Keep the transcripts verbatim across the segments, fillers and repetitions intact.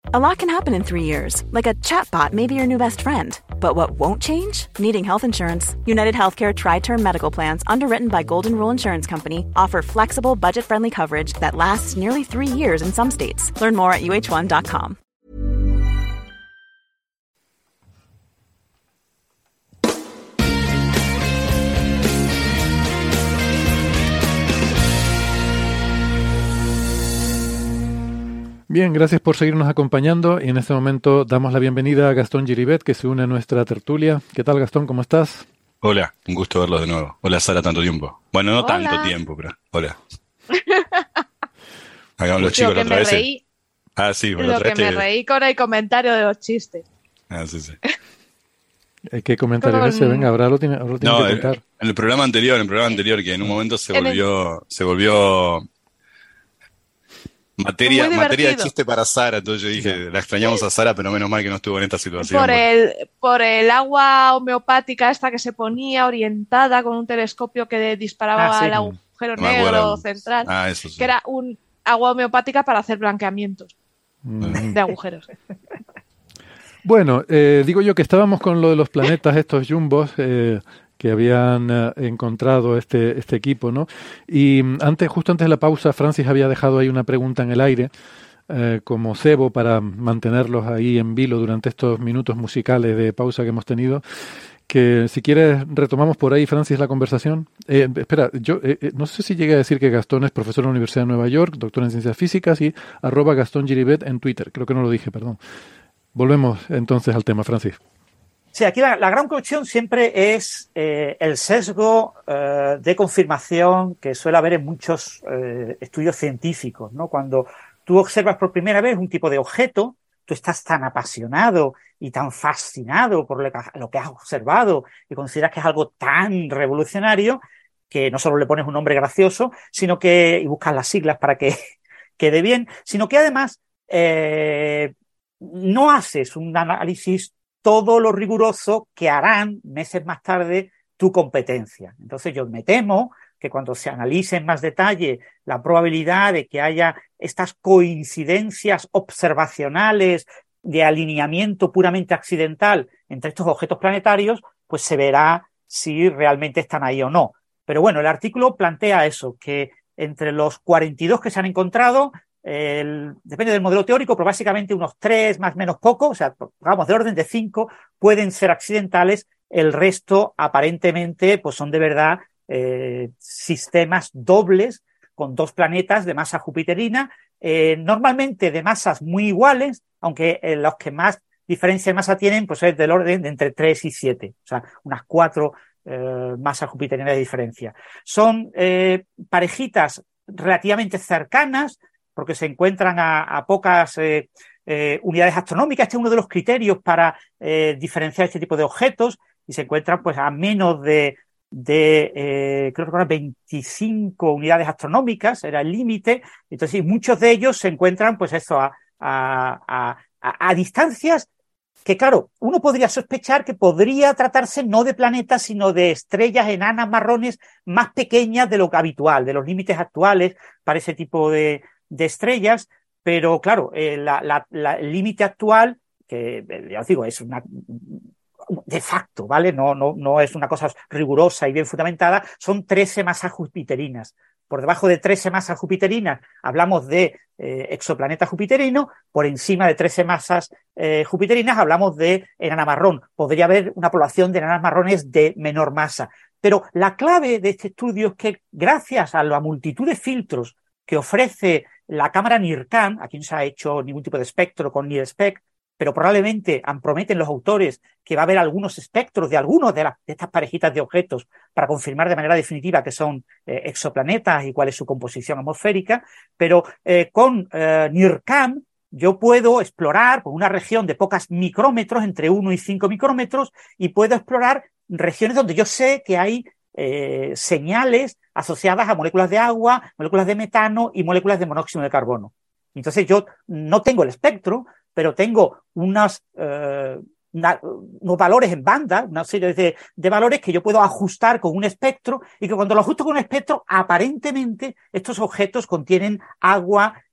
A lot can happen in three years, like a chatbot may be your new best friend. But what won't change? Needing health insurance. United Healthcare Tri-Term Medical Plans, underwritten by Golden Rule Insurance Company, offer flexible, budget-friendly coverage that lasts nearly three years in some states. Learn more at U H one dot com. Bien, gracias por seguirnos acompañando y en este momento damos la bienvenida a Gastón Giribet, que se une a nuestra tertulia. ¿Qué tal, Gastón? ¿Cómo estás? Hola, un gusto verlos de nuevo. Hola, Sara, tanto tiempo. Bueno, no Hola. tanto tiempo, pero hola. Hagamos los chicos la otra vez. Reí, Ah, sí, bueno, lo otra que vez me te- reí con el comentario de los chistes. Ah, sí, sí. ¿Qué comentario Con- ese? Venga, ahora lo tiene, ahora lo tiene No, que el- contar. en el programa anterior, en el programa anterior, que en un momento se En el- volvió, se volvió materia, Muy materia de divertido. chiste para Sara. Entonces yo dije, la extrañamos a Sara, pero menos mal que no estuvo en esta situación. Por porque- el, por el agua homeopática esta que se ponía orientada con un telescopio que disparaba Ah, sí. al agujero No me negro acuerdo. central, Ah, eso sí. que era un agua homeopática para hacer blanqueamientos Mm. de agujeros. Bueno, eh, digo yo que estábamos con lo de los planetas, estos jumbos, eh, que habían eh, encontrado este, este equipo, ¿no? Y mm, antes, justo antes de la pausa, Francis había dejado ahí una pregunta en el aire, eh, como cebo para mantenerlos ahí en vilo durante estos minutos musicales de pausa que hemos tenido. Que si quieres retomamos por ahí, Francis, la conversación. Eh, espera, yo eh, eh, no sé si llegué a decir que Gastón es profesor en la Universidad de Nueva York, doctor en ciencias físicas y arroba Gastón Giribet en Twitter. Creo que no lo dije, perdón. Volvemos entonces al tema, Francis. Sí, aquí la, la gran cuestión siempre es eh, el sesgo eh, de confirmación que suele haber en muchos eh, estudios científicos, ¿no? Cuando tú observas por primera vez un tipo de objeto, tú estás tan apasionado y tan fascinado por lo que, lo que has observado y consideras que es algo tan revolucionario que no solo le pones un nombre gracioso, sino que, y buscas las siglas para que quede bien, sino que además eh, no haces un análisis todo lo riguroso que harán meses más tarde tu competencia. Entonces yo me temo que cuando se analice en más detalle la probabilidad de que haya estas coincidencias observacionales de alineamiento puramente accidental entre estos objetos planetarios, pues se verá si realmente están ahí o no. Pero bueno, el artículo plantea eso, que entre los cuarenta y dos que se han encontrado, El, depende del modelo teórico, pero básicamente unos tres, más o menos poco, o sea, vamos, de orden de cinco, pueden ser accidentales, el resto aparentemente pues son de verdad eh, sistemas dobles con dos planetas de masa jupiterina, eh, normalmente de masas muy iguales, aunque eh, los que más diferencia de masa tienen pues es del orden de entre tres y siete, o sea, unas cuatro eh, masas jupiterinas de diferencia. Son eh, parejitas relativamente cercanas, porque se encuentran a, a pocas eh, eh, unidades astronómicas. Este es uno de los criterios para eh, diferenciar este tipo de objetos, y se encuentran pues a menos de, de eh, creo que eran veinticinco unidades astronómicas, era el límite. Entonces, muchos de ellos se encuentran pues eso a, a, a, a, a distancias que, claro, uno podría sospechar que podría tratarse no de planetas, sino de estrellas enanas marrones más pequeñas de lo habitual, de los límites actuales para ese tipo de de estrellas, pero claro, eh, la, la, la, el límite actual, que ya os digo, es una de facto, ¿vale? No, no, no es una cosa rigurosa y bien fundamentada, son trece masas jupiterinas. Por debajo de trece masas jupiterinas hablamos de eh, exoplaneta jupiterino, por encima de trece masas eh, jupiterinas hablamos de enana marrón. Podría haber una población de enanas marrones de menor masa. Pero la clave de este estudio es que gracias a la multitud de filtros que ofrece la cámara NIRCam, aquí no se ha hecho ningún tipo de espectro con NIRSpec, pero probablemente prometen los autores que va a haber algunos espectros de algunos de, las, de estas parejitas de objetos para confirmar de manera definitiva que son eh, exoplanetas y cuál es su composición atmosférica, pero eh, con eh, NIRCam yo puedo explorar por una región de pocos micrómetros, entre uno y cinco micrómetros, y puedo explorar regiones donde yo sé que hay Eh, señales asociadas a moléculas de agua, moléculas de metano y moléculas de monóxido de carbono. Entonces yo no tengo el espectro, pero tengo unas, eh, una, unos valores en banda, una serie de, de valores que yo puedo ajustar con un espectro, y que cuando lo ajusto con un espectro, aparentemente estos objetos contienen agua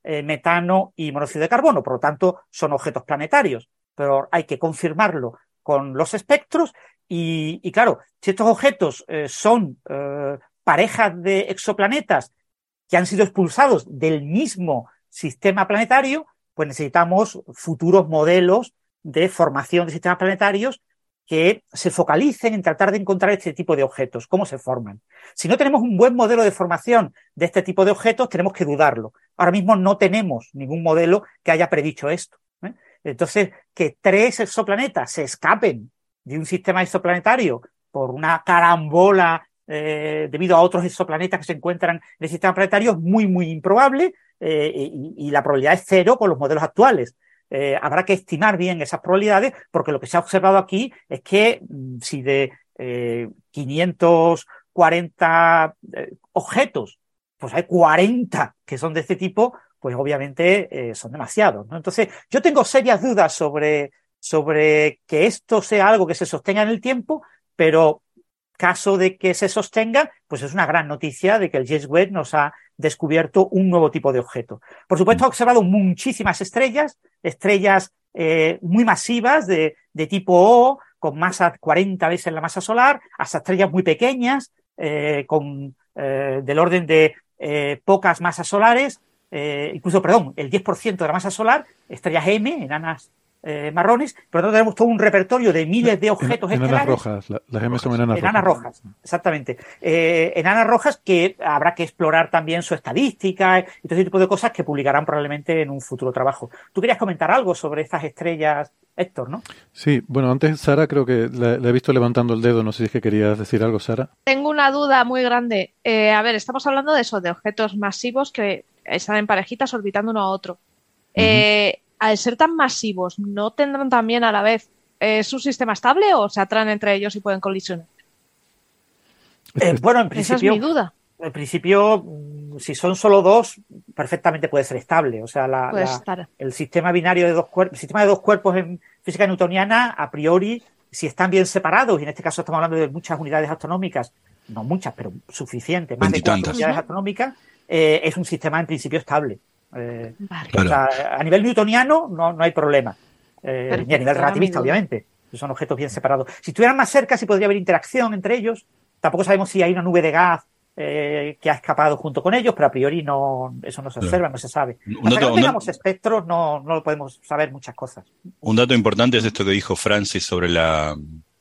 eh, metano y monóxido de carbono. Por lo tanto, son objetos planetarios. Pero hay que confirmarlo con los espectros y, y claro, si estos objetos eh, son eh, parejas de exoplanetas que han sido expulsados del mismo sistema planetario, pues necesitamos futuros modelos de formación de sistemas planetarios que se focalicen en tratar de encontrar este tipo de objetos, cómo se forman. Si no tenemos un buen modelo de formación de este tipo de objetos, tenemos que dudarlo. Ahora mismo no tenemos ningún modelo que haya predicho esto, ¿eh? Entonces, que tres exoplanetas se escapen de un sistema exoplanetario por una carambola eh, debido a otros exoplanetas que se encuentran en el sistema planetario es muy, muy improbable eh, y, y la probabilidad es cero con los modelos actuales. Eh, habrá que estimar bien esas probabilidades porque lo que se ha observado aquí es que si de eh, quinientos cuarenta eh, objetos, pues hay cuarenta que son de este tipo, pues obviamente eh, son demasiados, ¿no? Entonces, yo tengo serias dudas sobre, sobre que esto sea algo que se sostenga en el tiempo, pero caso de que se sostenga, pues es una gran noticia de que el James Webb nos ha descubierto un nuevo tipo de objeto. Por supuesto, ha observado muchísimas estrellas, estrellas eh, muy masivas de, de tipo O, con masa cuarenta veces la masa solar, hasta estrellas muy pequeñas, eh, con eh, del orden de eh, pocas masas solares, eh, incluso, perdón, el diez por ciento de la masa solar, estrellas M, enanas eh, marrones, por lo tanto tenemos todo un repertorio de miles de objetos en, estelares. Enanas rojas, la, las M son enanas, enanas rojas. rojas. Exactamente. Eh, enanas rojas que habrá que explorar también su estadística y todo ese tipo de cosas que publicarán probablemente en un futuro trabajo. ¿Tú querías comentar algo sobre estas estrellas, Héctor, no? Sí, bueno, antes Sara creo que la, la he visto levantando el dedo, no sé si es que querías decir algo, Sara. Tengo una duda muy grande. Eh, a ver, estamos hablando de eso, de objetos masivos que están en parejitas orbitando uno a otro. Uh-huh. Eh, al ser tan masivos, ¿no tendrán también a la vez eh, su sistema estable o se atraen entre ellos y pueden colisionar? Eh, bueno, en principio, esa es mi duda. En principio, si son solo dos, perfectamente puede ser estable. O sea, la, la, el sistema binario de dos cuerpos, el sistema de dos cuerpos en física newtoniana, a priori, si están bien separados, y en este caso estamos hablando de muchas unidades astronómicas, no muchas, pero suficientes, más de cuatro unidades astronómicas, eh, es un sistema en principio estable. Eh, vale. O sea, a nivel newtoniano no, no hay problema. Eh, Perfecto, ni a nivel relativista, obviamente. Son objetos bien separados. Si estuvieran más cerca, sí podría haber interacción entre ellos. Tampoco sabemos si hay una nube de gas eh, que ha escapado junto con ellos, pero a priori no, eso no se observa, no se sabe. Un Hasta dato, que no tengamos espectros, no, no podemos saber muchas cosas. Un dato importante es esto que dijo Francis sobre la...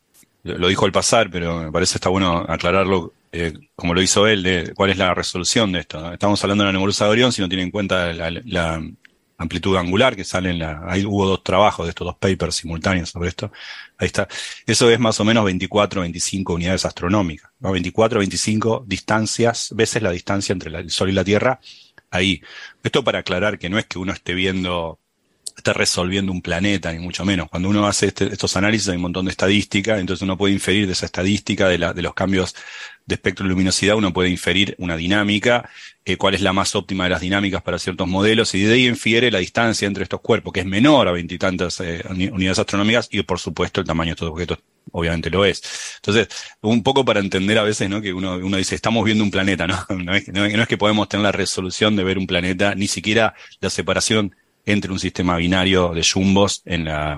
Lo dijo al pasar, pero me parece está bueno aclararlo, eh, como lo hizo él, de cuál es la resolución de esto, ¿no? Estamos hablando de la nebulosa de Orión, si no tiene en cuenta la, la amplitud angular que sale en la... Ahí hubo dos trabajos de estos dos papers simultáneos sobre esto. Ahí está. Eso es más o menos veinticuatro, veinticinco unidades astronómicas, ¿no? veinticuatro, veinticinco distancias, veces la distancia entre la, el Sol y la Tierra, ahí. Esto para aclarar que no es que uno esté viendo... está resolviendo un planeta, ni mucho menos. Cuando uno hace este, estos análisis hay un montón de estadística, entonces uno puede inferir de esa estadística, de, la, de los cambios de espectro de luminosidad, uno puede inferir una dinámica, eh, cuál es la más óptima de las dinámicas para ciertos modelos, y de ahí infiere la distancia entre estos cuerpos, que es menor a veintitantas eh, unidades astronómicas, y por supuesto el tamaño de estos objetos obviamente lo es. Entonces, un poco para entender a veces, ¿no? Que uno, uno dice, estamos viendo un planeta, ¿no? No es, no, no es que podemos tener la resolución de ver un planeta, ni siquiera la separación entre un sistema binario de jumbos en la,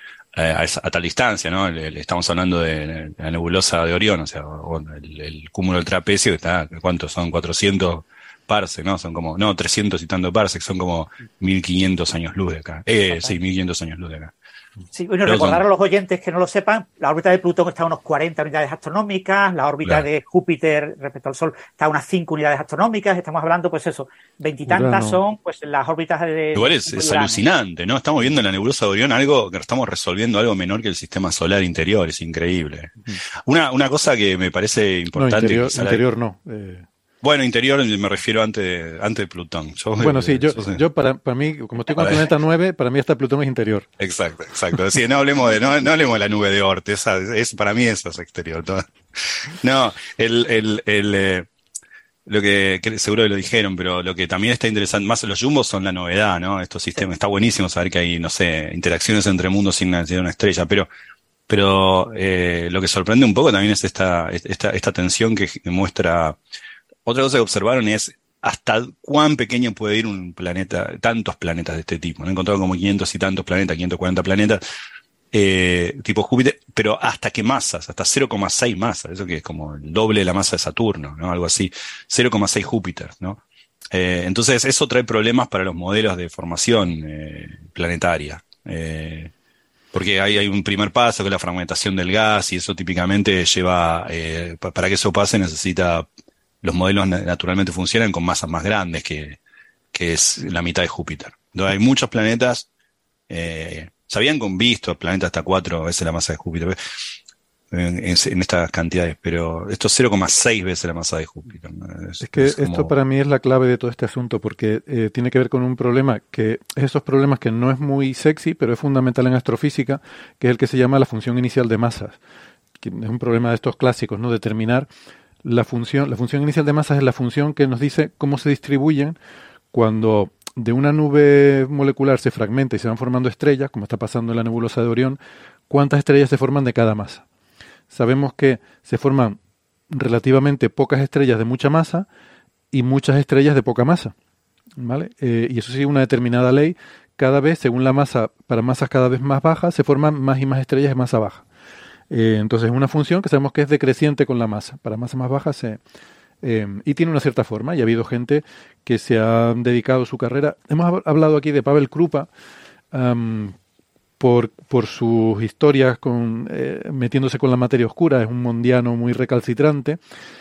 a, a, a tal distancia, ¿no? Le, le estamos hablando de la nebulosa de Orión, o sea, o el, el cúmulo del trapecio, que está, ¿cuántos son? cuatrocientos parsecs, ¿no? Son como, no, trescientos y tanto parsecs, son como mil quinientos años luz de acá. Eh, sí, mil quinientos años luz de acá. Sí, bueno, Pero recordar son... a los oyentes que no lo sepan, la órbita de Plutón está a unos cuarenta unidades astronómicas, la órbita claro. de Júpiter respecto al Sol está a unas cinco unidades astronómicas, estamos hablando, pues eso, veintitantas son pues las órbitas de... Igual es, es alucinante, ¿no? Estamos viendo en la nebulosa de Orión algo, que estamos resolviendo algo menor que el sistema solar interior, es increíble. Mm. Una, una cosa que me parece importante... No, interior, que interior no. Eh... Bueno, interior me refiero antes de, antes de Plutón. Yo, bueno, sí, yo, yo, yo para, para mí, como estoy con el planeta nueve, para mí hasta Plutón es interior. Exacto, exacto. Sí, no hablemos de, no, no hablemos de la nube de Oort, esa, es, para mí eso es exterior. Todo. No, el, el, el, eh, lo que, que seguro que lo dijeron, pero lo que también está interesante, más los jumbos son la novedad, ¿no? Estos sistemas, está buenísimo saber que hay, no sé, interacciones entre mundos sin necesidad de una estrella, pero, pero, eh, lo que sorprende un poco también es esta, esta, esta tensión que muestra. Otra cosa que observaron es hasta cuán pequeño puede ir un planeta, tantos planetas de este tipo. ¿No? He encontrado como quinientos y tantos planetas, quinientos cuarenta planetas, eh, tipo Júpiter, pero hasta qué masas, hasta cero coma seis masas, eso que es como el doble de la masa de Saturno, ¿no? Algo así, cero coma seis Júpiter, ¿no? Eh, entonces eso trae problemas para los modelos de formación eh, planetaria. Eh, porque hay, hay un primer paso que es la fragmentación del gas y eso típicamente lleva, eh, pa- para que eso pase necesita, los modelos na- naturalmente funcionan con masas más grandes que, que es la mitad de Júpiter. Entonces hay muchos planetas, eh, se habían con- visto planetas hasta cuatro veces la masa de Júpiter en, en- en estas cantidades, pero esto es cero coma seis veces la masa de Júpiter, ¿no? Es, Es que es como- esto para mí es la clave de todo este asunto, porque eh, tiene que ver con un problema que es esos problemas que no es muy sexy, pero es fundamental en astrofísica, que es el que se llama la función inicial de masas, que es un problema de estos clásicos, ¿no? Determinar la función, la función inicial de masas es la función que nos dice cómo se distribuyen cuando de una nube molecular se fragmenta y se van formando estrellas, como está pasando en la nebulosa de Orión, cuántas estrellas se forman de cada masa. Sabemos que se forman relativamente pocas estrellas de mucha masa y muchas estrellas de poca masa, ¿vale? Eh, y eso sigue una determinada ley. Cada vez, según la masa, para masas cada vez más bajas, se forman más y más estrellas de masa baja. Eh, entonces es una función que sabemos que es decreciente con la masa. Para masas más bajas se, eh, y tiene una cierta forma. Y ha habido gente que se ha dedicado su carrera. Hemos hab- hablado aquí de Pavel Krupa, um, por, por sus historias con, eh, metiéndose con la materia oscura. Es un mondiano muy recalcitrante.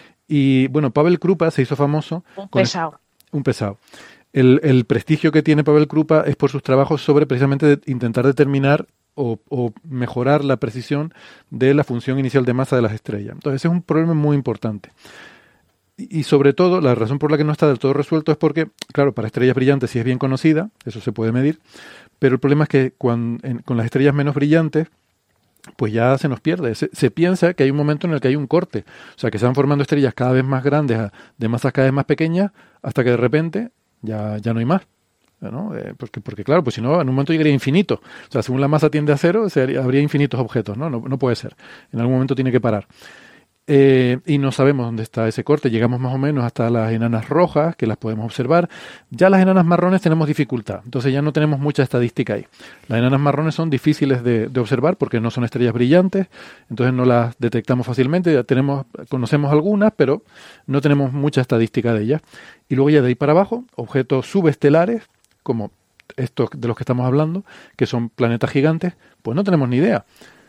Y bueno, Pavel Krupa se hizo famoso. Un con pesado. un pesado. El, el prestigio que tiene Pavel Krupa es por sus trabajos sobre precisamente de intentar determinar o, o mejorar la precisión de la función inicial de masa de las estrellas. Entonces ese es un problema muy importante. Y, y sobre todo, la razón por la que no está del todo resuelto es porque, claro, para estrellas brillantes sí es bien conocida, eso se puede medir, pero el problema es que cuando, en, con las estrellas menos brillantes, pues ya se nos pierde. Se, se piensa que hay un momento en el que hay un corte. O sea, que se van formando estrellas cada vez más grandes, a- de masas cada vez más pequeñas, hasta que de repente ya, ya no hay más. ¿No? Eh, porque, porque claro, pues si no, en un momento llegaría infinito. O sea, según la masa tiende a cero, se haría- habría infinitos objetos, ¿no? No, no puede ser. En algún momento tiene que parar. Eh, y no sabemos dónde está ese corte. Llegamos más o menos hasta las enanas rojas, que las podemos observar. Ya las enanas marrones tenemos dificultad, entonces ya no tenemos mucha estadística ahí. Las enanas marrones son difíciles de, de observar porque no son estrellas brillantes, entonces no las detectamos fácilmente. Ya tenemos, conocemos algunas, pero no tenemos mucha estadística de ellas. Y luego ya de ahí para abajo, objetos subestelares, como estos de los que estamos hablando, que son planetas gigantes, pues no tenemos ni idea.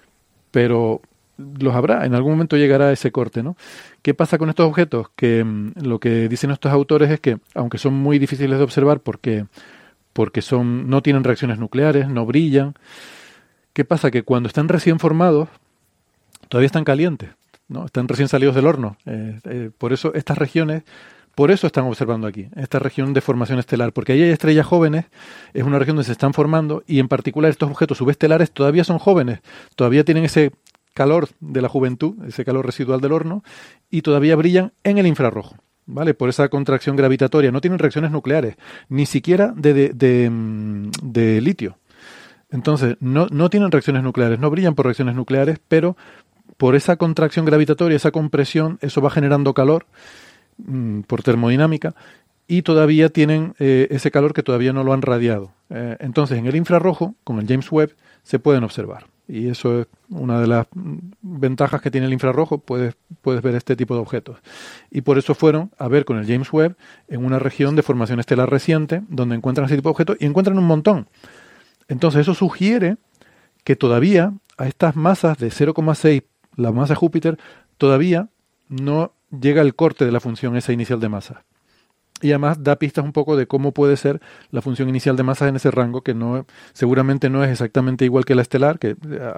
Pero los habrá, en algún momento llegará ese corte, ¿no? ¿Qué pasa con estos objetos? Que mm, lo que dicen estos autores es que, aunque son muy difíciles de observar porque, porque son, no tienen reacciones nucleares, no brillan, ¿qué pasa? Que cuando están recién formados, todavía están calientes, ¿no? Están recién salidos del horno. Eh, eh, por eso estas regiones, por eso están observando aquí, esta región de formación estelar, porque ahí hay estrellas jóvenes, es una región donde se están formando, y en particular estos objetos subestelares todavía son jóvenes, todavía tienen ese calor de la juventud, ese calor residual del horno, y todavía brillan en el infrarrojo, ¿vale? Por esa contracción gravitatoria. No tienen reacciones nucleares, ni siquiera de, de, de, de litio. Entonces, no, no tienen reacciones nucleares, no brillan por reacciones nucleares, pero por esa contracción gravitatoria, esa compresión, eso va generando calor mmm, por termodinámica, y todavía tienen eh, ese calor que todavía no lo han radiado. Eh, entonces, en el infrarrojo, con el James Webb, se pueden observar. Y eso es una de las ventajas que tiene el infrarrojo, puedes, puedes ver este tipo de objetos. Y por eso fueron a ver con el James Webb en una región de formación estelar reciente, donde encuentran ese tipo de objetos, y encuentran un montón. Entonces eso sugiere que todavía a estas masas de cero coma seis, la masa de Júpiter, todavía no llega el corte de la función esa inicial de masa. Y además da pistas un poco de cómo puede ser la función inicial de masas en ese rango, que no seguramente no es exactamente igual que la estelar, que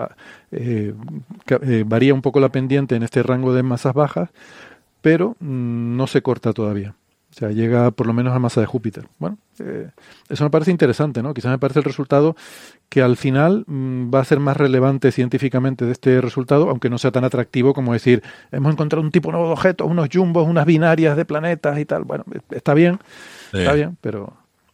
eh, eh, varía un poco la pendiente en este rango de masas bajas, pero mmm, no se corta todavía. O sea, llega por lo menos a masa de Júpiter. Bueno, eh, eso me parece interesante, ¿no? Quizás me parece el resultado que al final mmm, va a ser más relevante científicamente de este resultado, aunque no sea tan atractivo como decir, hemos encontrado un tipo nuevo de objetos, unos jumbos, unas binarias de planetas y tal. Bueno, está bien, sí. está bien, pero...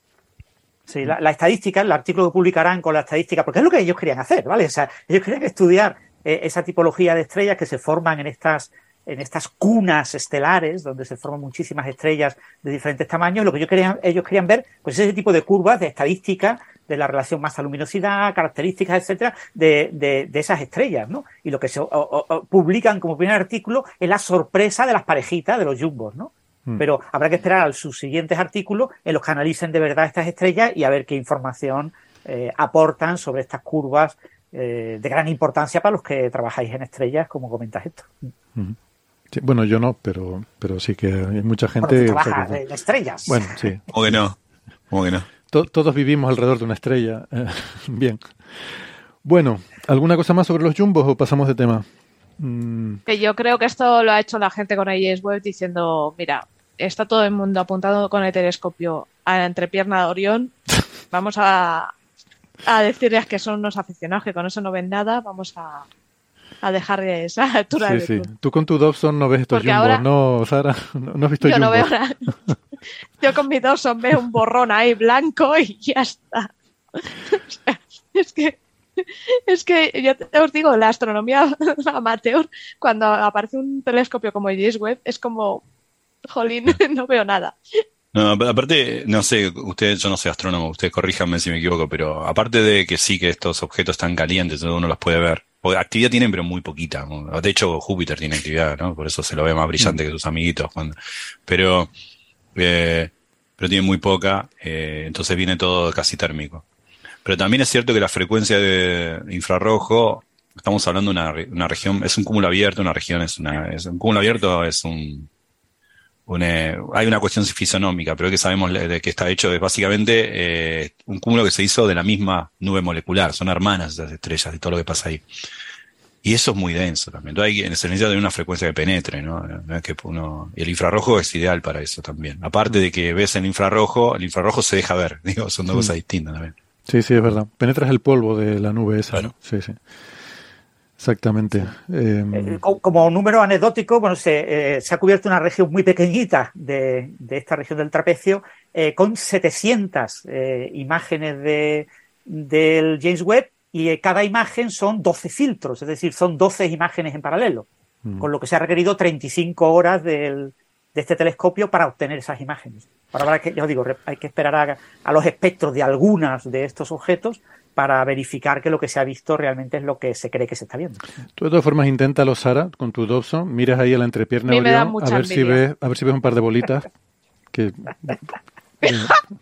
Sí, la, la estadística, el artículo que publicarán con la estadística, porque es lo que ellos querían hacer, ¿vale? O sea, ellos querían estudiar eh, esa tipología de estrellas que se forman en estas en estas cunas estelares donde se forman muchísimas estrellas de diferentes tamaños. Lo que yo quería, ellos querían ver, pues ese tipo de curvas de estadística de la relación masa-luminosidad, características, etcétera, de, de, de esas estrellas, ¿no? Y lo que se o, o, o, publican como primer artículo es la sorpresa de las parejitas de los jumbos, ¿no? Mm. Pero habrá que esperar a sus siguientes artículos en los que analicen de verdad estas estrellas y a ver qué información eh, aportan sobre estas curvas eh, de gran importancia para los que trabajáis en estrellas, como comentas esto. Mm. Sí, bueno, yo no, pero pero sí que hay mucha gente... Bueno, tú trabajas en estrellas. Bueno, sí. ¿Cómo que no? ¿Cómo que no? To- todos vivimos alrededor de una estrella. Bien. Bueno, ¿alguna cosa más sobre los jumbos o pasamos de tema? Mm. Que yo creo que esto lo ha hecho la gente con el James Webb diciendo, mira, está todo el mundo apuntado con el telescopio a la entrepierna de Orión. Vamos a, a decirles que son unos aficionados, que con eso no ven nada. Vamos a... a dejar esa altura sí, de sí. Tú. Tú con tu Dobson no ves estos Porque jumbos, ahora... ¿no, Sara? No, no has visto yo jumbos. No veo nada. Yo con mi Dobson veo un borrón ahí blanco y ya está. O sea, es que es que yo os digo, la astronomía amateur, cuando aparece un telescopio como el James Webb, es como, jolín, no veo nada. No, aparte, no sé, usted, yo no soy astrónomo, ustedes corríjanme si me equivoco, pero aparte de que sí que estos objetos están calientes, uno los puede ver. Porque actividad tienen, pero muy poquita. De hecho, Júpiter tiene actividad, ¿no? Por eso se lo ve más brillante mm. que sus amiguitos. Cuando, pero, eh, pero tiene muy poca, eh, entonces viene todo casi térmico. Pero también es cierto que la frecuencia de infrarrojo, estamos hablando de una, una región, es un cúmulo abierto, una región es una, es un cúmulo abierto es un, Una, hay una cuestión fisonómica, pero que sabemos de qué está hecho. Es básicamente eh, un cúmulo que se hizo de la misma nube molecular. Son hermanas esas estrellas y todo lo que pasa ahí. Y eso es muy denso también. Entonces hay, se necesita tener una frecuencia que penetre, ¿no? No es que uno, y el infrarrojo es ideal para eso también. Aparte de que ves el infrarrojo, el infrarrojo se deja ver. Digo, son dos mm. cosas distintas también. Sí, sí, es verdad. Penetras el polvo de la nube esa. Claro. ¿No? Sí, sí. Exactamente. Eh, eh, como número anecdótico, bueno, se, eh, se ha cubierto una región muy pequeñita de, de esta región del trapecio eh, con setecientas eh, imágenes de, del James Webb y eh, cada imagen son doce filtros, es decir, son doce imágenes en paralelo, mm. con lo que se ha requerido treinta y cinco horas del, de este telescopio para obtener esas imágenes. Ahora, que, ya os digo, hay que esperar a, a los espectros de algunas de estos objetos para verificar que lo que se ha visto realmente es lo que se cree que se está viendo. Tú de todas formas inténtalo, Sara, con tu Dobson, miras ahí a la entrepierna de Orión, a ver si ves, a ver si ves un par de bolitas. que eh.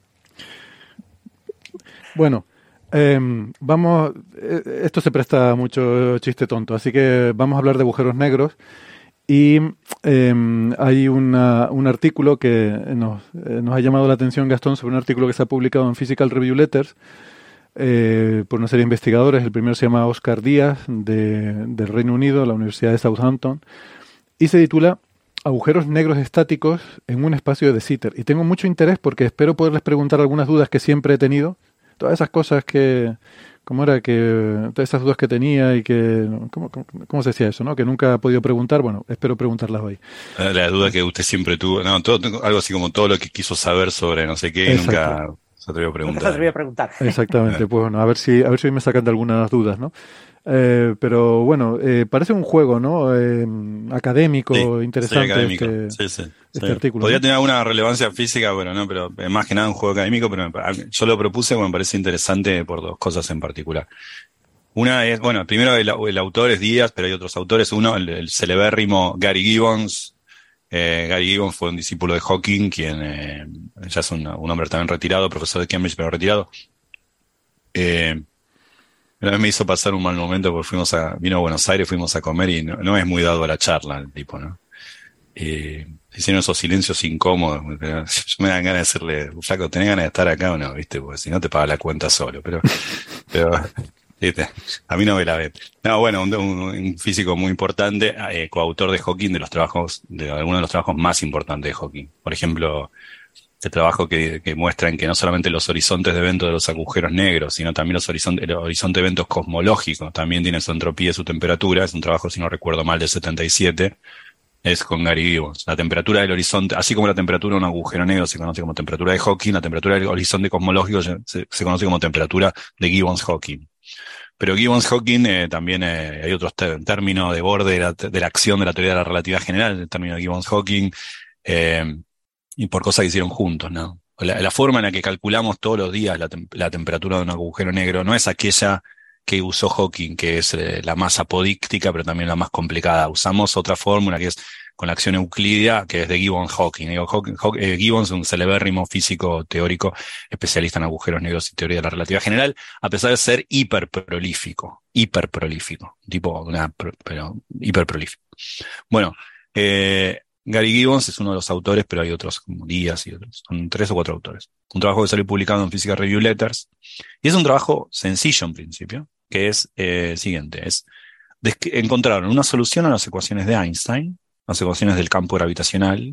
Bueno, eh, vamos, eh, esto se presta a mucho chiste tonto, así que vamos a hablar de agujeros negros. Y eh, hay una, un artículo que nos, eh, nos ha llamado la atención, Gastón, sobre un artículo que se ha publicado en Physical Review Letters, Eh, por una serie de investigadores. El primero se llama Oscar Díaz, de, del Reino Unido, la Universidad de Southampton, y se titula Agujeros negros estáticos en un espacio de Sitter. Y tengo mucho interés porque espero poderles preguntar algunas dudas que siempre he tenido, todas esas cosas que, ¿cómo era? Que, todas esas dudas que tenía y que, ¿cómo, cómo, cómo se decía eso, no? Que nunca he podido preguntar, bueno, espero preguntarlas hoy. La, la duda que usted siempre tuvo, no, todo, algo así como todo lo que quiso saber sobre no sé qué, y nunca... Se atrevió a preguntar. Se atrevió a preguntar. Exactamente, pues bueno, a ver si a ver si hoy me sacan de algunas dudas, ¿no? Eh, pero bueno, eh, parece un juego, ¿no? Eh, académico, sí, interesante. Sí, académico. Este, sí, sí, este sí. artículo. Podría ¿no? tener alguna relevancia física, pero no, pero más que nada un juego académico, pero yo lo propuse porque me parece interesante por dos cosas en particular. Una es, bueno, primero el, el autor es Díaz, pero hay otros autores. Uno, el, el celebérrimo Gary Gibbons. Eh, Gary Gibbons fue un discípulo de Hawking, quien eh, ya es un, un hombre también retirado, profesor de Cambridge, pero retirado. Eh, una vez me hizo pasar un mal momento porque fuimos a, vino a Buenos Aires, fuimos a comer y no, no es muy dado a la charla el tipo, ¿no? Eh, hicieron esos silencios incómodos. Pero yo me dan ganas de decirle, flaco, ¿tenés ganas de estar acá o no? ¿Viste? Porque si no te paga la cuenta solo, pero, pero ¿viste? A mí no me la ve. No, bueno, un, un, un físico muy importante, eh, coautor de Hawking, de los trabajos, de algunos de los trabajos más importantes de Hawking. Por ejemplo, el trabajo que, que muestra en que no solamente los horizontes de eventos de los agujeros negros, sino también los horizontes, el horizonte de eventos cosmológicos también tienen su entropía y su temperatura. Es un trabajo, si no recuerdo mal, del setenta y siete, es con Gary Gibbons. La temperatura del horizonte, así como la temperatura de un agujero negro se conoce como temperatura de Hawking, la temperatura del horizonte cosmológico se, se conoce como temperatura de Gibbons-Hawking. Pero Gibbons-Hawking eh, también eh, hay otros ter- términos de borde de la, de la acción de la teoría de la relatividad general, el término de Gibbons-Hawking, eh, y por cosas que hicieron juntos, ¿no? La, la forma en la que calculamos todos los días la, tem- la temperatura de un agujero negro no es aquella que usó Hawking, que es eh, la más apodíctica, pero también la más complicada. Usamos otra fórmula que es con la acción euclídea, que es de Gibbons-Hawking. Digo, Hawking, Hawking eh, Gibbons es un celebérrimo físico teórico especialista en agujeros negros y teoría de la relatividad general, a pesar de ser hiperprolífico, hiperprolífico, tipo una, pero hiperprolífico. Bueno, eh, Gary Gibbons es uno de los autores, pero hay otros como Díaz y otros. Son tres o cuatro autores. Un trabajo que salió publicado en Physical Review Letters. Y es un trabajo sencillo en principio, que es eh, el siguiente. Es encontraron una solución a las ecuaciones de Einstein, las ecuaciones del campo gravitacional,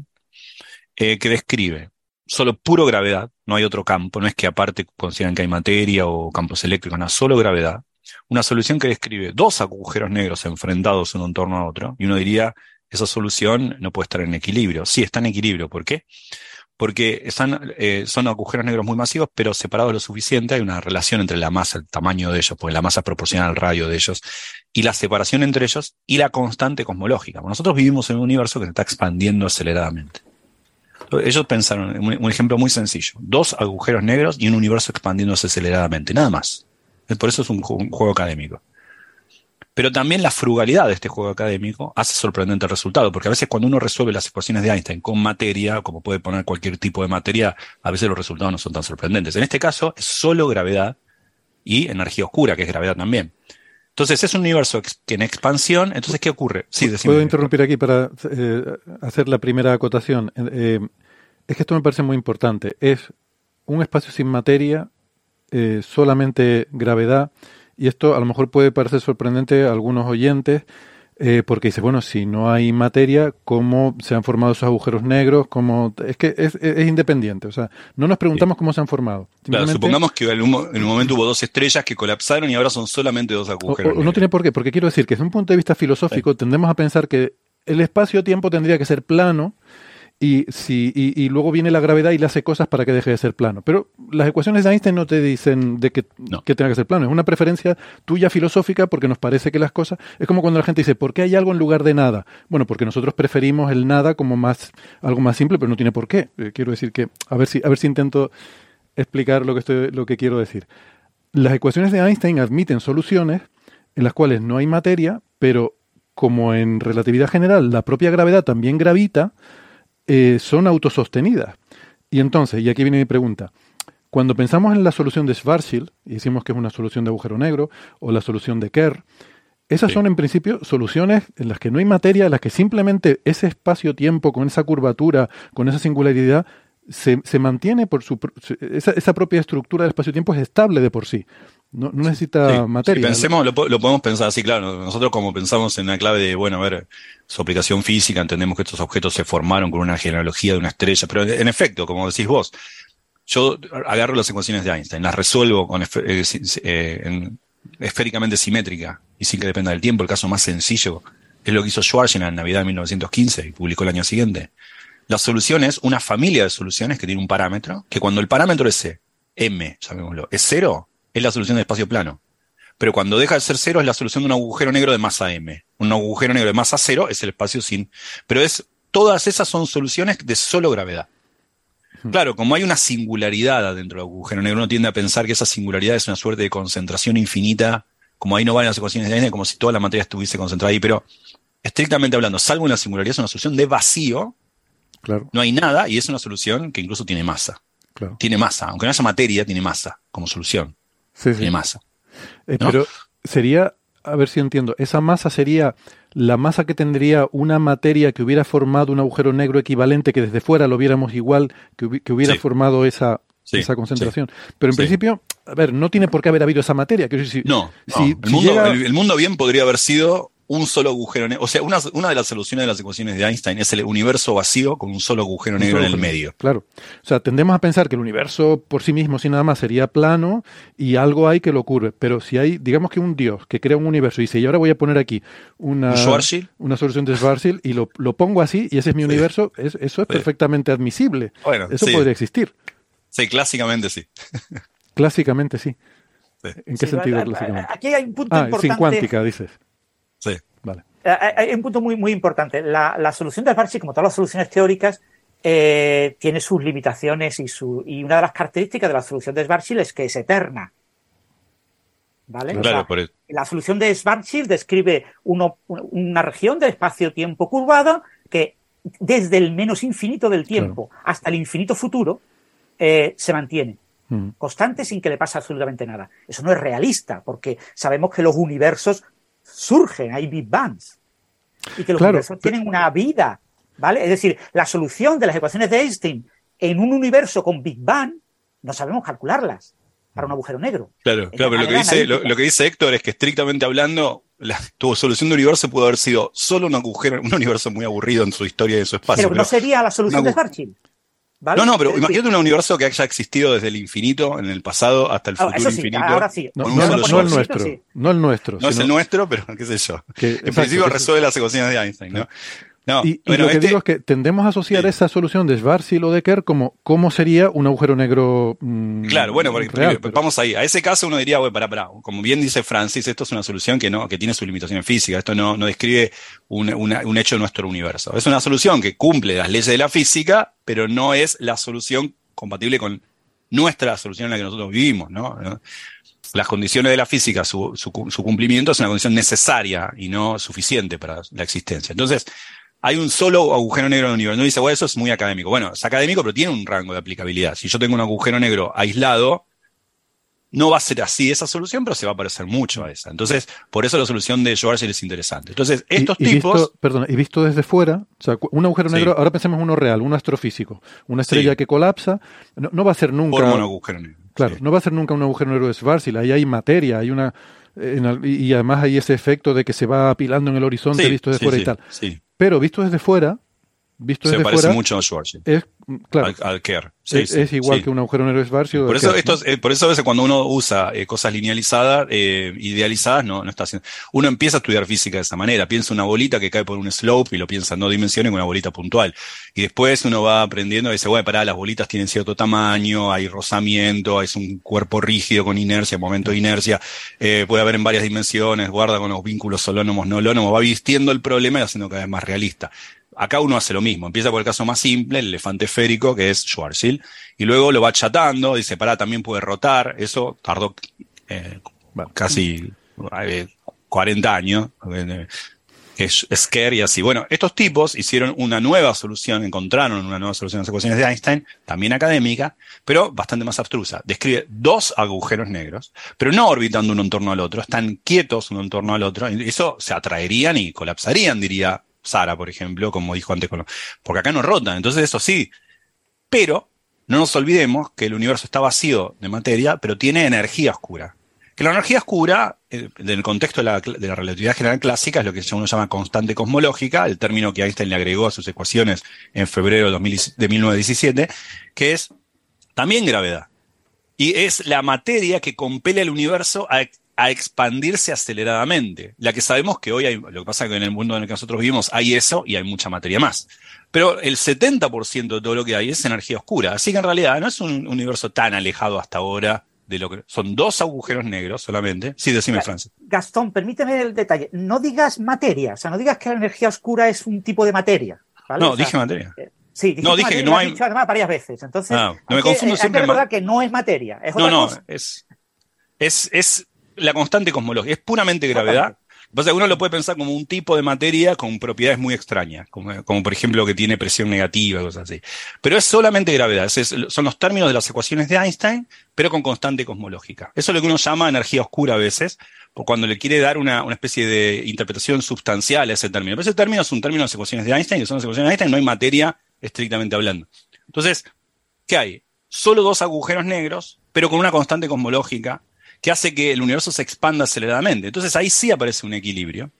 eh, que describe solo puro gravedad, no hay otro campo, no es que aparte consideran que hay materia o campos eléctricos, no, solo gravedad. Una solución que describe dos agujeros negros enfrentados uno en torno a otro, y uno diría, esa solución no puede estar en equilibrio. Sí, está en equilibrio. ¿Por qué? Porque están, eh, son agujeros negros muy masivos, pero separados lo suficiente. Hay una relación entre la masa, el tamaño de ellos, porque la masa es proporcional al radio de ellos, y la separación entre ellos y la constante cosmológica. Bueno, nosotros vivimos en un universo que se está expandiendo aceleradamente. Entonces, ellos pensaron, un, un ejemplo muy sencillo, dos agujeros negros y un universo expandiéndose aceleradamente, nada más. Por eso es un, un juego académico. Pero también la frugalidad de este juego académico hace sorprendente el resultado, porque a veces cuando uno resuelve las ecuaciones de Einstein con materia, como puede poner cualquier tipo de materia, a veces los resultados no son tan sorprendentes. En este caso es solo gravedad y energía oscura, que es gravedad también. Entonces es un universo que en expansión, entonces ¿qué ocurre? Sí, decime. ¿Puedo interrumpir aquí para eh, hacer la primera acotación? Eh, es que esto me parece muy importante. Es un espacio sin materia, eh, solamente gravedad. Y esto a lo mejor puede parecer sorprendente a algunos oyentes, eh, porque dice, bueno, si no hay materia, ¿cómo se han formado esos agujeros negros? ¿Cómo? Es que es, es independiente, o sea, no nos preguntamos sí. cómo se han formado. Claro, supongamos que en un, en un momento hubo dos estrellas que colapsaron y ahora son solamente dos agujeros o, o, No tiene por qué, porque quiero decir que desde un punto de vista filosófico sí. tendemos a pensar que el espacio-tiempo tendría que ser plano, Y, si, y, y luego viene la gravedad y le hace cosas para que deje de ser plano. Pero las ecuaciones de Einstein no te dicen de que, no. que tenga que ser plano. Es una preferencia tuya filosófica porque nos parece que las cosas... Es como cuando la gente dice, ¿por qué hay algo en lugar de nada? Bueno, porque nosotros preferimos el nada como más algo más simple, pero no tiene por qué. Eh, quiero decir que... A ver si, a ver si intento explicar lo que, estoy, lo que quiero decir. Las ecuaciones de Einstein admiten soluciones en las cuales no hay materia, pero como en relatividad general la propia gravedad también gravita, Eh, son autosostenidas. Y entonces, y aquí viene mi pregunta, cuando pensamos en la solución de Schwarzschild, y decimos que es una solución de agujero negro, o la solución de Kerr, esas sí. son en principio soluciones en las que no hay materia, en las que simplemente ese espacio-tiempo, con esa curvatura, con esa singularidad, se, se mantiene por su... Esa, esa propia estructura del espacio-tiempo es estable de por sí. No, no necesita sí, materia. Si pensemos, lo, lo podemos pensar así, claro. Nosotros como pensamos en la clave de, bueno, a ver, su aplicación física, entendemos que estos objetos se formaron con una genealogía de una estrella, pero en efecto, como decís vos, yo agarro las ecuaciones de Einstein, las resuelvo con, eh, eh, en, esféricamente simétrica y sin que dependa del tiempo. El caso más sencillo es lo que hizo Schwarzschild en Navidad de mil novecientos quince y publicó el año siguiente. La solución es una familia de soluciones que tiene un parámetro, que cuando el parámetro ese, m, llamémoslo, es cero, es la solución del espacio plano. Pero cuando deja de ser cero es la solución de un agujero negro de masa m. Un agujero negro de masa cero es el espacio sin... Pero es todas esas son soluciones de solo gravedad. Claro, como hay una singularidad adentro del agujero negro, uno tiende a pensar que esa singularidad es una suerte de concentración infinita, como ahí no van las ecuaciones de Einstein, como si toda la materia estuviese concentrada ahí, pero estrictamente hablando, salvo una singularidad, es una solución de vacío, claro. No hay nada, y es una solución que incluso tiene masa. Claro. Tiene masa, aunque no haya materia, tiene masa como solución. Sí, sí. Tiene masa. Eh, ¿no? Pero sería, a ver si entiendo, esa masa sería la masa que tendría una materia que hubiera formado un agujero negro equivalente, que desde fuera lo viéramos igual, que, hubi- que hubiera sí. formado esa, sí, esa concentración. Sí. Pero en sí. principio, a ver, no tiene por qué haber habido esa materia. Quiero decir, si, no, no. Si, el, si mundo, llega... el, el mundo bien podría haber sido un solo agujero negro. O sea, una, una de las soluciones de las ecuaciones de Einstein es el universo vacío con un solo agujero negro en el medio. Claro. O sea, tendemos a pensar que el universo por sí mismo, sin nada más, sería plano y algo hay que lo curve. Pero si hay, digamos que un Dios que crea un universo y dice, y ahora voy a poner aquí una, ¿Un Schwarzschild? una solución de Schwarzschild y lo, lo pongo así y ese es mi Sí. universo, es, eso es Sí. perfectamente admisible. Bueno, eso sí. podría existir. Sí, clásicamente sí. Clásicamente sí. Sí. ¿En qué Sí, sentido a- a- clásicamente? Aquí hay un punto Ah, importante. sin cuántica, dices. Sí. Vale. Eh, Hay un punto muy, muy importante. La, la solución de Schwarzschild, como todas las soluciones teóricas, eh, tiene sus limitaciones y, su, y una de las características de la solución de Schwarzschild es que es eterna. ¿Vale? Claro, O sea, por eso. la solución de Schwarzschild describe uno, una región de espacio-tiempo curvado que desde el menos infinito del tiempo claro. hasta el infinito futuro eh, se mantiene. Mm. Constante sin que le pase absolutamente nada. Eso no es realista porque sabemos que los universos surgen, hay Big Bangs y que los claro, universos pero... tienen una vida, ¿vale? Es decir, la solución de las ecuaciones de Einstein en un universo con Big Bang no sabemos calcularlas para un agujero negro. Claro, claro, pero lo que, dice, lo, lo que dice Héctor es que estrictamente hablando, la, tu solución de universo pudo haber sido solo un agujero, un universo muy aburrido en su historia y en su espacio. Pero, pero no sería la solución de Schwarzschild. ¿Vale? No, no, pero imagínate un universo que haya existido desde el infinito, en el pasado, hasta el futuro ah, eso sí, infinito. Ahora sí. No, no, no, no el nuestro. Sí. No el nuestro. No sino... es el nuestro, pero qué sé yo. Que, en exacto, principio resuelve las ecuaciones de Einstein, ¿no? No, y, y bueno, lo que este... digo es que tendemos a asociar sí. esa solución de Schwarzschild o de Kerr como cómo sería un agujero negro mmm, claro, bueno, porque, real, pero... vamos ahí. A ese caso uno diría, bueno, pará, pará. Como bien dice Francis, esto es una solución que no que tiene sus limitaciones físicas. Esto no, no describe un, una, un hecho de nuestro universo. Es una solución que cumple las leyes de la física, pero no es la solución compatible con nuestra solución en la que nosotros vivimos, ¿no? Las condiciones de la física, su, su, su cumplimiento es una condición necesaria y no suficiente para la existencia. Entonces, hay un solo agujero negro en el universo. No dice, bueno, eso es muy académico. Bueno, es académico, pero tiene un rango de aplicabilidad. Si yo tengo un agujero negro aislado, no va a ser así esa solución, pero se va a parecer mucho a esa. Entonces, por eso la solución de Schwarzschild es interesante. Entonces, estos y, y tipos... Visto, perdón, y visto desde fuera, o sea, un agujero negro, sí. ahora pensemos uno real, un astrofísico, una estrella sí. que colapsa, no, no va a ser nunca... Forma un agujero negro. Claro, sí. no va a ser nunca un agujero negro de Schwarzschild, ahí hay materia, hay una... En, y además hay ese efecto de que se va apilando en el horizonte sí, visto desde sí, fuera sí, y tal. Sí. Pero visto desde fuera... Visto se desde parece fuera, mucho a Schwarzschild. Es, claro, al, al Kerr. Sí, es, sí, es igual sí. que un agujero negro de Schwarzschild. Por eso, Kerr, esto ¿no? es, por eso a veces cuando uno usa eh, cosas linealizadas, eh, idealizadas, no, no está haciendo. Uno empieza a estudiar física de esa manera. Piensa una bolita que cae por un slope y lo piensa en dos dimensiones con una bolita puntual. Y después uno va aprendiendo y dice, bueno, pará, las bolitas tienen cierto tamaño, hay rozamiento, es un cuerpo rígido con inercia, momento de inercia, eh, puede haber en varias dimensiones, guarda con los vínculos solónomos, no holónomos, va vistiendo el problema y haciendo cada vez más realista. Acá uno hace lo mismo, empieza por el caso más simple, el elefante esférico, que es Schwarzschild, y luego lo va achatando, dice, pará, también puede rotar, eso tardó eh, bueno, casi eh, cuarenta años, eh, es, es Kerr y así. Bueno, estos tipos hicieron una nueva solución, encontraron una nueva solución a las ecuaciones de Einstein, también académica, pero bastante más abstrusa. Describe dos agujeros negros, pero no orbitando uno en torno al otro, están quietos uno en torno al otro, y eso se atraerían y colapsarían, diría Sara, por ejemplo, como dijo antes, porque acá no rotan, entonces eso sí, pero no nos olvidemos que el universo está vacío de materia, pero tiene energía oscura. Que la energía oscura, en el contexto de la, de la relatividad general clásica, es lo que uno llama constante cosmológica, el término que Einstein le agregó a sus ecuaciones en febrero de mil novecientos diecisiete, que es también gravedad. Y es la materia que compele al universo a a expandirse aceleradamente. La que sabemos que hoy hay, lo que pasa es que en el mundo en el que nosotros vivimos hay eso y hay mucha materia más. Pero el setenta por ciento de todo lo que hay es energía oscura. Así que en realidad no es un universo tan alejado hasta ahora de lo que... Son dos agujeros negros solamente. Sí, decime, Francis. Gastón, permíteme el detalle. No digas materia, o sea, no digas que la energía oscura es un tipo de materia. ¿vale? No, o sea, dije materia. Eh, Sí, dije no, dije materia, que no hay... Lo has dicho además varias veces. Entonces, Ah, no me hay que, confundo hay siempre. que recordar que no es materia. Es no, otra no, cosa. es... Es... es la constante cosmológica, es puramente gravedad. Lo que pasa es que uno lo puede pensar como un tipo de materia con propiedades muy extrañas, como, como por ejemplo que tiene presión negativa, cosas así. Pero es solamente gravedad, es, es, son los términos de las ecuaciones de Einstein, pero con constante cosmológica. Eso es lo que uno llama energía oscura a veces, por cuando le quiere dar una, una especie de interpretación sustancial a ese término. Pero ese término es un término de las ecuaciones de Einstein, que son las ecuaciones de Einstein, no hay materia estrictamente hablando. Entonces, ¿qué hay? Solo dos agujeros negros, pero con una constante cosmológica, que hace que el universo se expanda aceleradamente. Entonces ahí sí aparece un equilibrio.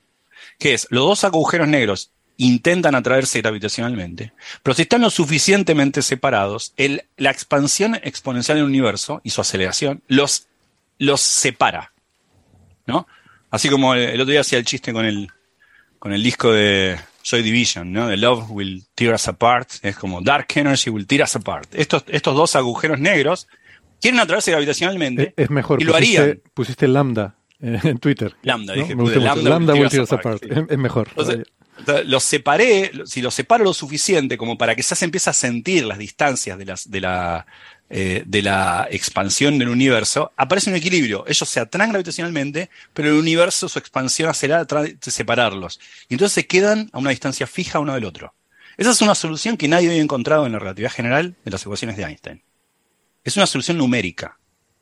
que es, los dos agujeros negros intentan atraerse gravitacionalmente, pero si están lo suficientemente separados, el, la expansión exponencial del universo y su aceleración los, los separa, ¿no? Así como el, el otro día hacía el chiste con el, con el disco de Joy Division, ¿no? The Love Will Tear Us Apart, es como Dark Energy Will Tear Us Apart. Estos, estos dos agujeros negros quieren atraerse gravitacionalmente. Es, es mejor, y lo pusiste, harían. Pusiste lambda en Twitter. Lambda, ¿no? dije. Me gusta mucho. Lambda, Lambda will will tear tear us us apart. apart. Es, es mejor. Entonces, entonces, los separé, si los separo lo suficiente como para que ya se empiece a sentir las distancias de, las, de, la, eh, de la expansión del universo, aparece un equilibrio. Ellos se atraen gravitacionalmente, pero el universo, su expansión acelera, trata de separarlos. Y entonces se quedan a una distancia fija uno del otro. Esa es una solución que nadie había encontrado en la relatividad general de las ecuaciones de Einstein. Es una solución numérica.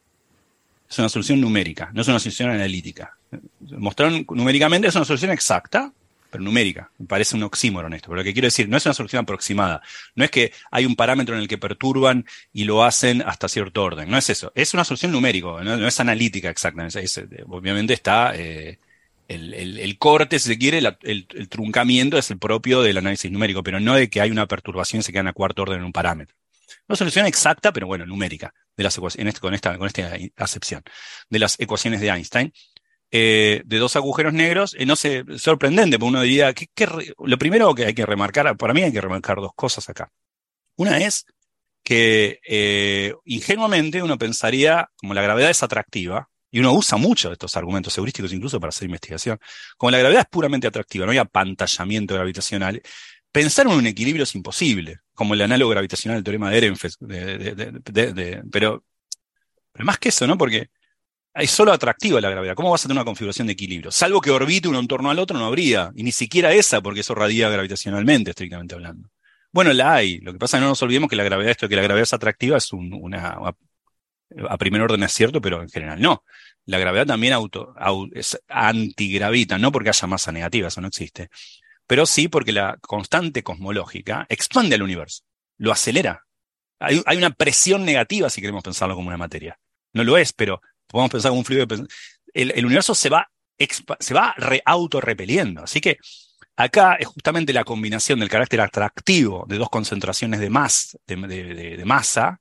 Es una solución numérica, no es una solución analítica. Mostraron numéricamente, es una solución exacta, pero numérica. Me parece un oxímoron esto. Pero lo que quiero decir, no es una solución aproximada. No es que hay un parámetro en el que perturban y lo hacen hasta cierto orden. No es eso. Es una solución numérica, no, no es analítica exacta. Es, es, obviamente está eh, el, el, el corte, si se quiere, la, el, el truncamiento es el propio del análisis numérico, pero no de que hay una perturbación y se quedan a cuarto orden en un parámetro. Una solución exacta, pero bueno, numérica, de las ecuaciones, en este, con, esta, con esta acepción, de las ecuaciones de Einstein. Eh, de dos agujeros negros, eh, no sé, sorprendente, porque uno diría, ¿qué, qué re... lo primero que hay que remarcar, para mí hay que remarcar dos cosas acá. Una es que eh, ingenuamente uno pensaría, como la gravedad es atractiva, y uno usa mucho estos argumentos heurísticos incluso para hacer investigación, como la gravedad es puramente atractiva, no hay apantallamiento gravitacional, pensar en un equilibrio es imposible, como el análogo gravitacional del teorema de Ehrenfest, de, de, de, de, de, pero, pero más que eso, ¿no? Porque es solo atractiva la gravedad. ¿Cómo vas a tener una configuración de equilibrio? Salvo que orbite uno en torno al otro, no habría. Y ni siquiera esa, porque eso radia gravitacionalmente, estrictamente hablando. Bueno, la hay. Lo que pasa es que no nos olvidemos que la gravedad, esto de que la gravedad es atractiva, es un, una, una, a primer orden es cierto, pero en general no. La gravedad también auto, auto, es antigravita, no porque haya masa negativa, eso no existe. Pero sí porque la constante cosmológica expande al universo, lo acelera. Hay, hay una presión negativa si queremos pensarlo como una materia. No lo es, pero podemos pensar como un fluido de... El, el universo se va, expa, se va re, autorrepeliendo. Así que acá es justamente la combinación del carácter atractivo de dos concentraciones de, mas, de, de, de, de masa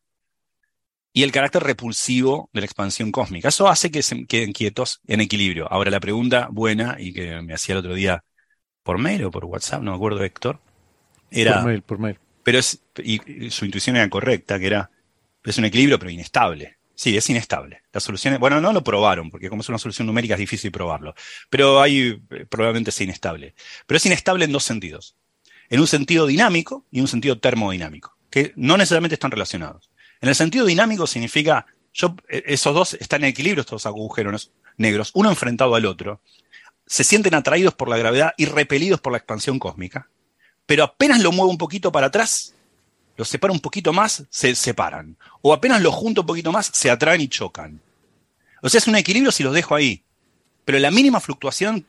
y el carácter repulsivo de la expansión cósmica. Eso hace que se queden quietos en equilibrio. Ahora la pregunta buena, y que me hacía el otro día por mail o por WhatsApp, no me acuerdo, Héctor, era... Por mail, por mail. Pero es, y, y su intuición era correcta, que era, es un equilibrio pero inestable. Sí, es inestable. Las soluciones, bueno, no lo probaron, porque como es una solución numérica es difícil probarlo, pero ahí probablemente es inestable. Pero es inestable en dos sentidos. En un sentido dinámico y un sentido termodinámico, que no necesariamente están relacionados. En el sentido dinámico significa, yo, esos dos están en equilibrio, estos agujeros negros, uno enfrentado al otro, se sienten atraídos por la gravedad y repelidos por la expansión cósmica, pero apenas lo muevo un poquito para atrás, los separo un poquito más, se separan. O apenas los junto un poquito más, se atraen y chocan. O sea, es un equilibrio si los dejo ahí. Pero la mínima fluctuación,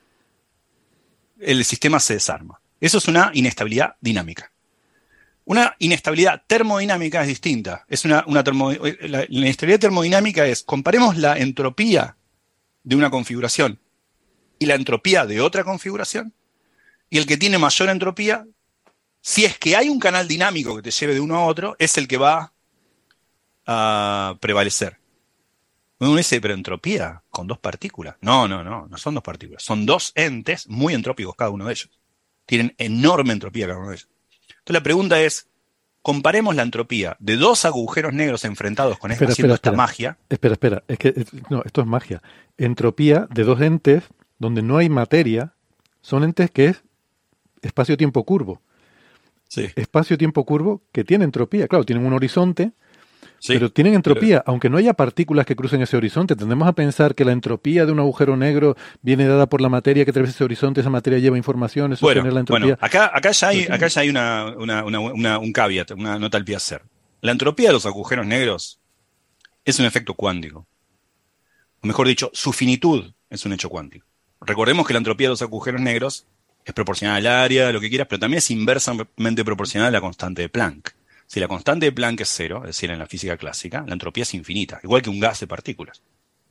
el sistema se desarma. Eso es una inestabilidad dinámica. Una inestabilidad termodinámica es distinta. Es una, una termo, la, la inestabilidad termodinámica es, comparemos la entropía de una configuración y la entropía de otra configuración, y el que tiene mayor entropía, si es que hay un canal dinámico que te lleve de uno a otro, es el que va a prevalecer. Uno dice, pero entropía con dos partículas. No, no, no, no son dos partículas. Son dos entes muy entrópicos cada uno de ellos. Tienen enorme entropía cada uno de ellos. Entonces la pregunta es, comparemos la entropía de dos agujeros negros enfrentados con esta, haciendo esta magia. Espera, espera, es que no, esto es magia. Entropía de dos entes donde no hay materia, son entes que es espacio-tiempo curvo. Sí. Espacio-tiempo curvo que tiene entropía. Claro, tienen un horizonte, sí, pero tienen entropía. pero... Aunque no haya partículas que crucen ese horizonte, tendemos a pensar que la entropía de un agujero negro viene dada por la materia que atraviesa ese horizonte, esa materia lleva información, eso bueno, genera la entropía. Bueno, acá, acá ya hay, acá ya hay una, una, una, una, un caveat, una nota al pie hacer. La entropía de los agujeros negros es un efecto cuántico. O mejor dicho, su finitud es un hecho cuántico. Recordemos que la entropía de los agujeros negros es proporcional al área, lo que quieras, pero también es inversamente proporcional a la constante de Planck. Si la constante de Planck es cero, es decir, en la física clásica, la entropía es infinita, igual que un gas de partículas.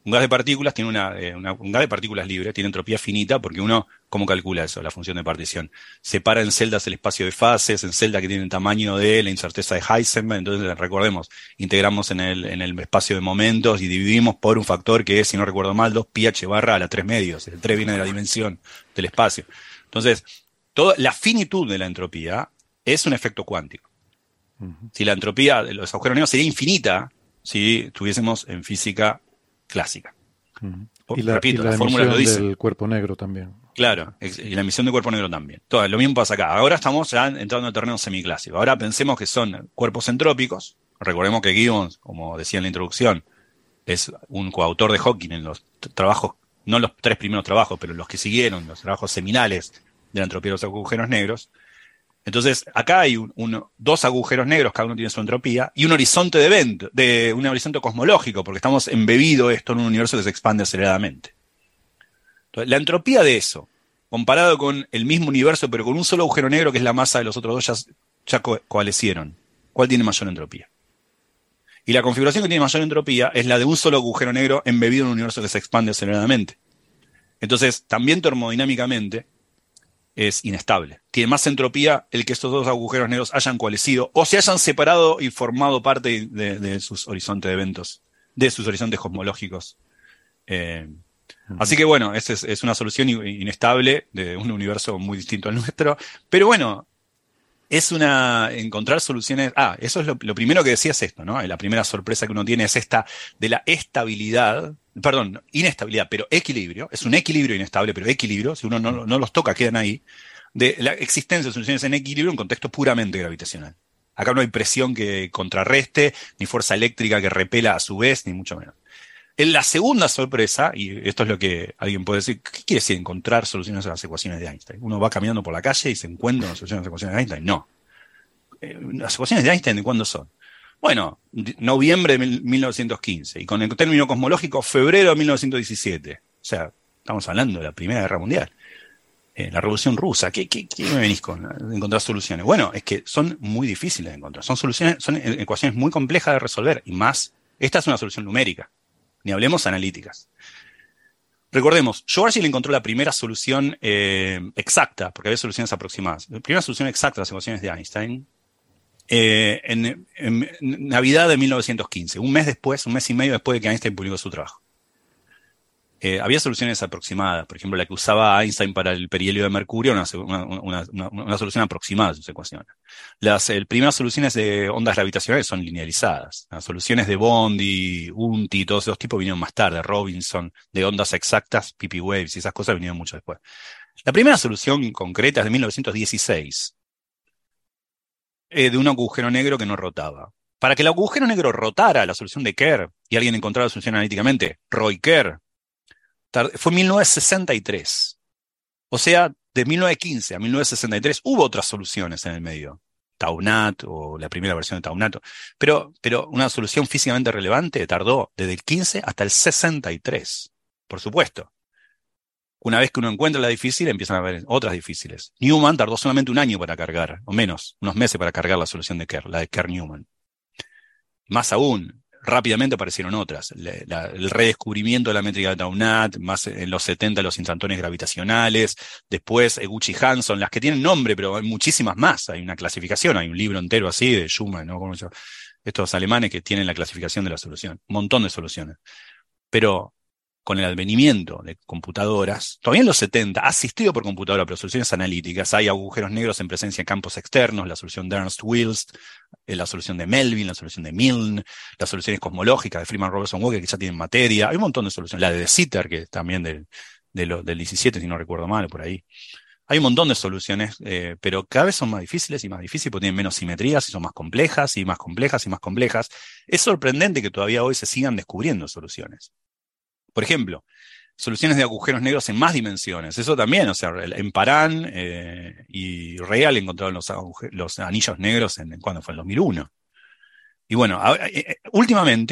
Un gas de partículas tiene una, eh, una, un gas de partículas libre, tiene entropía finita, porque uno, ¿cómo calcula eso? La función de partición. Separa en celdas el espacio de fases, en celdas que tienen tamaño de la incerteza de Heisenberg. Entonces, recordemos, integramos en el, en el espacio de momentos y dividimos por un factor que es, si no recuerdo mal, dos pi h barra a la tres medios. El tres viene de la dimensión del espacio. Entonces, toda la finitud de la entropía es un efecto cuántico. Uh-huh. Si la entropía de los agujeros negros sería infinita si tuviésemos en física clásica. Uh-huh. Y la, Repito, y la, la fórmula lo dice. Del cuerpo negro también. Claro, y la emisión de cuerpo negro también. Todo, lo mismo pasa acá. Ahora estamos ya entrando en terreno semiclásico. Ahora pensemos que son cuerpos entrópicos. Recordemos que Gibbons, como decía en la introducción, es un coautor de Hawking en los trabajos, no los tres primeros trabajos, pero los que siguieron, los trabajos seminales de la entropía de los agujeros negros. Entonces, acá hay un, un, dos agujeros negros, cada uno tiene su entropía, y un horizonte de evento, de un horizonte cosmológico, porque estamos embebido esto en un universo que se expande aceleradamente. Entonces, la entropía de eso, comparado con el mismo universo, pero con un solo agujero negro, que es la masa de los otros dos, ya, ya co coalescieron. ¿Cuál tiene mayor entropía? Y la configuración que tiene mayor entropía es la de un solo agujero negro embebido en un universo que se expande aceleradamente. Entonces, también termodinámicamente, es inestable. Tiene más entropía el que estos dos agujeros negros hayan coalescido o se hayan separado y formado parte de, de sus horizontes de eventos, de sus horizontes cosmológicos. Eh, uh-huh. Así que bueno, esa es, es una solución inestable de un universo muy distinto al nuestro. Pero bueno, es una encontrar soluciones. Ah, eso es lo, lo primero que decía es esto, ¿no? La primera sorpresa que uno tiene es esta de la estabilidad. Perdón, inestabilidad, pero equilibrio. Es un equilibrio inestable, pero equilibrio. Si uno no, no los toca, quedan ahí. De la existencia de soluciones en equilibrio en contexto puramente gravitacional. Acá no hay presión que contrarreste, ni fuerza eléctrica que repela a su vez, ni mucho menos. En la segunda sorpresa, y esto es lo que alguien puede decir, ¿qué quiere decir encontrar soluciones a las ecuaciones de Einstein? ¿Uno va caminando por la calle y se encuentra las soluciones a las ecuaciones de Einstein? No. ¿Las ecuaciones de Einstein de cuándo son? Bueno, noviembre de mil novecientos quince, y con el término cosmológico, febrero de mil novecientos diecisiete. O sea, estamos hablando de la Primera Guerra Mundial. Eh, la Revolución Rusa. ¿Qué, qué, qué me venís con encontrar soluciones? Bueno, es que son muy difíciles de encontrar. Son soluciones, son ecuaciones muy complejas de resolver, y más, esta es una solución numérica. Ni hablemos analíticas. Recordemos, Schwarzschild encontró la primera solución eh, exacta, porque había soluciones aproximadas. La primera solución exacta de las ecuaciones de Einstein Eh, en, en Navidad de mil novecientos quince, un mes después, un mes y medio después de que Einstein publicó su trabajo. Eh, había soluciones aproximadas, por ejemplo, la que usaba Einstein para el perihelio de mercurio, una, una, una, una solución aproximada de sus ecuaciones. Las el, primeras soluciones de ondas gravitacionales son linealizadas. Las soluciones de Bondi, Unti, todos esos tipos vinieron más tarde, Robinson, de ondas exactas, P P waves y esas cosas vinieron mucho después. La primera solución concreta es de mil novecientos dieciséis. Eh, de un agujero negro que no rotaba. Para que el agujero negro rotara la solución de Kerr y alguien encontrara la solución analíticamente, Roy Kerr, fue en mil novecientos sesenta y tres. O sea, de mil novecientos quince a mil novecientos sesenta y tres hubo otras soluciones en el medio. Taunat o la primera versión de Taunat. Pero, pero una solución físicamente relevante tardó desde el quince hasta el sesenta y tres. Por supuesto. Una vez que uno encuentra la difícil, empiezan a haber otras difíciles. Newman tardó solamente un año para cargar, o menos, unos meses para cargar la solución de Kerr, la de Kerr-Newman. Más aún, rápidamente aparecieron otras. La, la, el redescubrimiento de la métrica de Taunat, más en los setenta los instantones gravitacionales, después Eguchi y Hanson, las que tienen nombre, pero hay muchísimas más. Hay una clasificación, hay un libro entero así de Schumann, ¿no? Como yo, estos alemanes que tienen la clasificación de la solución. Un montón de soluciones. Pero con el advenimiento de computadoras, todavía en los setenta, asistido por computadora, pero soluciones analíticas, hay agujeros negros en presencia de campos externos, la solución de Ernst-Wills, la solución de Melvin, la solución de Milne, las soluciones cosmológicas de Freeman-Robertson-Walker, que ya tienen materia, hay un montón de soluciones, la de De Sitter, que también del, de lo, del diecisiete, si no recuerdo mal, por ahí. Hay un montón de soluciones, eh, pero cada vez son más difíciles y más difíciles porque tienen menos simetrías y son más complejas y más complejas y más complejas. Es sorprendente que todavía hoy se sigan descubriendo soluciones. Por ejemplo, soluciones de agujeros negros en más dimensiones. Eso también, o sea, en Parán eh, y Real encontraron los, los anillos negros en, ¿cuándo fue? En dos mil uno. Y bueno, a, eh, últimamente,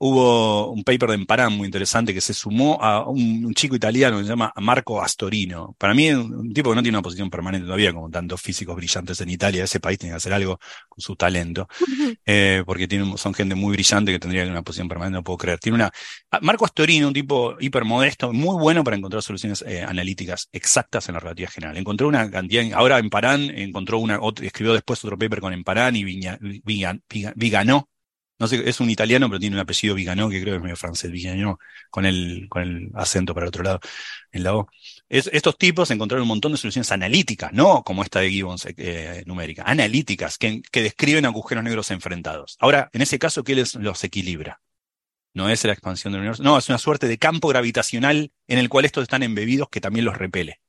hubo un paper de Emparan muy interesante que se sumó a un, un chico italiano que se llama Marco Astorino. Para mí, un, un tipo que no tiene una posición permanente todavía, como tantos físicos brillantes en Italia. Ese país tiene que hacer algo con su talento, eh, porque tiene, son gente muy brillante que tendría una posición permanente, no puedo creer. Tiene una, Marco Astorino, un tipo hipermodesto, muy bueno para encontrar soluciones eh, analíticas exactas en la relatividad general. Encontró una cantidad, ahora Emparan encontró una, otro, escribió después otro paper con Emparan y Vigna, Vigna, Vigna, Viganò. No sé, es un italiano, pero tiene un apellido Viganò, que creo que es medio francés, Viganò, con el, con el acento para el otro lado, en la O. Es, estos tipos encontraron un montón de soluciones analíticas, no como esta de Gibbons eh, numérica, analíticas, que, que describen agujeros negros enfrentados. Ahora, en ese caso, ¿qué les, los equilibra? No es la expansión del universo, no, es una suerte de campo gravitacional en el cual estos están embebidos que también los repele.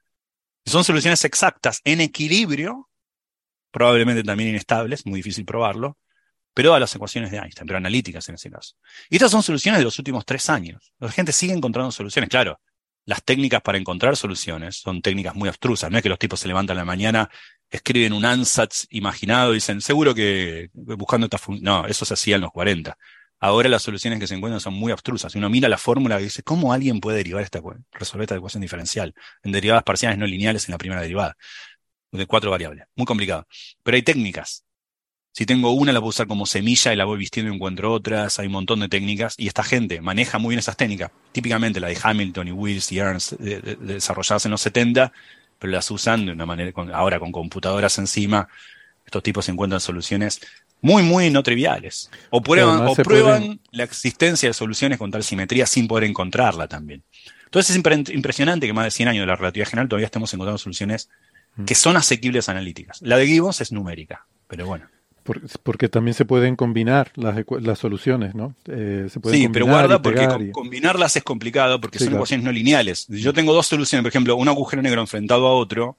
Son soluciones exactas en equilibrio, probablemente también inestables, muy difícil probarlo, pero a las ecuaciones de Einstein, pero analíticas en ese caso. Y estas son soluciones de los últimos tres años. La gente sigue encontrando soluciones. Claro, las técnicas para encontrar soluciones son técnicas muy abstrusas. No es que los tipos se levantan a la mañana, escriben un ansatz imaginado y dicen, seguro que buscando esta función. No, eso se hacía en los cuarenta. Ahora las soluciones que se encuentran son muy abstrusas. Uno mira la fórmula y dice, ¿cómo alguien puede derivar esta, resolver esta ecuación diferencial en derivadas parciales no lineales en la primera derivada? De cuatro variables. Muy complicado. Pero hay técnicas. Si tengo una, la puedo usar como semilla y la voy vistiendo y encuentro otras. Hay un montón de técnicas. Y esta gente maneja muy bien esas técnicas. Típicamente la de Hamilton y Wills y Ernst, de, de, de desarrolladas en los setenta, pero las usan de una manera, con, ahora con computadoras encima. Estos tipos encuentran soluciones muy, muy no triviales. O prueban, o prueban pueden... la existencia de soluciones con tal simetría sin poder encontrarla también. Entonces es impre- impresionante que más de cien años de la relatividad general todavía estemos encontrando soluciones que son asequibles analíticas. La de Gibbons es numérica, pero bueno. Por, porque también se pueden combinar las, las soluciones, ¿no? Eh, se pueden sí, pero guarda, porque y... combinarlas es complicado porque sí, son claro. ecuaciones no lineales. Si yo tengo dos soluciones, por ejemplo, un agujero negro enfrentado a otro,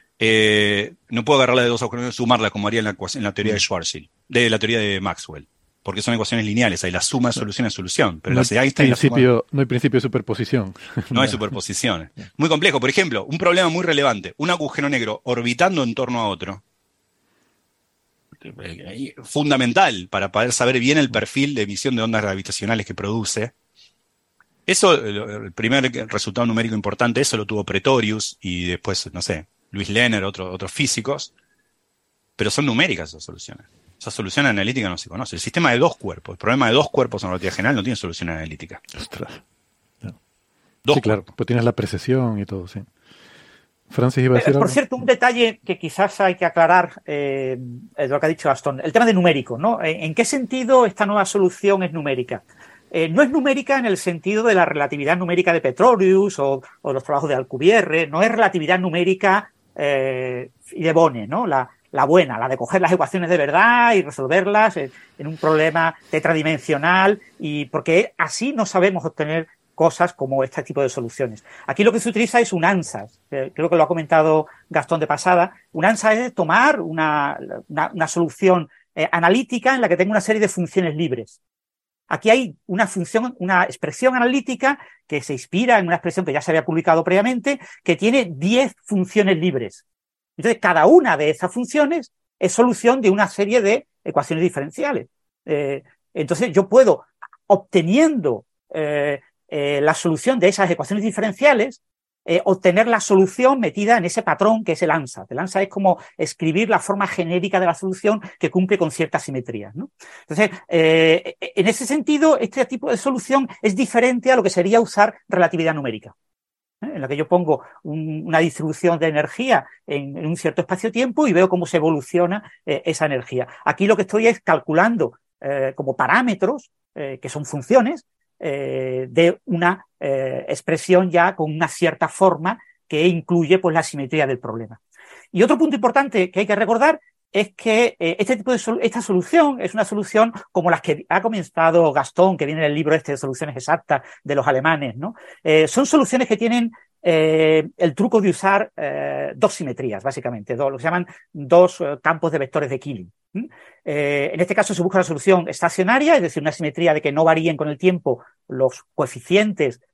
eh, no puedo agarrarla de dos agujeros negros y sumarla como haría en la, en la teoría mm. de Schwarzschild, de la teoría de Maxwell, porque son ecuaciones lineales, hay la suma de solución es solución, pero no las de Einstein... Principio, la suma... No hay principio de superposición. No hay superposiciones. Muy complejo. Por ejemplo, un problema muy relevante, un agujero negro orbitando en torno a otro, fundamental para poder saber bien el perfil de emisión de ondas gravitacionales que produce. Eso, el primer resultado numérico importante, eso lo tuvo Pretorius y después, no sé, Luis Lenner, otro, otros físicos, pero son numéricas esas soluciones. Esa solución analítica no se conoce. El sistema de dos cuerpos, el problema de dos cuerpos en la relatividad general no tiene solución analítica. Ostras. No. Dos sí, claro, pues tienes la precesión y todo, sí. Francis iba a decir eh, Por algo. cierto, un detalle que quizás hay que aclarar eh, de lo que ha dicho Gastón, el tema de numérico, ¿no? ¿En qué sentido esta nueva solución es numérica? Eh, no es numérica en el sentido de la relatividad numérica de Pretorius o, o los trabajos de Alcubierre, no es relatividad numérica eh, y de Bohne, ¿no? La, la buena, la de coger las ecuaciones de verdad y resolverlas en, en un problema tetradimensional, y porque así no sabemos obtener cosas como este tipo de soluciones. Aquí lo que se utiliza es un ansatz, eh, creo que lo ha comentado Gastón de pasada. Un ansatz es tomar una, una, una solución eh, analítica en la que tenga una serie de funciones libres. Aquí hay una función, una expresión analítica que se inspira en una expresión que ya se había publicado previamente, que tiene diez funciones libres. Entonces, cada una de esas funciones es solución de una serie de ecuaciones diferenciales. Eh, entonces, yo puedo, obteniendo eh, eh, la solución de esas ecuaciones diferenciales, eh, obtener la solución metida en ese patrón que es el ansatz. El ansatz es como escribir la forma genérica de la solución que cumple con ciertas simetrías, ¿no? Entonces, eh, en ese sentido, este tipo de solución es diferente a lo que sería usar relatividad numérica, en la que yo pongo un, una distribución de energía en, en un cierto espacio-tiempo y veo cómo se evoluciona eh, esa energía. Aquí lo que estoy es calculando eh, como parámetros, eh, que son funciones, eh, de una eh, expresión ya con una cierta forma que incluye pues la simetría del problema. Y otro punto importante que hay que recordar es que eh, este tipo de sol- esta solución es una solución como las que ha comenzado Gastón, que viene en el libro este de soluciones exactas de los alemanes, ¿no? Eh, son soluciones que tienen eh, el truco de usar eh, dos simetrías, básicamente, dos, lo que se llaman dos eh, campos de vectores de Killing. ¿Mm? Eh, en este caso se busca una solución estacionaria, es decir, una simetría de que no varíen con el tiempo los coeficientes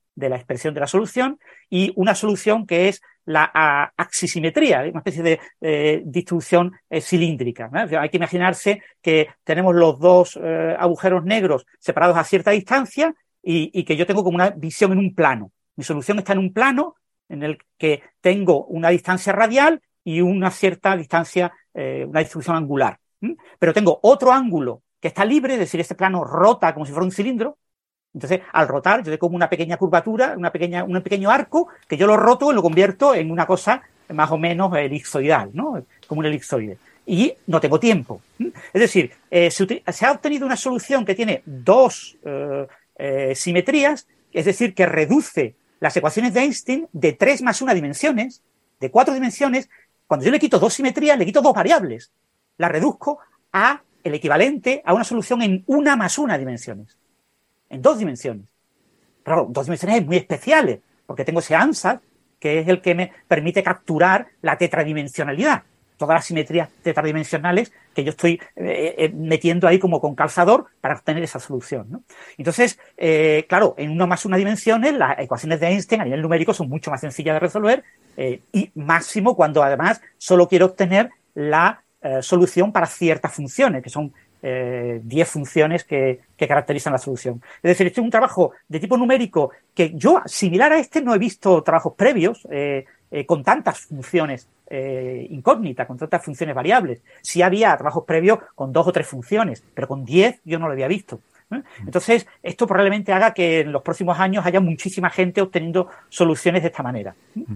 de la expresión de la solución, y una solución que es la a, axisimetría, una especie de eh, distribución eh, cilíndrica, ¿no? Hay que imaginarse que tenemos los dos eh, agujeros negros separados a cierta distancia y, y que yo tengo como una visión en un plano. Mi solución está en un plano en el que tengo una distancia radial y una cierta distancia, eh, una distribución angular. ¿Mm? Pero tengo otro ángulo que está libre, es decir, este plano rota como si fuera un cilindro. Entonces, al rotar, yo tengo como una pequeña curvatura, una pequeña, un pequeño arco, que yo lo roto y lo convierto en una cosa más o menos elipsoidal, ¿no? Como un elipsoide. Y no tengo tiempo. Es decir, eh, se, se ha obtenido una solución que tiene dos eh, eh, simetrías, es decir, que reduce las ecuaciones de Einstein de tres más una dimensiones, de cuatro dimensiones. Cuando yo le quito dos simetrías, le quito dos variables. La reduzco a el equivalente a una solución en una más una dimensiones. En dos dimensiones. Pero dos dimensiones muy especiales, porque tengo ese ANSAT, que es el que me permite capturar la tetradimensionalidad. Todas las simetrías tetradimensionales que yo estoy eh, eh, metiendo ahí como con calzador para obtener esa solución, ¿no? Entonces, eh, claro, en una más una dimensiones, las ecuaciones de Einstein a nivel numérico son mucho más sencillas de resolver, eh, y máximo cuando además solo quiero obtener la eh, solución para ciertas funciones, que son Eh, diez funciones que, que caracterizan la solución. Es decir, este es un trabajo de tipo numérico que yo, similar a este, no he visto trabajos previos eh, eh, con tantas funciones eh, incógnitas, con tantas funciones variables. Sí había trabajos previos con dos o tres funciones, pero con diez yo no lo había visto. ¿eh? Entonces, esto probablemente haga que en los próximos años haya muchísima gente obteniendo soluciones de esta manera.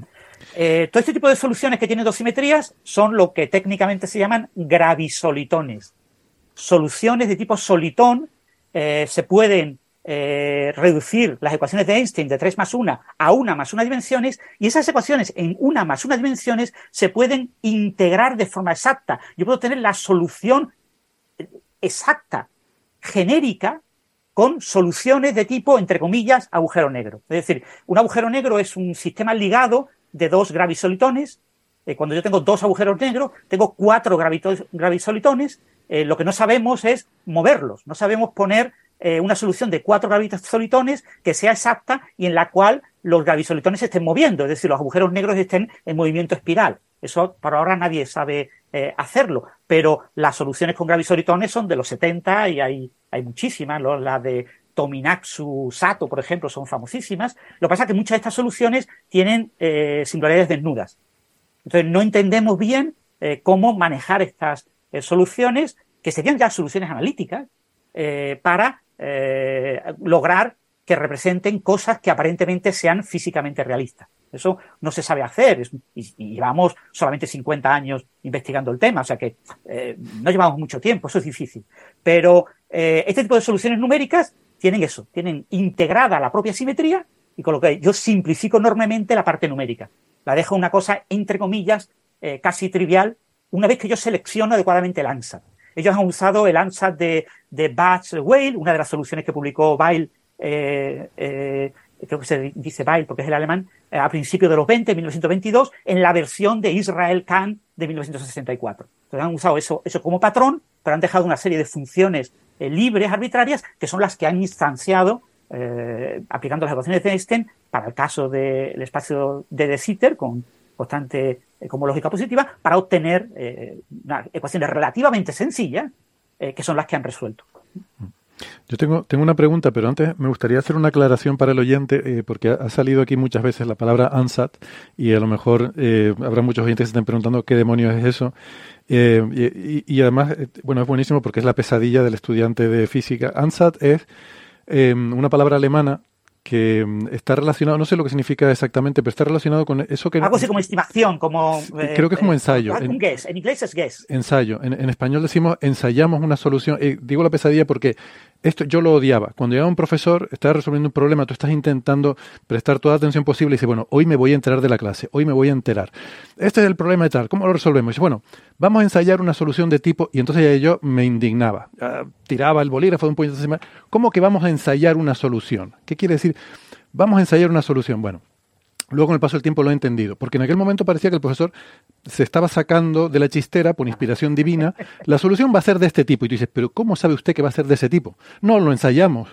Eh, todo este tipo de soluciones que tienen dos simetrías son lo que técnicamente se llaman gravisolitones. Soluciones de tipo solitón, eh, se pueden eh, reducir las ecuaciones de Einstein de tres más una a una más una dimensiones, y esas ecuaciones en una más una dimensiones se pueden integrar de forma exacta. Yo puedo tener la solución exacta, genérica, con soluciones de tipo, entre comillas, agujero negro. Es decir, un agujero negro es un sistema ligado de dos gravisolitones. Eh, cuando yo tengo dos agujeros negros, tengo cuatro gravisolitones. Eh, lo que no sabemos es moverlos, no sabemos poner eh, una solución de cuatro gravisolitones que sea exacta y en la cual los gravisolitones se estén moviendo, es decir, los agujeros negros estén en movimiento espiral. Eso por ahora nadie sabe eh, hacerlo, pero las soluciones con gravisolitones son de los setenta y hay, hay muchísimas, ¿no? Las de Tominaxu Sato, por ejemplo, son famosísimas. Lo que pasa es que muchas de estas soluciones tienen eh, singularidades desnudas. Entonces no entendemos bien eh, cómo manejar estas eh, soluciones, que serían ya soluciones analíticas, eh, para eh, lograr que representen cosas que aparentemente sean físicamente realistas. Eso no se sabe hacer, es, y, y llevamos solamente cincuenta años investigando el tema, o sea que eh, no llevamos mucho tiempo, eso es difícil. Pero eh, este tipo de soluciones numéricas tienen eso, tienen integrada la propia simetría, y con lo que yo simplifico enormemente la parte numérica. La dejo una cosa, entre comillas, eh, casi trivial, una vez que yo selecciono adecuadamente el ANSAT. Ellos han usado el ANSAT de, de Batch-Weil, una de las soluciones que publicó Weil, eh, eh, creo que se dice Weil porque es el alemán, eh, a principios de los veinte, mil novecientos veintidós, en la versión de Israel Khan de mil novecientos sesenta y cuatro. Entonces han usado eso, eso como patrón, pero han dejado una serie de funciones eh, libres, arbitrarias, que son las que han instanciado Eh, aplicando las ecuaciones de Einstein para el caso del espacio de De Sitter con constante eh, cosmológica positiva, para obtener eh, unas ecuaciones relativamente sencillas eh, que son las que han resuelto. Yo tengo, tengo una pregunta, pero antes me gustaría hacer una aclaración para el oyente, eh, porque ha, ha salido aquí muchas veces la palabra ANSAT y a lo mejor eh, habrá muchos oyentes que se estén preguntando qué demonios es eso. Eh, y, y además, eh, bueno, es buenísimo porque es la pesadilla del estudiante de física. ANSAT es Eh, una palabra alemana que está relacionado, no sé lo que significa exactamente, pero está relacionado con eso que... Algo así como estimación, como... Eh, creo que es como ensayo. Eh, un guess, en inglés es guess. Ensayo. En, en español decimos ensayamos una solución. Eh, digo la pesadilla porque esto yo lo odiaba. Cuando llegaba un profesor, estaba resolviendo un problema, tú estás intentando prestar toda la atención posible y dices, bueno, hoy me voy a enterar de la clase, hoy me voy a enterar. Este es el problema de tal, ¿cómo lo resolvemos? Y dice, bueno, vamos a ensayar una solución de tipo, y entonces yo me indignaba. Uh, tiraba el bolígrafo de un puñetazo encima. ¿Cómo que vamos a ensayar una solución? ¿Qué quiere decir? Vamos a ensayar una solución. Bueno, luego con el paso del tiempo lo he entendido, porque en aquel momento parecía que el profesor se estaba sacando de la chistera por inspiración divina. La solución va a ser de este tipo. Y tú dices, ¿pero cómo sabe usted que va a ser de ese tipo? No, lo ensayamos.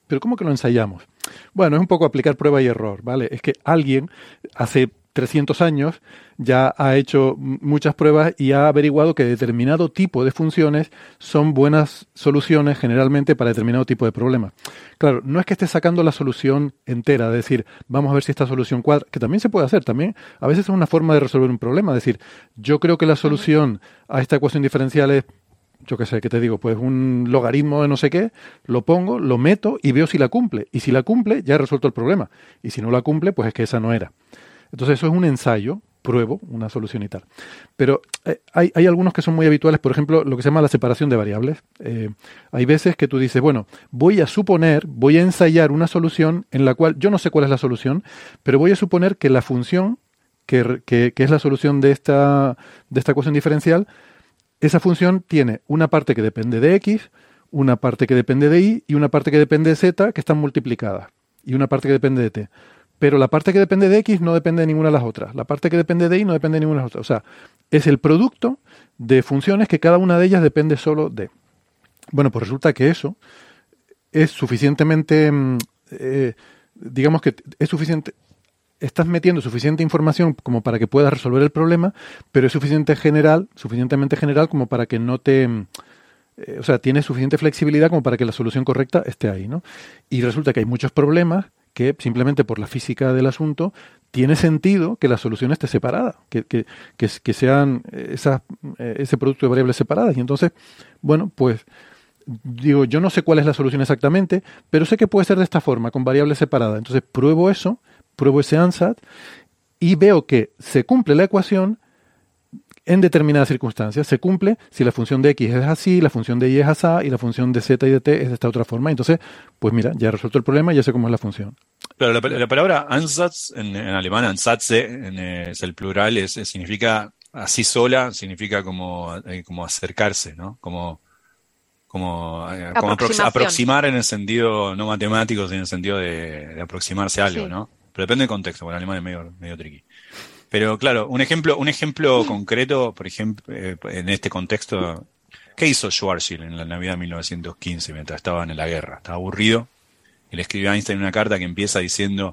¿pero cómo que lo ensayamos? Bueno, es un poco aplicar prueba y error, ¿vale? Es que alguien hace trescientos años ya ha hecho muchas pruebas y ha averiguado que determinado tipo de funciones son buenas soluciones generalmente para determinado tipo de problema. Claro, no es que esté sacando la solución entera, es decir, vamos a ver si esta solución cuadra, que también se puede hacer, también a veces es una forma de resolver un problema, es decir, yo creo que la solución a esta ecuación diferencial es, yo qué sé, ¿qué te digo? Pues un logaritmo de no sé qué, lo pongo, lo meto y veo si la cumple. Y si la cumple, ya he resuelto el problema. Y si no la cumple, pues es que esa no era. Entonces eso es un ensayo, pruebo una solución y tal. Pero eh, hay, hay algunos que son muy habituales, por ejemplo, lo que se llama la separación de variables. Eh, hay veces que tú dices, bueno, voy a suponer, voy a ensayar una solución en la cual yo no sé cuál es la solución, pero voy a suponer que la función, que, que, que es la solución de esta, de esta ecuación diferencial, esa función tiene una parte que depende de x, una parte que depende de y y una parte que depende de z que están multiplicadas y una parte que depende de t. Pero la parte que depende de x no depende de ninguna de las otras. La parte que depende de y no depende de ninguna de las otras. O sea, es el producto de funciones que cada una de ellas depende solo de. Bueno, pues resulta que eso es suficientemente, eh, digamos que es suficiente... Estás metiendo suficiente información como para que puedas resolver el problema, pero es suficiente general, suficientemente general como para que no te... Eh, o sea, tiene suficiente flexibilidad como para que la solución correcta esté ahí, ¿no? Y resulta que hay muchos problemas que simplemente por la física del asunto tiene sentido que la solución esté separada, que, que, que, que sean esas, ese producto de variables separadas. Y entonces, bueno, pues... Digo, yo no sé cuál es la solución exactamente, pero sé que puede ser de esta forma, con variables separadas. Entonces pruebo eso, pruebo ese ansat y veo que se cumple la ecuación en determinadas circunstancias. Se cumple si la función de x es así, la función de y es así y la función de z y de t es de esta otra forma. Entonces, pues mira, ya he resuelto el problema y ya sé cómo es la función. Pero la, la palabra Ansatz, en, en alemán, Ansätze, en, es el plural, es, es, significa así sola, significa como, eh, como acercarse, ¿no? Como... Como, eh, como aprox- aproximar en el sentido no matemático, sino en el sentido de, de aproximarse a algo, sí. ¿no? Pero depende del contexto, porque el alemán es medio, medio tricky. Pero claro, un ejemplo, un ejemplo mm. concreto, por ejemplo, eh, en este contexto, ¿qué hizo Schwarzschild en la Navidad de mil novecientos quince mientras estaban en la guerra? Estaba aburrido y le escribió a Einstein una carta que empieza diciendo: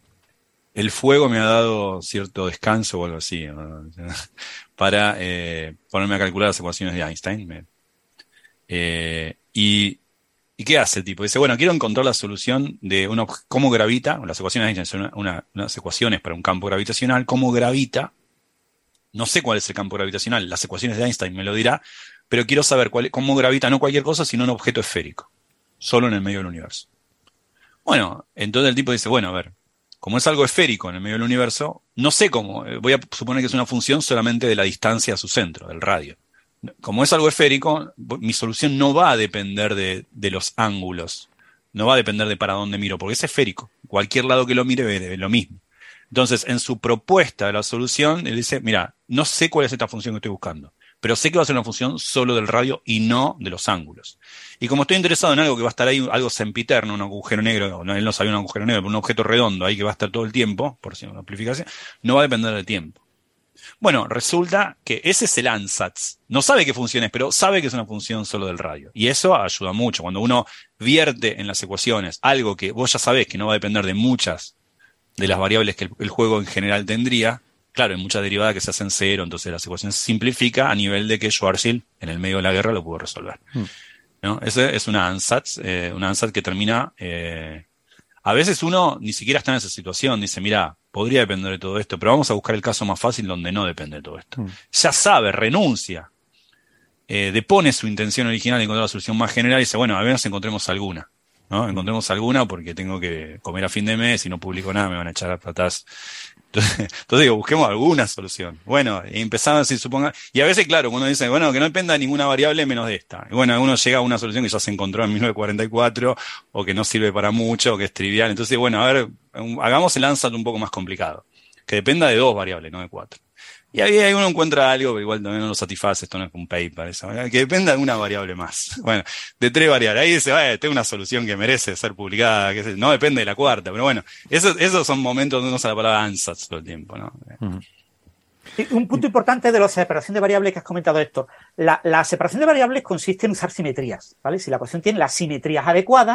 el fuego me ha dado cierto descanso o algo así, ¿no? para eh, ponerme a calcular las ecuaciones de Einstein. Me, Eh, y, ¿Y qué hace el tipo? Dice, bueno, quiero encontrar la solución de una, cómo gravita, las ecuaciones de Einstein son una, una, unas ecuaciones para un campo gravitacional, cómo gravita, no sé cuál es el campo gravitacional, las ecuaciones de Einstein me lo dirá, pero quiero saber cuál, cómo gravita no cualquier cosa, sino un objeto esférico, solo en el medio del universo. Bueno, entonces el tipo dice, bueno, a ver, como es algo esférico en el medio del universo, no sé cómo, voy a suponer que es una función solamente de la distancia a su centro, del radio. Como es algo esférico, mi solución no va a depender de, de los ángulos, no va a depender de para dónde miro, porque es esférico. Cualquier lado que lo mire ve, ve lo mismo. Entonces, en su propuesta de la solución, él dice, mira, no sé cuál es esta función que estoy buscando, pero sé que va a ser una función solo del radio y no de los ángulos. Y como estoy interesado en algo que va a estar ahí, algo sempiterno, un agujero negro, no, él no sabía un agujero negro, pero un objeto redondo ahí que va a estar todo el tiempo, por si una amplificación, no va a depender del tiempo. Bueno, resulta que ese es el Ansatz. No sabe qué función es, pero sabe que es una función solo del radio. Y eso ayuda mucho. Cuando uno vierte en las ecuaciones algo que vos ya sabés que no va a depender de muchas de las variables que el, el juego en general tendría, claro, hay muchas derivadas que se hacen cero, entonces la ecuación se simplifica a nivel de que Schwarzschild, en el medio de la guerra, lo pudo resolver. Mm. ¿No? Ese es una Ansatz, eh, una Ansatz que termina... Eh, a veces uno ni siquiera está en esa situación, dice, mira, podría depender de todo esto, pero vamos a buscar el caso más fácil donde no depende de todo esto. Mm. Ya sabe, renuncia, eh, depone su intención original de encontrar la solución más general y dice, bueno, a ver si encontremos alguna, ¿no? Encontremos alguna porque tengo que comer a fin de mes y no publico nada, me van a echar a patas. Entonces, entonces digo, busquemos alguna solución. Bueno, y empezamos así, suponga, y a veces, claro, uno dice, bueno, que no dependa de ninguna variable menos de esta. Y bueno, uno llega a una solución que ya se encontró en mil novecientos cuarenta y cuatro, o que no sirve para mucho, o que es trivial. Entonces, bueno, a ver, hagamos el Ansatz un poco más complicado, que dependa de dos variables, no de cuatro. Y ahí uno encuentra algo que igual también no lo satisface, esto no es un paper, eso, que dependa de una variable más. Bueno, de tres variables. Ahí dice, vaya, tengo una solución que merece ser publicada, que no depende de la cuarta, pero bueno, esos, esos son momentos donde uno usa la palabra Ansatz todo el tiempo, ¿no? Uh-huh. Sí, un punto importante de la separación de variables que has comentado, Héctor. La, la separación de variables consiste en usar simetrías, ¿vale? Si la ecuación tiene las simetrías adecuadas,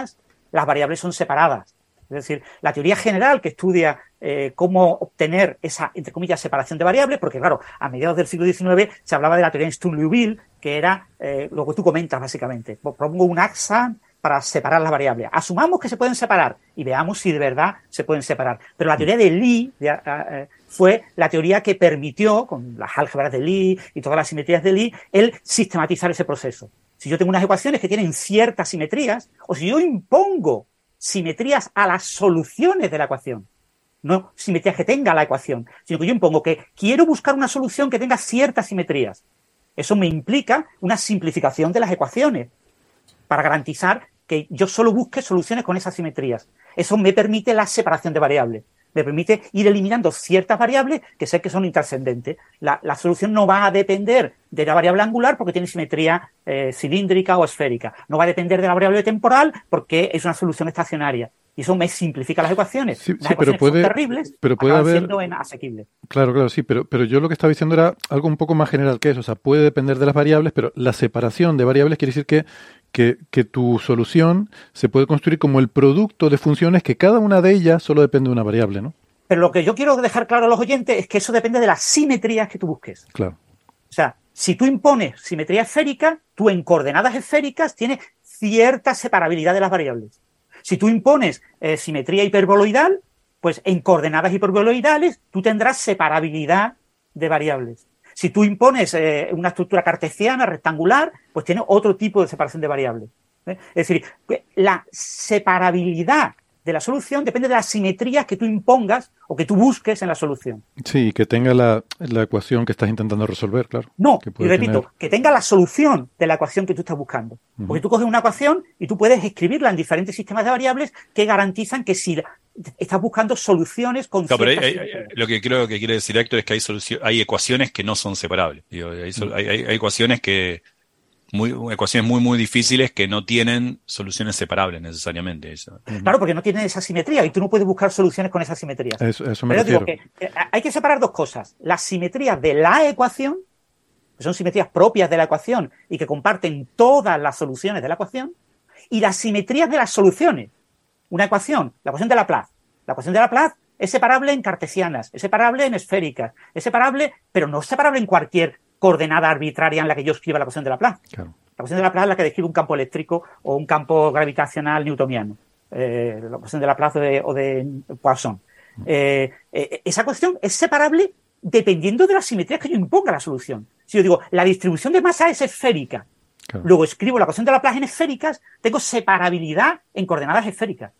las variables son separadas. Es decir, la teoría general que estudia eh, cómo obtener esa, entre comillas, separación de variables, porque claro, a mediados del siglo diecinueve se hablaba de la teoría de Sturm-Liouville, que era eh, lo que tú comentas básicamente. Propongo un axa para separar las variables. Asumamos que se pueden separar y veamos si de verdad se pueden separar. Pero la teoría de Lie de, uh, fue la teoría que permitió, con las álgebras de Lie y todas las simetrías de Lie, el sistematizar ese proceso. Si yo tengo unas ecuaciones que tienen ciertas simetrías, o si yo impongo simetrías a las soluciones de la ecuación, no simetrías que tenga la ecuación, sino que yo impongo que quiero buscar una solución que tenga ciertas simetrías. Eso me implica una simplificación de las ecuaciones para garantizar que yo solo busque soluciones con esas simetrías. Eso me permite la separación de variables. Me permite ir eliminando ciertas variables que sé que son intrascendentes. La, la solución no va a depender de la variable angular porque tiene simetría eh, cilíndrica o esférica. No va a depender de la variable temporal porque es una solución estacionaria. Y eso me simplifica las ecuaciones. Sí, las sí, ecuaciones pero puede, son terribles, pero puede acaban haber, siendo asequibles. Claro, claro, sí, pero, pero yo lo que estaba diciendo era algo un poco más general que eso. O sea, puede depender de las variables, pero la separación de variables quiere decir que, que, que tu solución se puede construir como el producto de funciones que cada una de ellas solo depende de una variable, ¿no? Pero lo que yo quiero dejar claro a los oyentes es que eso depende de las simetrías que tú busques. Claro. O sea, si tú impones simetría esférica, tú en coordenadas esféricas tienes cierta separabilidad de las variables. Si tú impones eh, simetría hiperboloidal, pues en coordenadas hiperboloidales tú tendrás separabilidad de variables. Si tú impones eh, una estructura cartesiana rectangular, pues tienes otro tipo de separación de variables. ¿eh? Es decir, la separabilidad de la solución depende de las simetrías que tú impongas o que tú busques en la solución. Sí, que tenga la, la ecuación que estás intentando resolver, claro. No, que y repito, tener... que tenga la solución de la ecuación que tú estás buscando. Uh-huh. Porque tú coges una ecuación y tú puedes escribirla en diferentes sistemas de variables que garantizan que si la, estás buscando soluciones con no, pero hay, hay, lo que creo que quiere decir Héctor es que hay, hay ecuaciones que no son separables. Digo, hay, uh-huh. hay, hay, hay ecuaciones que Muy, ecuaciones muy, muy difíciles que no tienen soluciones separables necesariamente. Eso. Claro, porque no tienen esa simetría y tú no puedes buscar soluciones con esas simetrías. Eso, eso me Pero refiero. digo que, que hay que separar dos cosas. Las simetrías de la ecuación, que son simetrías propias de la ecuación y que comparten todas las soluciones de la ecuación, y las simetrías de las soluciones. Una ecuación, la ecuación de Laplace. La ecuación de Laplace es separable en cartesianas, es separable en esféricas, es separable, pero no es separable en cualquier coordenada arbitraria en la que yo escriba la ecuación de Laplace. Claro. La ecuación de Laplace es la que describe un campo eléctrico o un campo gravitacional newtoniano. Eh, la ecuación de Laplace o de, o de Poisson. Eh, eh, esa cuestión es separable dependiendo de las simetrías que yo imponga a la solución. Si yo digo, la distribución de masa es esférica, claro. Luego escribo la ecuación de Laplace en esféricas, tengo separabilidad en coordenadas esféricas.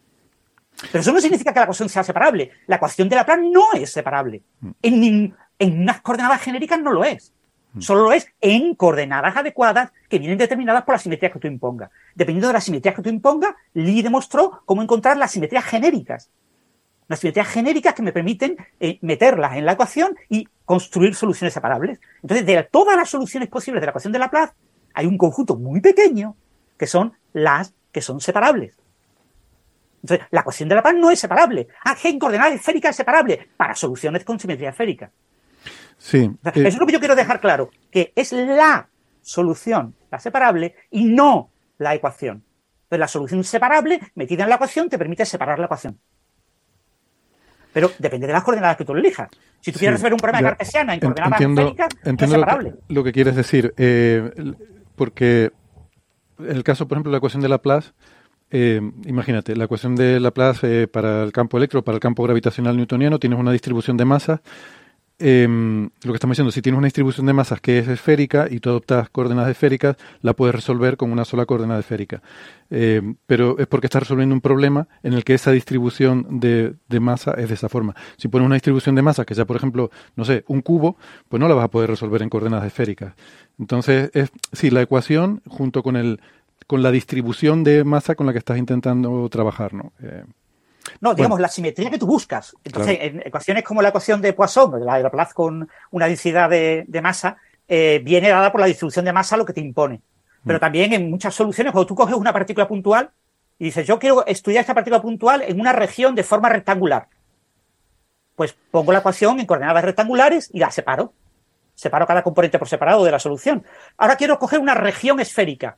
Pero eso no significa que la ecuación sea separable. La ecuación de Laplace no es separable. En, ni, en unas coordenadas genéricas no lo es. Solo lo es en coordenadas adecuadas que vienen determinadas por las simetrías que tú impongas. Dependiendo de las simetrías que tú impongas, Lie demostró cómo encontrar las simetrías genéricas. Las simetrías genéricas que me permiten eh, meterlas en la ecuación y construir soluciones separables. Entonces, de todas las soluciones posibles de la ecuación de Laplace, hay un conjunto muy pequeño que son las que son separables. Entonces, la ecuación de Laplace no es separable. Ah, que en coordenadas esféricas es separable para soluciones con simetría esférica. Sí. O sea, eh, eso es lo que yo quiero dejar claro, que es la solución, la separable, y no la ecuación. Entonces, la solución separable metida en la ecuación te permite separar la ecuación. Pero depende de las coordenadas que tú elijas. Si tú sí, quieres resolver un problema ya, de cartesiana en coordenadas entiendo, esféricas, entiendo es separable. Lo que, lo que quieres decir, eh, porque en el caso, por ejemplo, de la ecuación de Laplace, eh, imagínate, la ecuación de Laplace eh, para el campo eléctrico, para el campo gravitacional newtoniano, tienes una distribución de masas. Eh, lo que estamos diciendo, si tienes una distribución de masas que es esférica y tú adoptas coordenadas esféricas, la puedes resolver con una sola coordenada esférica. Eh, pero es porque estás resolviendo un problema en el que esa distribución de, de masa es de esa forma. Si pones una distribución de masas que sea, por ejemplo, no sé, un cubo, pues no la vas a poder resolver en coordenadas esféricas. Entonces, es sí, la ecuación junto con el con la distribución de masa con la que estás intentando trabajar, ¿no? Eh, No, digamos, bueno, la simetría que tú buscas. Entonces, claro. En ecuaciones como la ecuación de Poisson, la de Laplace con una densidad de, de masa, eh, viene dada por la distribución de masa lo que te impone. Pero mm. también en muchas soluciones, cuando tú coges una partícula puntual y dices, yo quiero estudiar esta partícula puntual en una región de forma rectangular, pues pongo la ecuación en coordenadas rectangulares y la separo. Separo cada componente por separado de la solución. Ahora quiero coger una región esférica.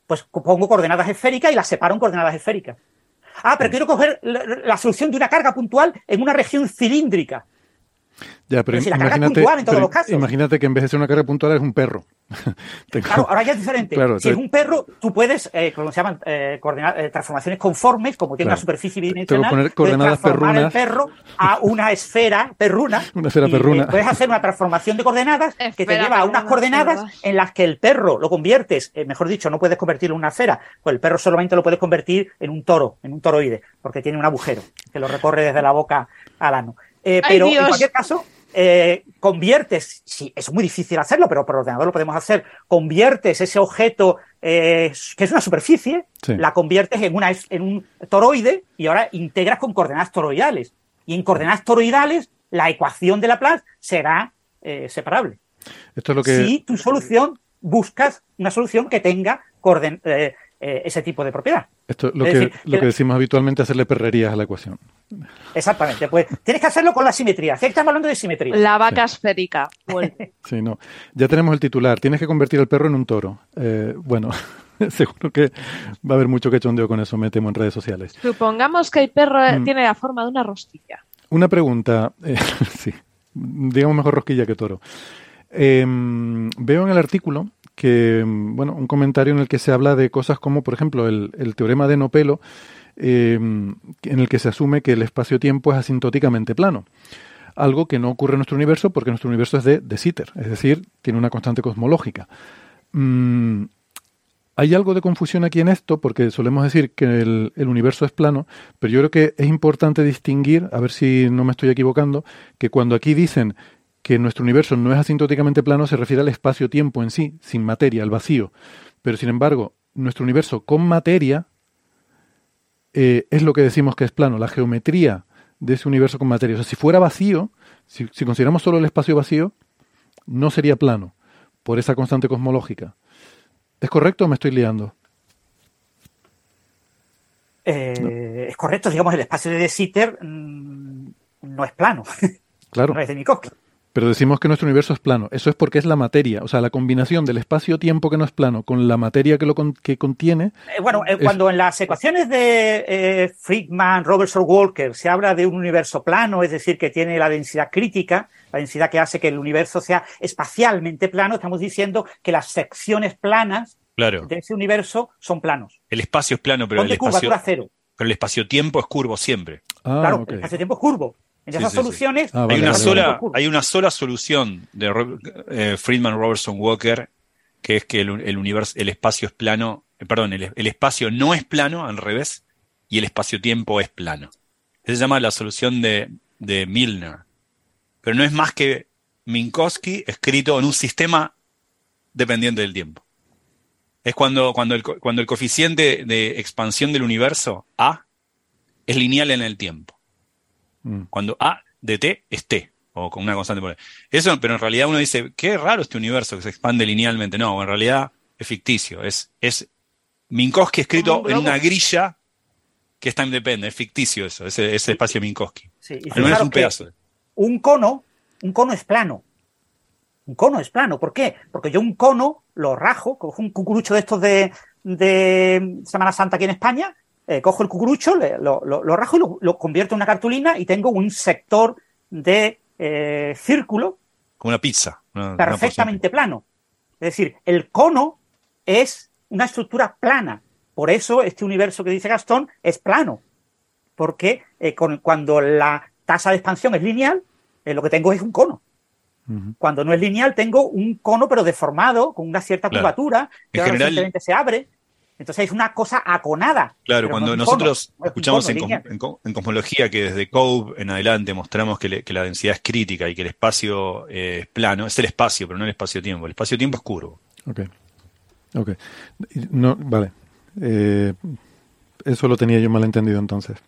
Pues pongo coordenadas esféricas y las separo en coordenadas esféricas. Ah, pero quiero coger la, la solución de una carga puntual en una región cilíndrica. Ya, pero, pero si la carga es puntual en todos los casos. Imagínate que en vez de ser una carga puntual es un perro. Tengo... Claro, ahora ya es diferente. Claro, si entonces... es un perro, tú puedes, eh, como se llaman, eh, coordinar, eh, transformaciones conformes, como tiene claro. una superficie bidimensional, poner coordenadas transformar perrunas. el perro a una esfera perruna. Una esfera y, perruna. Eh, puedes hacer una transformación de coordenadas Esfera que te lleva perruna, a unas coordenadas verdad. en las que el perro lo conviertes, eh, mejor dicho, no puedes convertirlo en una esfera, pues el perro solamente lo puedes convertir en un toro, en un toroide, porque tiene un agujero que lo recorre desde la boca al ano. Eh, pero Ay, Dios. en cualquier caso... Eh, conviertes, sí, es muy difícil hacerlo, pero por ordenador lo podemos hacer, conviertes ese objeto eh, que es una superficie, sí. la conviertes en, una, en un toroide y ahora integras con coordenadas toroidales. Y en coordenadas toroidales la ecuación de Laplace será eh, separable. Esto es lo que... Si tu solución buscas una solución que tenga coorden, eh, eh, ese tipo de propiedad. Esto es lo, es que, decir, lo que que decimos habitualmente, hacerle perrerías a la ecuación. Exactamente, pues tienes que hacerlo con la simetría. Estamos hablando de simetría. La vaca sí. esférica. Bueno. Sí, no. Ya tenemos el titular. Tienes que convertir al perro en un toro. Eh, bueno, seguro que va a haber mucho cachondeo con eso, me temo, en redes sociales. Supongamos que el perro mm. tiene la forma de una rosquilla. Una pregunta. Eh, sí, digamos mejor rosquilla que toro. Eh, veo en el artículo que, bueno, un comentario en el que se habla de cosas como, por ejemplo, el, el teorema de Nopelo, eh, en el que se asume que el espacio-tiempo es asintóticamente plano. Algo que no ocurre en nuestro universo porque nuestro universo es de de Sitter, es decir, tiene una constante cosmológica. Mm, hay algo de confusión aquí en esto porque solemos decir que el, el universo es plano, pero yo creo que es importante distinguir, a ver si no me estoy equivocando, que cuando aquí dicen que nuestro universo no es asintóticamente plano se refiere al espacio-tiempo en sí, sin materia, al vacío. Pero sin embargo, nuestro universo con materia eh, es lo que decimos que es plano, la geometría de ese universo con materia. O sea, si fuera vacío, si, si consideramos solo el espacio vacío, no sería plano, por esa constante cosmológica. ¿Es correcto o me estoy liando? Eh, no. Es correcto, digamos, el espacio de de Sitter mmm, no es plano. Claro. No es de Minkowski. Pero decimos que nuestro universo es plano. Eso es porque es la materia. O sea, la combinación del espacio-tiempo que no es plano con la materia que lo con, que contiene... Eh, bueno, eh, es... cuando en las ecuaciones de eh, Friedman, Robertson, Walker se habla de un universo plano, es decir, que tiene la densidad crítica, la densidad que hace que el universo sea espacialmente plano, estamos diciendo que las secciones planas claro. de ese universo son planos. El espacio es plano, pero el espacio... cero. Pero el espacio-tiempo es curvo siempre. Ah, claro, okay. el espacio-tiempo es curvo. En esas sí, sí, soluciones... Sí. Ah, vale, hay, una vale, sola, vale. hay una sola solución de eh, Friedman, Robertson, Walker, que es que el, el universo, el espacio es plano, eh, perdón, el, el espacio no es plano, al revés, y el espacio-tiempo es plano. Se llama la solución de, de Milnor. Pero no es más que Minkowski escrito en un sistema dependiente del tiempo. Es cuando, cuando, el, cuando el coeficiente de expansión del universo, A, es lineal en el tiempo. Cuando A de T es T, o con una constante por ahí. Eso, pero en realidad uno dice, qué raro este universo que se expande linealmente. No, en realidad es ficticio. Es, es Minkowski escrito un en una grilla que es time dependent, es ficticio eso, ese, ese espacio Minkowski. Sí, y no claro es un pedazo. Un cono, un cono es plano. Un cono es plano. ¿Por qué? Porque yo un cono lo rajo, cojo un cucurucho de estos de, de Semana Santa aquí en España, Eh, cojo el cucurucho, le, lo, lo, lo rajo y lo, lo convierto en una cartulina y tengo un sector de eh, círculo. Como una pizza. Una, perfectamente una plano. Es decir, el cono es una estructura plana. Por eso este universo que dice Gastón es plano. Porque eh, con, cuando la tasa de expansión es lineal, eh, lo que tengo es un cono. Uh-huh. Cuando no es lineal, tengo un cono pero deformado, con una cierta claro. curvatura, que ahora general... simplemente se abre. Entonces es una cosa aconada. Claro, cuando no nosotros cono, escuchamos no en, en, en cosmología que desde Cope en adelante mostramos que, le, que la densidad es crítica y que el espacio eh, es plano, es el espacio, pero no el espacio-tiempo. El espacio-tiempo es curvo. Ok. Ok. No, vale. Eh, eso lo tenía yo mal entendido entonces.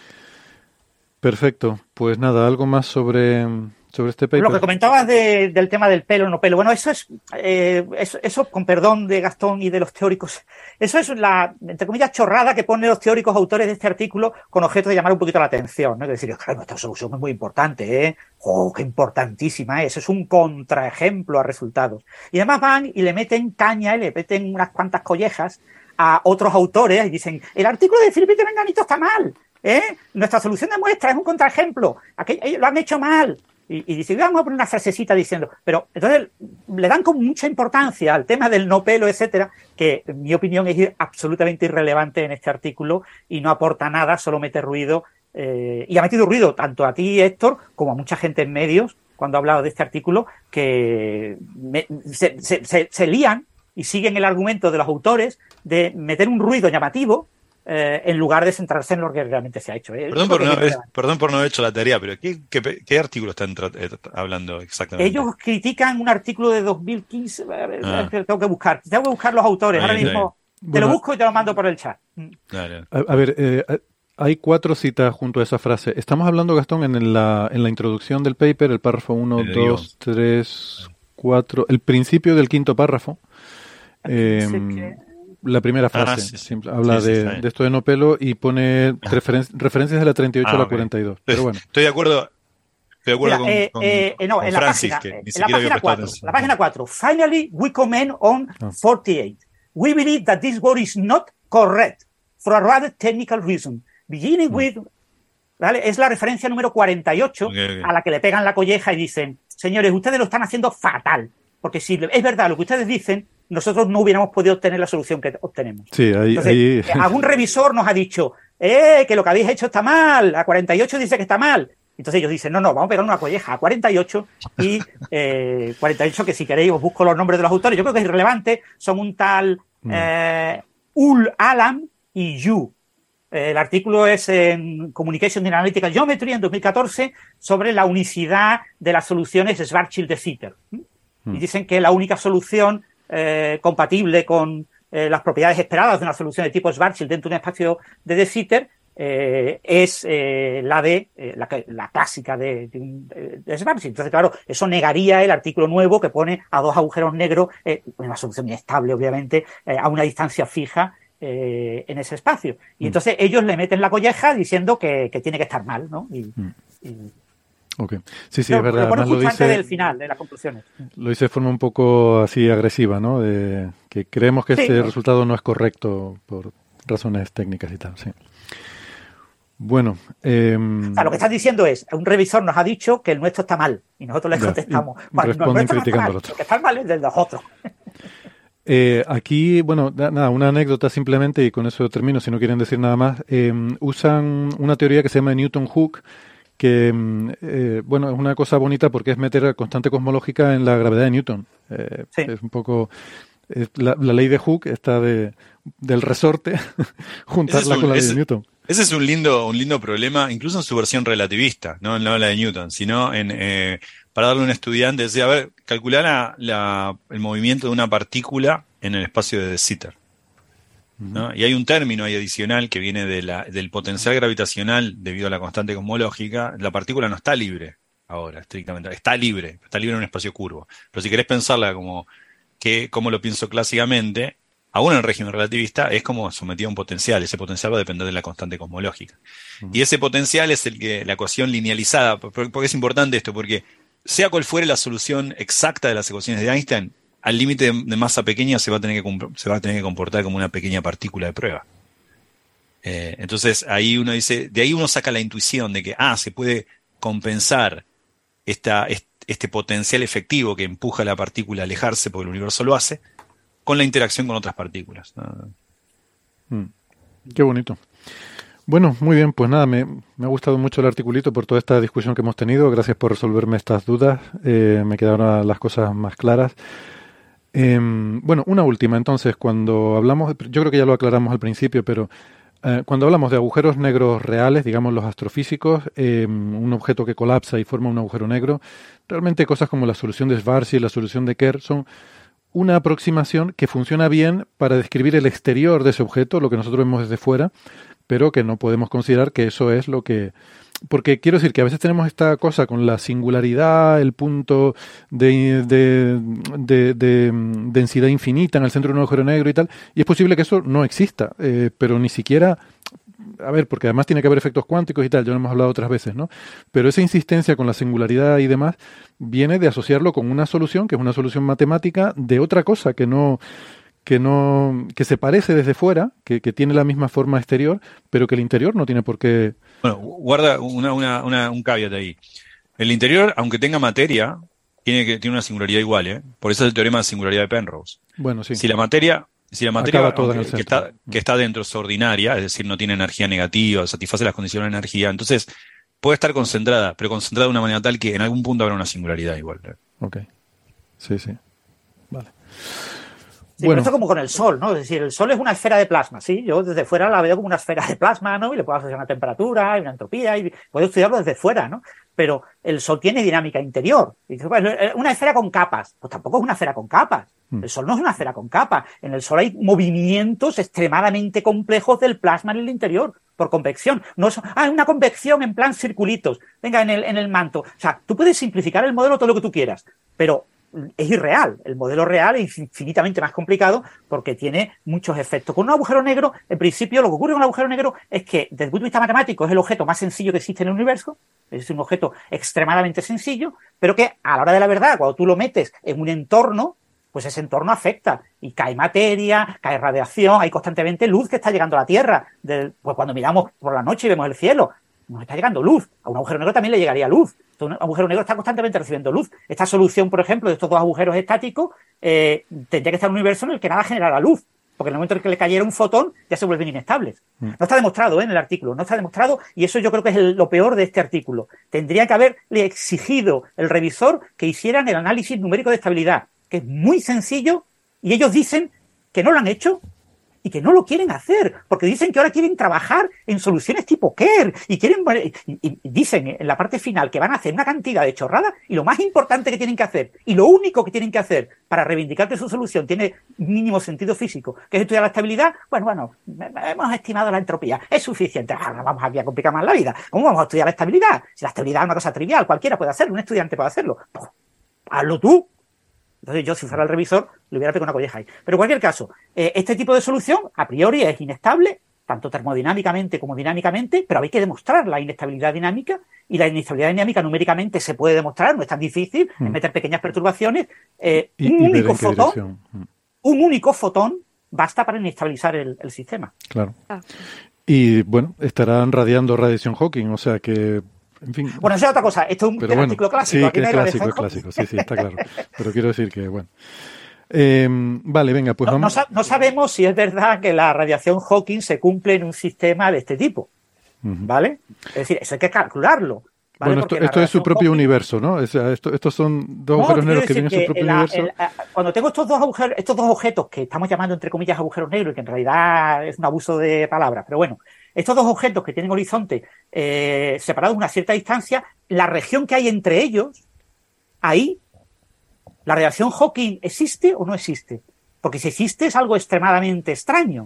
Perfecto. Pues nada, algo más sobre... sobre este paper. Lo que comentabas de, del tema del pelo o no pelo, bueno, eso es, eh, eso, eso, con perdón de Gastón y de los teóricos, eso es la, entre comillas, chorrada que ponen los teóricos autores de este artículo con objeto de llamar un poquito la atención, ¿no? Es decir, claro, esta solución es muy importante, ¿eh? ¡Oh, qué importantísima es! Es un contraejemplo a resultados. Y además van y le meten caña y le meten unas cuantas collejas a otros autores y dicen, el artículo de Filipito Menganito está mal, ¿eh? Nuestra solución de muestra es un contraejemplo, aquello, ellos lo han hecho mal. Y, y dice, vamos a poner una frasecita diciendo, pero entonces le dan con mucha importancia al tema del no pelo, etcétera, que en mi opinión es absolutamente irrelevante en este artículo y no aporta nada, solo mete ruido, eh, y ha metido ruido tanto a ti, Héctor, como a mucha gente en medios cuando ha hablado de este artículo, que me, se, se, se, se lían y siguen el argumento de los autores de meter un ruido llamativo Eh, en lugar de centrarse en lo que realmente se ha hecho. ¿eh? Perdón, por no, es, perdón por no haber hecho la tarea, pero ¿qué, qué, qué artículo están eh, hablando exactamente? Ellos critican un artículo de dos mil quince, ah. tengo que buscar, tengo que buscar los autores, ahí, ahora mismo ahí. Te bueno, lo busco y te lo mando por el chat. Dale. A, a ver, eh, hay cuatro citas junto a esa frase. Estamos hablando, Gastón, en la, en la introducción del paper, el párrafo uno, dos, tres, cuatro, el principio del quinto párrafo. Eh, que... La primera frase ah, sí, sí. Simple, habla sí, sí, de, de esto de no pelo y pone referen referencias de la treinta y ocho ah, a la okay. cuarenta y dos. Pero bueno. Estoy de acuerdo, estoy de acuerdo Mira, con, eh, con, eh, no, con en Francis, la página, que ni en siquiera la página cuatro, la página cuatro. Finally, we comment on ah. forty-eight. We believe that this word is not correct for a rather technical reason. Beginning ah. with... ¿vale? Es la referencia número cuarenta y ocho okay, okay. a la que le pegan la colleja y dicen, señores, ustedes lo están haciendo fatal. Porque si es verdad lo que ustedes dicen, nosotros no hubiéramos podido obtener la solución que obtenemos. Sí, ahí, Entonces, ahí... algún revisor nos ha dicho, eh, que lo que habéis hecho está mal, a cuarenta y ocho dice que está mal. Entonces ellos dicen, no, no, vamos a pegar una colleja a cuarenta y ocho y eh, cuarenta y ocho, que si queréis os busco los nombres de los autores, yo creo que es irrelevante, son un tal eh, Ul Alam y Yu. Eh, el artículo es en Communication in Analytical Geometry en dos mil catorce sobre la unicidad de las soluciones Schwarzschild de Sitter. ¿Mm? Y dicen que la única solución Eh, compatible con eh, las propiedades esperadas de una solución de tipo Schwarzschild dentro de un espacio de De Sitter eh, es eh, la de eh, la, la clásica de, de, de Schwarzschild. Entonces, claro, eso negaría el artículo nuevo que pone a dos agujeros negros, eh, una solución inestable, obviamente, eh, a una distancia fija eh, en ese espacio. Y mm. entonces ellos le meten la colleja diciendo que, que tiene que estar mal, ¿no? Y, mm. y, Okay. Sí, sí, no, es verdad. Lo pone Además, justo lo antes dice, del final, de las conclusiones. Lo dice de forma un poco así agresiva, ¿no? De que creemos que sí, este ¿no? resultado no es correcto por razones técnicas y tal, sí. Bueno. Eh, o sea, lo que estás diciendo es, un revisor nos ha dicho que el nuestro está mal y nosotros le contestamos. Y responden no, criticando al otro. Lo que está mal es del de los otros. Eh, aquí, bueno, nada, una anécdota simplemente y con eso termino, si no quieren decir nada más. Eh, usan una teoría que se llama Newton-Hooke, que, eh, bueno, es una cosa bonita porque es meter a constante cosmológica en la gravedad de Newton. Eh, sí. Es un poco... Es la, la ley de Hooke está de, del resorte, juntarla es un, con la ley ese, de Newton. Ese es un lindo, un lindo problema, incluso en su versión relativista, no en la de Newton, sino en... Eh, para darle a un estudiante, decía, a ver, calcular la, la, el movimiento de una partícula en el espacio de De Sitter. ¿No? Y hay un término ahí adicional que viene de la, del potencial gravitacional debido a la constante cosmológica. La partícula no está libre ahora, estrictamente. Está libre, está libre en un espacio curvo. Pero si querés pensarla como, que, como lo pienso clásicamente, aún en el régimen relativista, es como sometido a un potencial. Ese potencial va a depender de la constante cosmológica. Uh-huh. Y ese potencial es el que la ecuación linealizada, porque es importante esto, porque sea cual fuere la solución exacta de las ecuaciones de Einstein, al límite de, de masa pequeña se va a tener que se va a tener que comportar como una pequeña partícula de prueba. Eh, entonces ahí uno dice, de ahí uno saca la intuición de que ah, se puede compensar esta, este potencial efectivo que empuja a la partícula a alejarse, porque el universo lo hace, con la interacción con otras partículas, ¿no? Mm, qué bonito. Bueno, muy bien, pues nada, me, me ha gustado mucho el articulito por toda esta discusión que hemos tenido. Gracias por resolverme estas dudas. Eh, me quedaron las cosas más claras. Eh, bueno, una última, entonces, cuando hablamos, yo creo que ya lo aclaramos al principio, pero eh, cuando hablamos de agujeros negros reales, digamos los astrofísicos, eh, un objeto que colapsa y forma un agujero negro, realmente cosas como la solución de Schwarzschild y la solución de Kerr son una aproximación que funciona bien para describir el exterior de ese objeto, lo que nosotros vemos desde fuera, pero que no podemos considerar que eso es lo que... Porque quiero decir que a veces tenemos esta cosa con la singularidad, el punto de, de, de, de densidad infinita en el centro de un agujero negro y tal, y es posible que eso no exista, eh, pero ni siquiera... A ver, porque además tiene que haber efectos cuánticos y tal, ya lo hemos hablado otras veces, ¿no? Pero esa insistencia con la singularidad y demás viene de asociarlo con una solución, que es una solución matemática de otra cosa que no... que no que se parece desde fuera, que, que tiene la misma forma exterior, pero que el interior no tiene por qué... Bueno, guarda una, una, una, un caveat ahí. El interior, aunque tenga materia, tiene que tiene una singularidad igual, ¿eh? Por eso es el teorema de singularidad de Penrose. Bueno, sí. Si la materia, si la materia Acaba toda en el que, centro. está, que está dentro es ordinaria, es decir, no tiene energía negativa, satisface las condiciones de energía, entonces puede estar concentrada, pero concentrada de una manera tal que en algún punto habrá una singularidad igual. Ok. Sí, sí. Vale. Sí, Bueno. pero esto como con el Sol, ¿no? Es decir, el Sol es una esfera de plasma, ¿sí? Yo desde fuera la veo como una esfera de plasma, ¿no? Y le puedo asociar una temperatura y una entropía y puedo estudiarlo desde fuera, ¿no? Pero el Sol tiene dinámica interior. Y dices, bueno, una esfera con capas. Pues tampoco es una esfera con capas. El Sol no es una esfera con capas. En el Sol hay movimientos extremadamente complejos del plasma en el interior por convección. No es, ah, una convección en plan circulitos. Venga, en el, en el manto. O sea, tú puedes simplificar el modelo todo lo que tú quieras, pero es irreal. El modelo real es infinitamente más complicado porque tiene muchos efectos. Con un agujero negro, en principio, lo que ocurre con un agujero negro es que, desde el punto de vista matemático, es el objeto más sencillo que existe en el universo. Es un objeto extremadamente sencillo, pero que a la hora de la verdad, cuando tú lo metes en un entorno, pues ese entorno afecta y cae materia, cae radiación, hay constantemente luz que está llegando a la Tierra. Del, pues cuando miramos por la noche y vemos el cielo, nos está llegando luz. A un agujero negro también le llegaría luz. Un agujero negro está constantemente recibiendo luz. Esta solución, por ejemplo, de estos dos agujeros estáticos, eh, tendría que estar en un universo en el que nada generara luz, porque en el momento en que le cayera un fotón ya se vuelven inestables. Mm. No está demostrado ¿eh? en el artículo, no está demostrado, y eso yo creo que es el, lo peor de este artículo. Tendría que haberle exigido el revisor que hicieran el análisis numérico de estabilidad, que es muy sencillo, y ellos dicen que no lo han hecho y que no lo quieren hacer, porque dicen que ahora quieren trabajar en soluciones tipo Kerr, y quieren y, y dicen en la parte final que van a hacer una cantidad de chorradas, y lo más importante que tienen que hacer, y lo único que tienen que hacer para reivindicar que su solución tiene mínimo sentido físico, que es estudiar la estabilidad, bueno, bueno, hemos estimado la entropía, es suficiente, ahora vamos aquí a complicar más la vida. ¿Cómo vamos a estudiar la estabilidad? Si la estabilidad es una cosa trivial, cualquiera puede hacerlo, un estudiante puede hacerlo. Pues, hazlo tú. Entonces yo, si fuera el revisor, le hubiera pegado una colleja ahí. Pero en cualquier caso, eh, este tipo de solución, a priori, es inestable, tanto termodinámicamente como dinámicamente, pero hay que demostrar la inestabilidad dinámica, y la inestabilidad dinámica numéricamente se puede demostrar, no es tan difícil, mm. es meter pequeñas perturbaciones. Eh, y, un y único fotón, mm. un único fotón basta para inestabilizar el, el sistema. Claro. Ah. Y bueno, estarán radiando radiación Hawking, o sea que... En fin, bueno, eso es otra cosa. Esto es un pero bueno, artículo clásico. Sí, Aquí que no es hay clásico, es clásico. Sí, sí, está claro. Pero quiero decir que, bueno. Eh, vale, venga, pues no, vamos. No, no sabemos si es verdad que la radiación Hawking se cumple en un sistema de este tipo. Uh-huh. ¿Vale? Es decir, eso hay que calcularlo. ¿Vale? Bueno, esto, esto es su propio Hawking, universo, ¿no? O sea, esto, estos son dos no, agujeros negros que tienen que su propio la, universo. El, cuando tengo estos dos agujeros, estos dos objetos que estamos llamando entre comillas agujeros negros, y que en realidad es un abuso de palabras, pero bueno, estos dos objetos que tienen horizonte eh, separados a una cierta distancia, la región que hay entre ellos, ahí, ¿la radiación Hawking existe o no existe? Porque si existe es algo extremadamente extraño,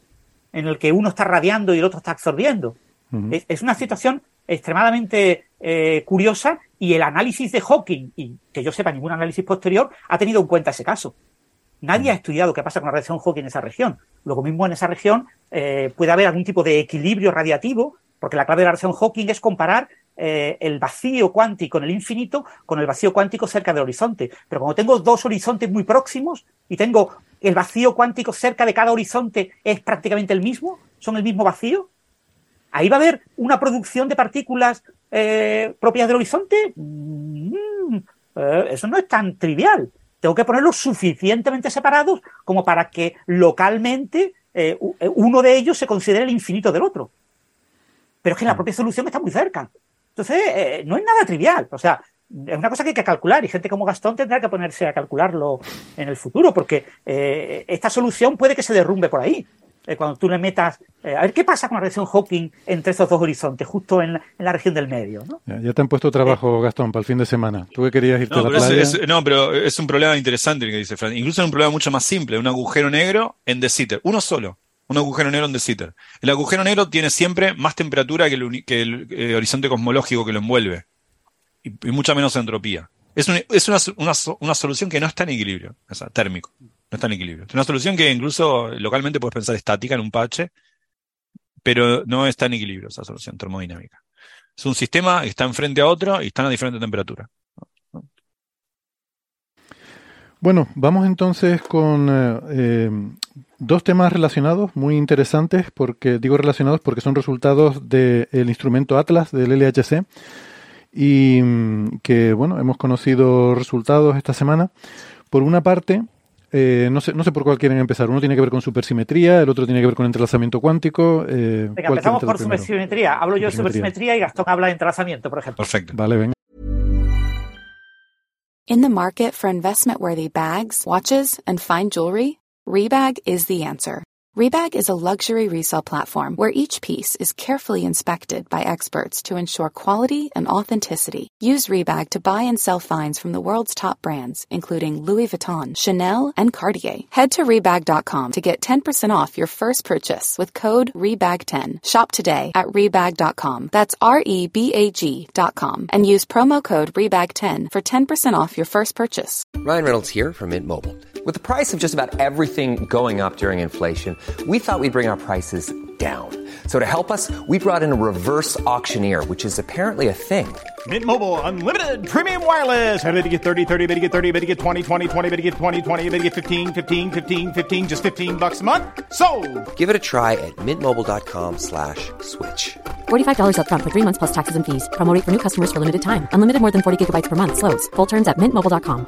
en el que uno está radiando y el otro está absorbiendo. Uh-huh. Es, es una situación extremadamente eh, curiosa, y el análisis de Hawking, y que yo sepa ningún análisis posterior, ha tenido en cuenta ese caso. Nadie uh-huh. ha estudiado qué pasa con la radiación Hawking en esa región. Luego mismo en esa región eh, puede haber algún tipo de equilibrio radiativo, porque la clave de la radiación Hawking es comparar eh, el vacío cuántico en el infinito con el vacío cuántico cerca del horizonte. Pero como tengo dos horizontes muy próximos y tengo el vacío cuántico cerca de cada horizonte es prácticamente el mismo, son el mismo vacío, ¿ahí va a haber una producción de partículas eh, propias del horizonte? Mm, eh, eso no es tan trivial. Tengo que ponerlos suficientemente separados como para que localmente eh, uno de ellos se considere el infinito del otro. Pero es que la propia solución está muy cerca. Entonces, eh, no es nada trivial. O sea, es una cosa que hay que calcular, y gente como Gastón tendrá que ponerse a calcularlo en el futuro, porque eh, esta solución puede que se derrumbe por ahí. Eh, cuando tú le metas... Eh, a ver qué pasa con la radiación Hawking entre esos dos horizontes, justo en la, en la región del medio, ¿no? Ya, ya te han puesto trabajo, eh, Gastón, para el fin de semana. Tú que querías irte no, a la pero playa... Es, es, no, pero es un problema interesante el que dice Fran. Incluso es un problema mucho más simple. Un agujero negro en De Sitter. Uno solo. Un agujero negro en De Sitter. El agujero negro tiene siempre más temperatura que el, que el eh, horizonte cosmológico que lo envuelve. Y, y mucha menos entropía. Es, un, es una, una, una solución que no está en equilibrio. O sea, térmico. No está en equilibrio. Es una solución que incluso localmente puedes pensar estática en un parche, pero no está en equilibrio esa solución termodinámica. Es un sistema que está enfrente a otro y están a diferente temperatura. Bueno, vamos entonces con eh, eh, dos temas relacionados, muy interesantes, porque digo relacionados porque son resultados del instrumento Atlas del L H C y mm, que, bueno, hemos conocido resultados esta semana. Por una parte, eh, no sé, no sé por cuál quieren empezar. Uno tiene que ver con supersimetría, el otro tiene que ver con entrelazamiento cuántico. Eh, venga, empezamos por supersimetría. Hablo yo de supersimetría y Gastón habla de entrelazamiento, por ejemplo. Perfecto. Vale, venga. In the market for investment-worthy bags, watches, and fine jewelry, Rebag is the answer. Rebag is a luxury resale platform where each piece is carefully inspected by experts to ensure quality and authenticity. Use Rebag to buy and sell finds from the world's top brands, including Louis Vuitton, Chanel, and Cartier. Head to Rebag dot com to get ten percent off your first purchase with code Rebag ten. Shop today at Rebag dot com. That's R E B A G dot com. And use promo code Rebag ten for ten percent off your first purchase. Ryan Reynolds here from Mint Mobile. With the price of just about everything going up during inflation, we thought we'd bring our prices down. So to help us, we brought in a reverse auctioneer, which is apparently a thing. Mint Mobile Unlimited Premium Wireless. How to get thirty, thirty, how to get thirty, how to get twenty, twenty, twenty, how to get twenty, twenty, how to get fifteen, fifteen, fifteen, fifteen, just fifteen bucks a month? Sold! Give it a try at mintmobile.com slash switch. forty-five dollars up front for three months plus taxes and fees. Promo rate for new customers for limited time. Unlimited more than forty gigabytes per month. Slows full terms at mint mobile dot com.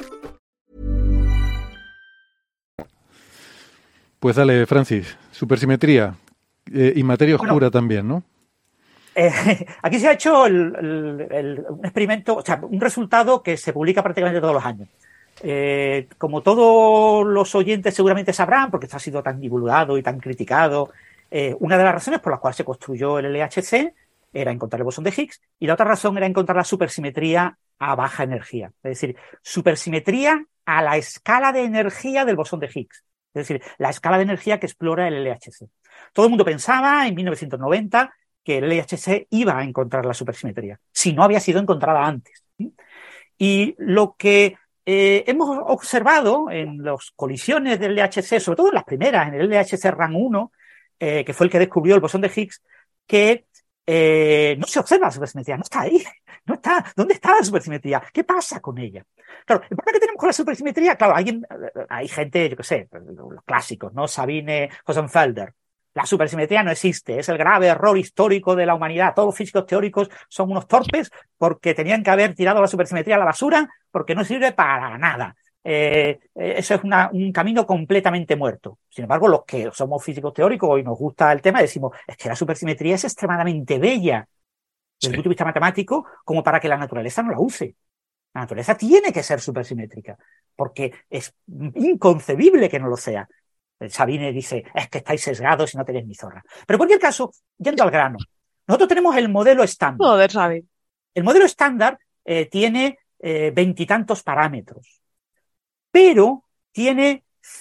Pues dale, Francis, supersimetría eh, y materia oscura bueno, también, ¿no? Eh, aquí se ha hecho el, el, el, un experimento, o sea, un resultado que se publica prácticamente todos los años. Eh, como todos los oyentes seguramente sabrán, porque esto ha sido tan divulgado y tan criticado, eh, una de las razones por las cuales se construyó el L H C era encontrar el bosón de Higgs y la otra razón era encontrar la supersimetría a baja energía. Es decir, supersimetría a la escala de energía del bosón de Higgs. Es decir, la escala de energía que explora el L H C. Todo el mundo pensaba en mil novecientos noventa que el L H C iba a encontrar la supersimetría, si no había sido encontrada antes. Y lo que eh, hemos observado en las colisiones del L H C, sobre todo en las primeras, en el L H C RAN uno, eh, que fue el que descubrió el bosón de Higgs, que eh, no se observa la supersimetría, no está ahí, no está. ¿Dónde está la supersimetría? ¿Qué pasa con ella? Claro, el problema que tenemos con la supersimetría, claro, hay, hay gente, yo qué sé, los clásicos, ¿no? Sabine Hossenfelder. La supersimetría no existe, es el grave error histórico de la humanidad. Todos los físicos teóricos son unos torpes porque tenían que haber tirado la supersimetría a la basura porque no sirve para nada. Eh, eso es una, un camino completamente muerto. Sin embargo, los que somos físicos teóricos y nos gusta el tema, decimos, es que la supersimetría es extremadamente bella desde el punto de vista matemático como para que la naturaleza no la use. La naturaleza tiene que ser supersimétrica, porque es inconcebible que no lo sea. Sabine dice, es que estáis sesgados y no tenéis ni zorra. Pero en cualquier caso, yendo al grano, nosotros tenemos el modelo estándar. Joder, Sabine. El modelo estándar eh, tiene veintitantos eh, parámetros, pero tiene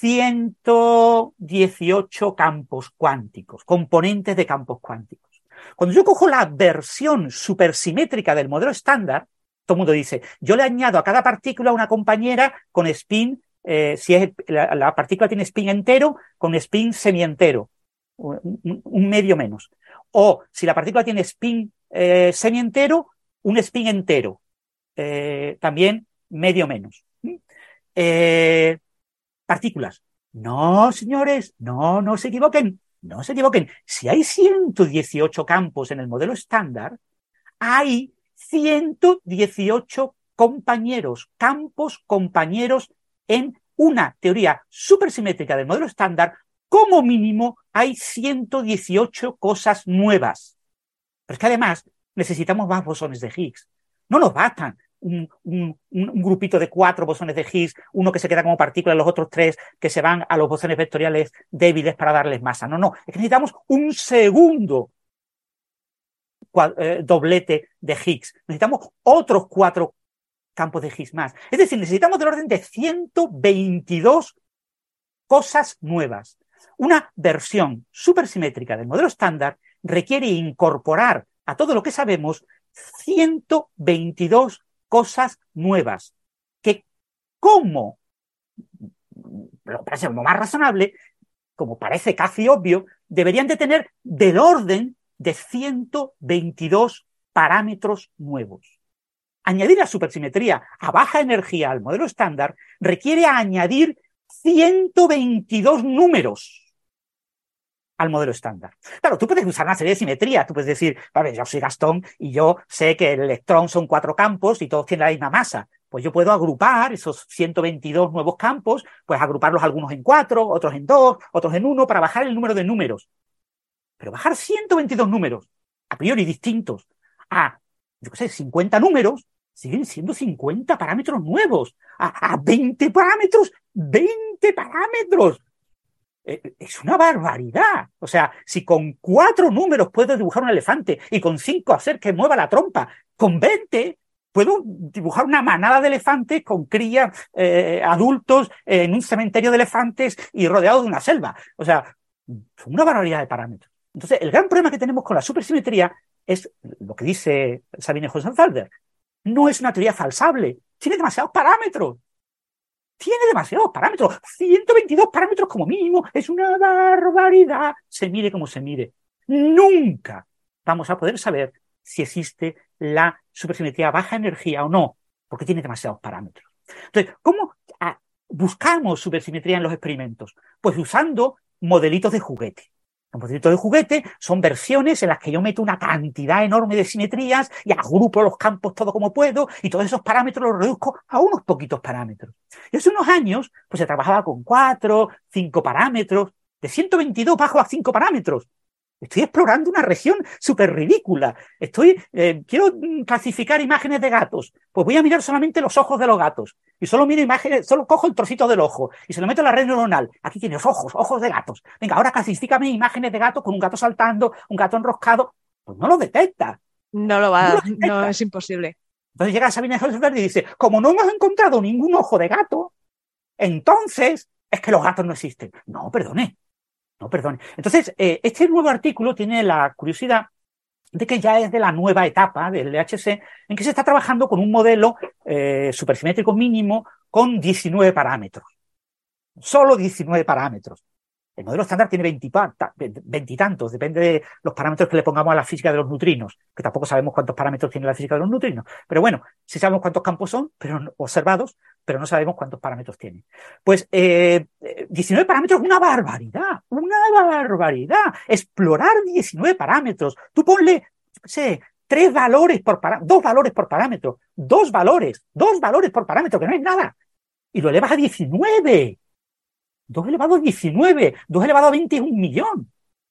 ciento dieciocho campos cuánticos, componentes de campos cuánticos. Cuando yo cojo la versión supersimétrica del modelo estándar, todo el mundo dice, yo le añado a cada partícula una compañera con spin, eh, si es la, la partícula tiene spin entero, con spin semientero, un, un, un medio menos. O si la partícula tiene spin eh, semientero, un spin entero, eh, también medio menos. Eh, partículas. No, señores, no, no se equivoquen, no se equivoquen. Si hay ciento dieciocho campos en el modelo estándar, hay ciento dieciocho compañeros, campos compañeros en una teoría supersimétrica del modelo estándar. Como mínimo hay ciento dieciocho cosas nuevas. Pero es que además necesitamos más bosones de Higgs. No nos bastan un, un, un grupito de cuatro bosones de Higgs, uno que se queda como partícula y los otros tres que se van a los bosones vectoriales débiles para darles masa. No, no, es que necesitamos un segundo doblete de Higgs. Necesitamos otros cuatro campos de Higgs más. Es decir, necesitamos del orden de ciento veintidós cosas nuevas. Una versión supersimétrica del modelo estándar requiere incorporar a todo lo que sabemos ciento veintidós cosas nuevas que, como lo parece lo más razonable, como parece casi obvio, deberían de tener del orden de ciento veintidós parámetros nuevos. Añadir la supersimetría a baja energía al modelo estándar requiere añadir ciento veintidós números al modelo estándar. Claro, tú puedes usar una serie de simetrías, tú puedes decir, vale, yo soy Gastón y yo sé que el electrón son cuatro campos y todos tienen la misma masa. Pues yo puedo agrupar esos ciento veintidós nuevos campos, pues agruparlos algunos en cuatro, otros en dos, otros en uno, para bajar el número de números. Pero bajar ciento veintidós números, a priori distintos, a, yo qué sé, cincuenta números, siguen siendo cincuenta parámetros nuevos. A, a veinte parámetros, veinte parámetros. Es una barbaridad. O sea, si con cuatro números puedo dibujar un elefante y con cinco hacer que mueva la trompa, con veinte puedo dibujar una manada de elefantes con crías eh, adultos en un cementerio de elefantes y rodeado de una selva. O sea, una barbaridad de parámetros. Entonces, el gran problema que tenemos con la supersimetría es lo que dice Sabine Hossenfelder. No es una teoría falsable. Tiene demasiados parámetros. Tiene demasiados parámetros, ciento veintidós parámetros como mínimo, es una barbaridad, se mire como se mire. Nunca vamos a poder saber si existe la supersimetría a baja energía o no, porque tiene demasiados parámetros. Entonces, ¿cómo buscamos supersimetría en los experimentos? Pues usando modelitos de juguete. Los modelitos de juguete son versiones en las que yo meto una cantidad enorme de simetrías y agrupo los campos todo como puedo y todos esos parámetros los reduzco a unos poquitos parámetros. Y hace unos años pues se trabajaba con cuatro, cinco parámetros, de ciento veintidós bajo a cinco parámetros. Estoy explorando una región súper ridícula. Estoy, eh, quiero clasificar imágenes de gatos. Pues voy a mirar solamente los ojos de los gatos. Y solo miro imágenes, solo cojo el trocito del ojo. Y se lo meto en la red neuronal. Aquí tienes ojos, ojos de gatos. Venga, ahora clasifícame imágenes de gatos con un gato saltando, un gato enroscado. Pues no lo detecta. No lo va, no, lo no es imposible. Entonces llega Sabine Hossenfelder y dice, como no hemos encontrado ningún ojo de gato, entonces es que los gatos no existen. No, perdone. No, perdón. Entonces, eh, este nuevo artículo tiene la curiosidad de que ya es de la nueva etapa del L H C en que se está trabajando con un modelo eh, supersimétrico mínimo con diecinueve parámetros. Solo diecinueve parámetros. El modelo estándar tiene veintitantos, depende de los parámetros que le pongamos a la física de los neutrinos, que tampoco sabemos cuántos parámetros tiene la física de los neutrinos. Pero bueno, sí sabemos cuántos campos son pero no, observados, pero no sabemos cuántos parámetros tiene. Pues eh, diecinueve parámetros es una barbaridad, una barbaridad. Explorar diecinueve parámetros. Tú ponle, no sé, tres valores por parámetro, dos valores por parámetro, dos valores, dos valores por parámetro, que no es nada. Y lo elevas a diecinueve. dos elevado a diecinueve, dos elevado a veinte es un millón.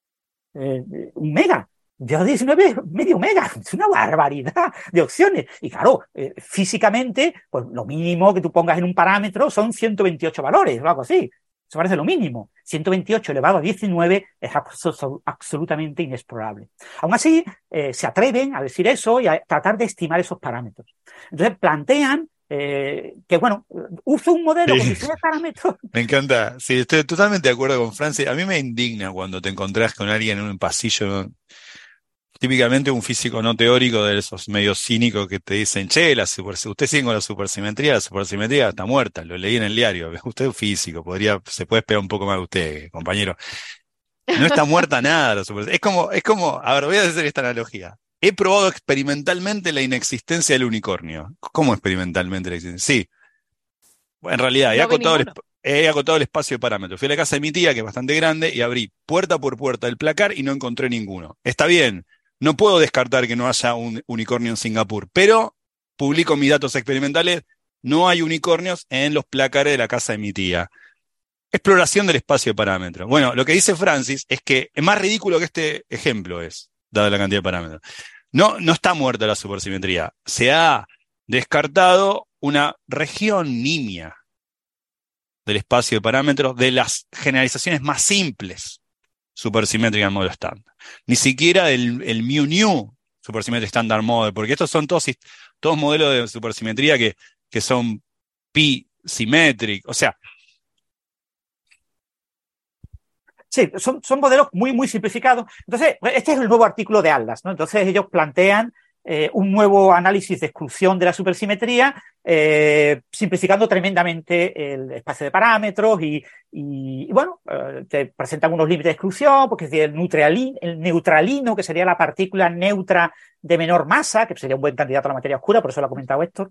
Eh, un mega. dos elevado a diecinueve es medio mega. Es una barbaridad de opciones. Y claro, eh, físicamente, pues lo mínimo que tú pongas en un parámetro son ciento veintiocho valores o algo así. Eso parece lo mínimo. ciento veintiocho elevado a diecinueve es absolutamente inexplorable. Aún así, eh, se atreven a decir eso y a tratar de estimar esos parámetros. Entonces plantean Eh, que bueno, uso un modelo sí. con diecinueve parámetros. Me encanta, sí, estoy totalmente de acuerdo con Francis. A mí me indigna cuando te encontrás con alguien en un pasillo, típicamente un físico no teórico de esos medios cínicos que te dicen, che, la super, usted sigue con la supersimetría, la supersimetría está muerta, lo leí en el diario, usted es físico, podría, se puede esperar un poco más de usted, compañero. No está muerta nada la supersimetría. Es como, es como, a ver, voy a hacer esta analogía. He probado experimentalmente la inexistencia del unicornio. ¿Cómo experimentalmente la existencia? Sí. Bueno, en realidad, he, no acotado el, he acotado el espacio de parámetros. Fui a la casa de mi tía, que es bastante grande, y abrí puerta por puerta el placar y no encontré ninguno. Está bien, no puedo descartar que no haya un unicornio en Singapur, pero publico mis datos experimentales, no hay unicornios en los placares de la casa de mi tía. Exploración del espacio de parámetros. Bueno, lo que dice Francis es que es más ridículo que este ejemplo es, dada la cantidad de parámetros. No, no está muerta la supersimetría. Se ha descartado una región nimia del espacio de parámetros de las generalizaciones más simples supersimétricas en modelo estándar. Ni siquiera el, el mu-nu supersimétrico estándar model, porque estos son todos, todos modelos de supersimetría que, que son pi symmetric, o sea. Sí, son, son modelos muy, muy simplificados. Entonces, este es el nuevo artículo de Atlas, ¿no? Entonces ellos plantean eh, un nuevo análisis de exclusión de la supersimetría, eh, simplificando tremendamente el espacio de parámetros y, y, y bueno, eh, te presentan unos límites de exclusión, porque es el neutralino, el neutralino, que sería la partícula neutra de menor masa, que sería un buen candidato a la materia oscura, por eso lo ha comentado Héctor,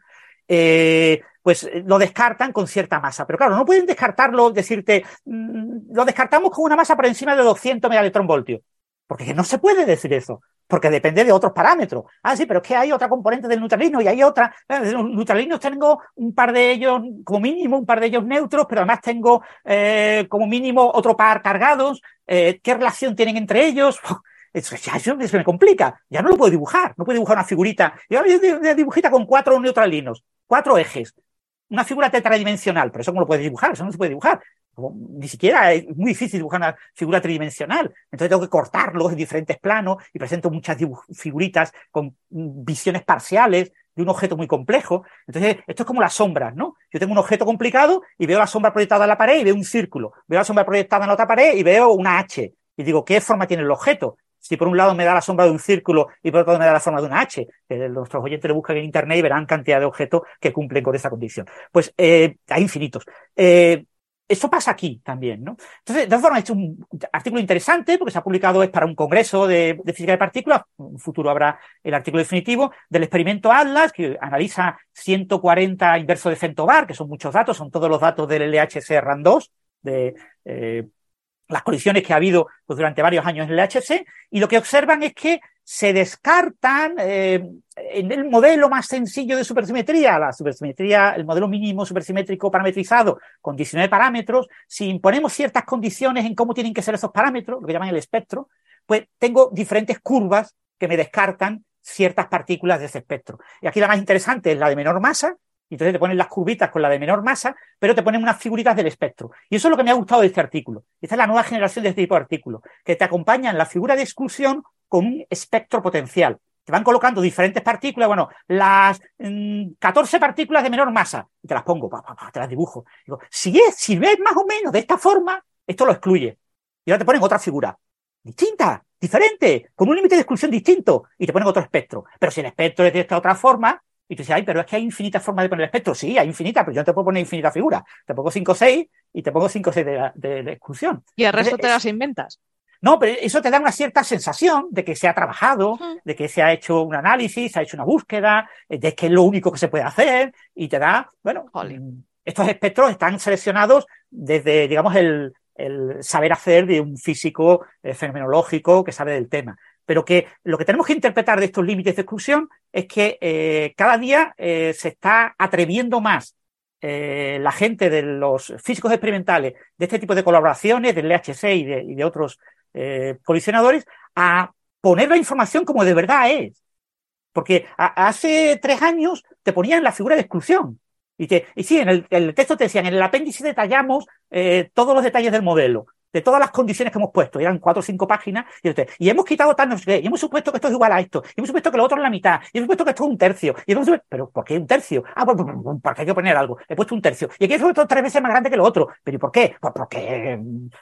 eh, pues lo descartan con cierta masa. Pero claro, no pueden descartarlo, decirte, mmm, lo descartamos con una masa por encima de doscientos megaelectronvoltios, porque no se puede decir eso, porque depende de otros parámetros. Ah, sí, pero es que hay otra componente del neutralino y hay otra. De los neutralinos tengo un par de ellos, como mínimo, un par de ellos neutros, pero además tengo eh, como mínimo otro par cargados. Eh, ¿Qué relación tienen entre ellos? Eso, ya, eso, eso me complica. Ya no lo puedo dibujar. No puedo dibujar una figurita. Yo una dibujita con cuatro neutralinos, cuatro ejes. Una figura tetradimensional, pero eso ¿cómo lo puedes dibujar? Eso no se puede dibujar. Ni siquiera es muy difícil dibujar una figura tridimensional. Entonces tengo que cortarlos en diferentes planos y presento muchas figuritas con visiones parciales de un objeto muy complejo. Entonces esto es como las sombras, ¿no? Yo tengo un objeto complicado y veo la sombra proyectada en la pared y veo un círculo. Veo la sombra proyectada en la otra pared y veo una H. Y digo, ¿qué forma tiene el objeto? Si por un lado me da la sombra de un círculo y por otro lado me da la forma de una H, que nuestros oyentes lo buscan en internet y verán cantidad de objetos que cumplen con esa condición. Pues eh, hay infinitos. Eh, Esto pasa aquí también, ¿no? Entonces, de todas formas, he hecho un artículo interesante porque se ha publicado, es para un congreso de, de física de partículas, en un futuro habrá el artículo definitivo, del experimento ATLAS, que analiza ciento cuarenta inversos de Fentobar, que son muchos datos, son todos los datos del L H C RAM dos, de eh, las colisiones que ha habido pues, durante varios años en el L H C, y lo que observan es que se descartan eh, en el modelo más sencillo de supersimetría, la supersimetría, el modelo mínimo supersimétrico parametrizado con diecinueve parámetros, si imponemos ciertas condiciones en cómo tienen que ser esos parámetros, lo que llaman el espectro, pues tengo diferentes curvas que me descartan ciertas partículas de ese espectro. Y aquí la más interesante es la de menor masa, y entonces te ponen las curvitas con la de menor masa, pero te ponen unas figuritas del espectro. Y eso es lo que me ha gustado de este artículo. Esta es la nueva generación de este tipo de artículos, que te acompañan la figura de exclusión con un espectro potencial. Te van colocando diferentes partículas, bueno, las mmm, catorce partículas de menor masa, y te las pongo, pa, pa, pa, te las dibujo. Digo, si es, si ves más o menos de esta forma, esto lo excluye. Y ahora te ponen otra figura, distinta, diferente, con un límite de exclusión distinto, y te ponen otro espectro. Pero si el espectro es de esta otra forma, y tú dices, ay, pero es que hay infinitas formas de poner el espectro. Sí, hay infinitas, pero yo no te puedo poner infinitas figuras. Te pongo cinco o seis y te pongo cinco o seis de, de, de exclusión. Y el resto Entonces, te es, las inventas. No, pero eso te da una cierta sensación de que se ha trabajado, Uh-huh. de que se ha hecho un análisis, se ha hecho una búsqueda, de que es lo único que se puede hacer, y te da, bueno, Jolín. Estos espectros están seleccionados desde, digamos, el, el saber hacer de un físico eh, fenomenológico que sabe del tema. Pero que lo que tenemos que interpretar de estos límites de exclusión es que eh, cada día eh, se está atreviendo más eh, la gente de los físicos experimentales de este tipo de colaboraciones, del L H C y de, y de otros eh, colisionadores, a poner la información como de verdad es. Porque a, hace tres años te ponían la figura de exclusión. Y, te, y sí, en el, el texto te decían, en el apéndice detallamos eh, todos los detalles del modelo, de todas las condiciones que hemos puesto, eran cuatro o cinco páginas, y, usted, y hemos quitado tal, no sé qué, y hemos supuesto que esto es igual a esto, y hemos supuesto que lo otro es la mitad, y hemos supuesto que esto es un tercio, y hemos supuesto, pero ¿por qué un tercio? Ah, pues, porque hay que poner algo, he puesto un tercio, y aquí he puesto tres veces más grande que lo otro, pero ¿y por qué? Pues porque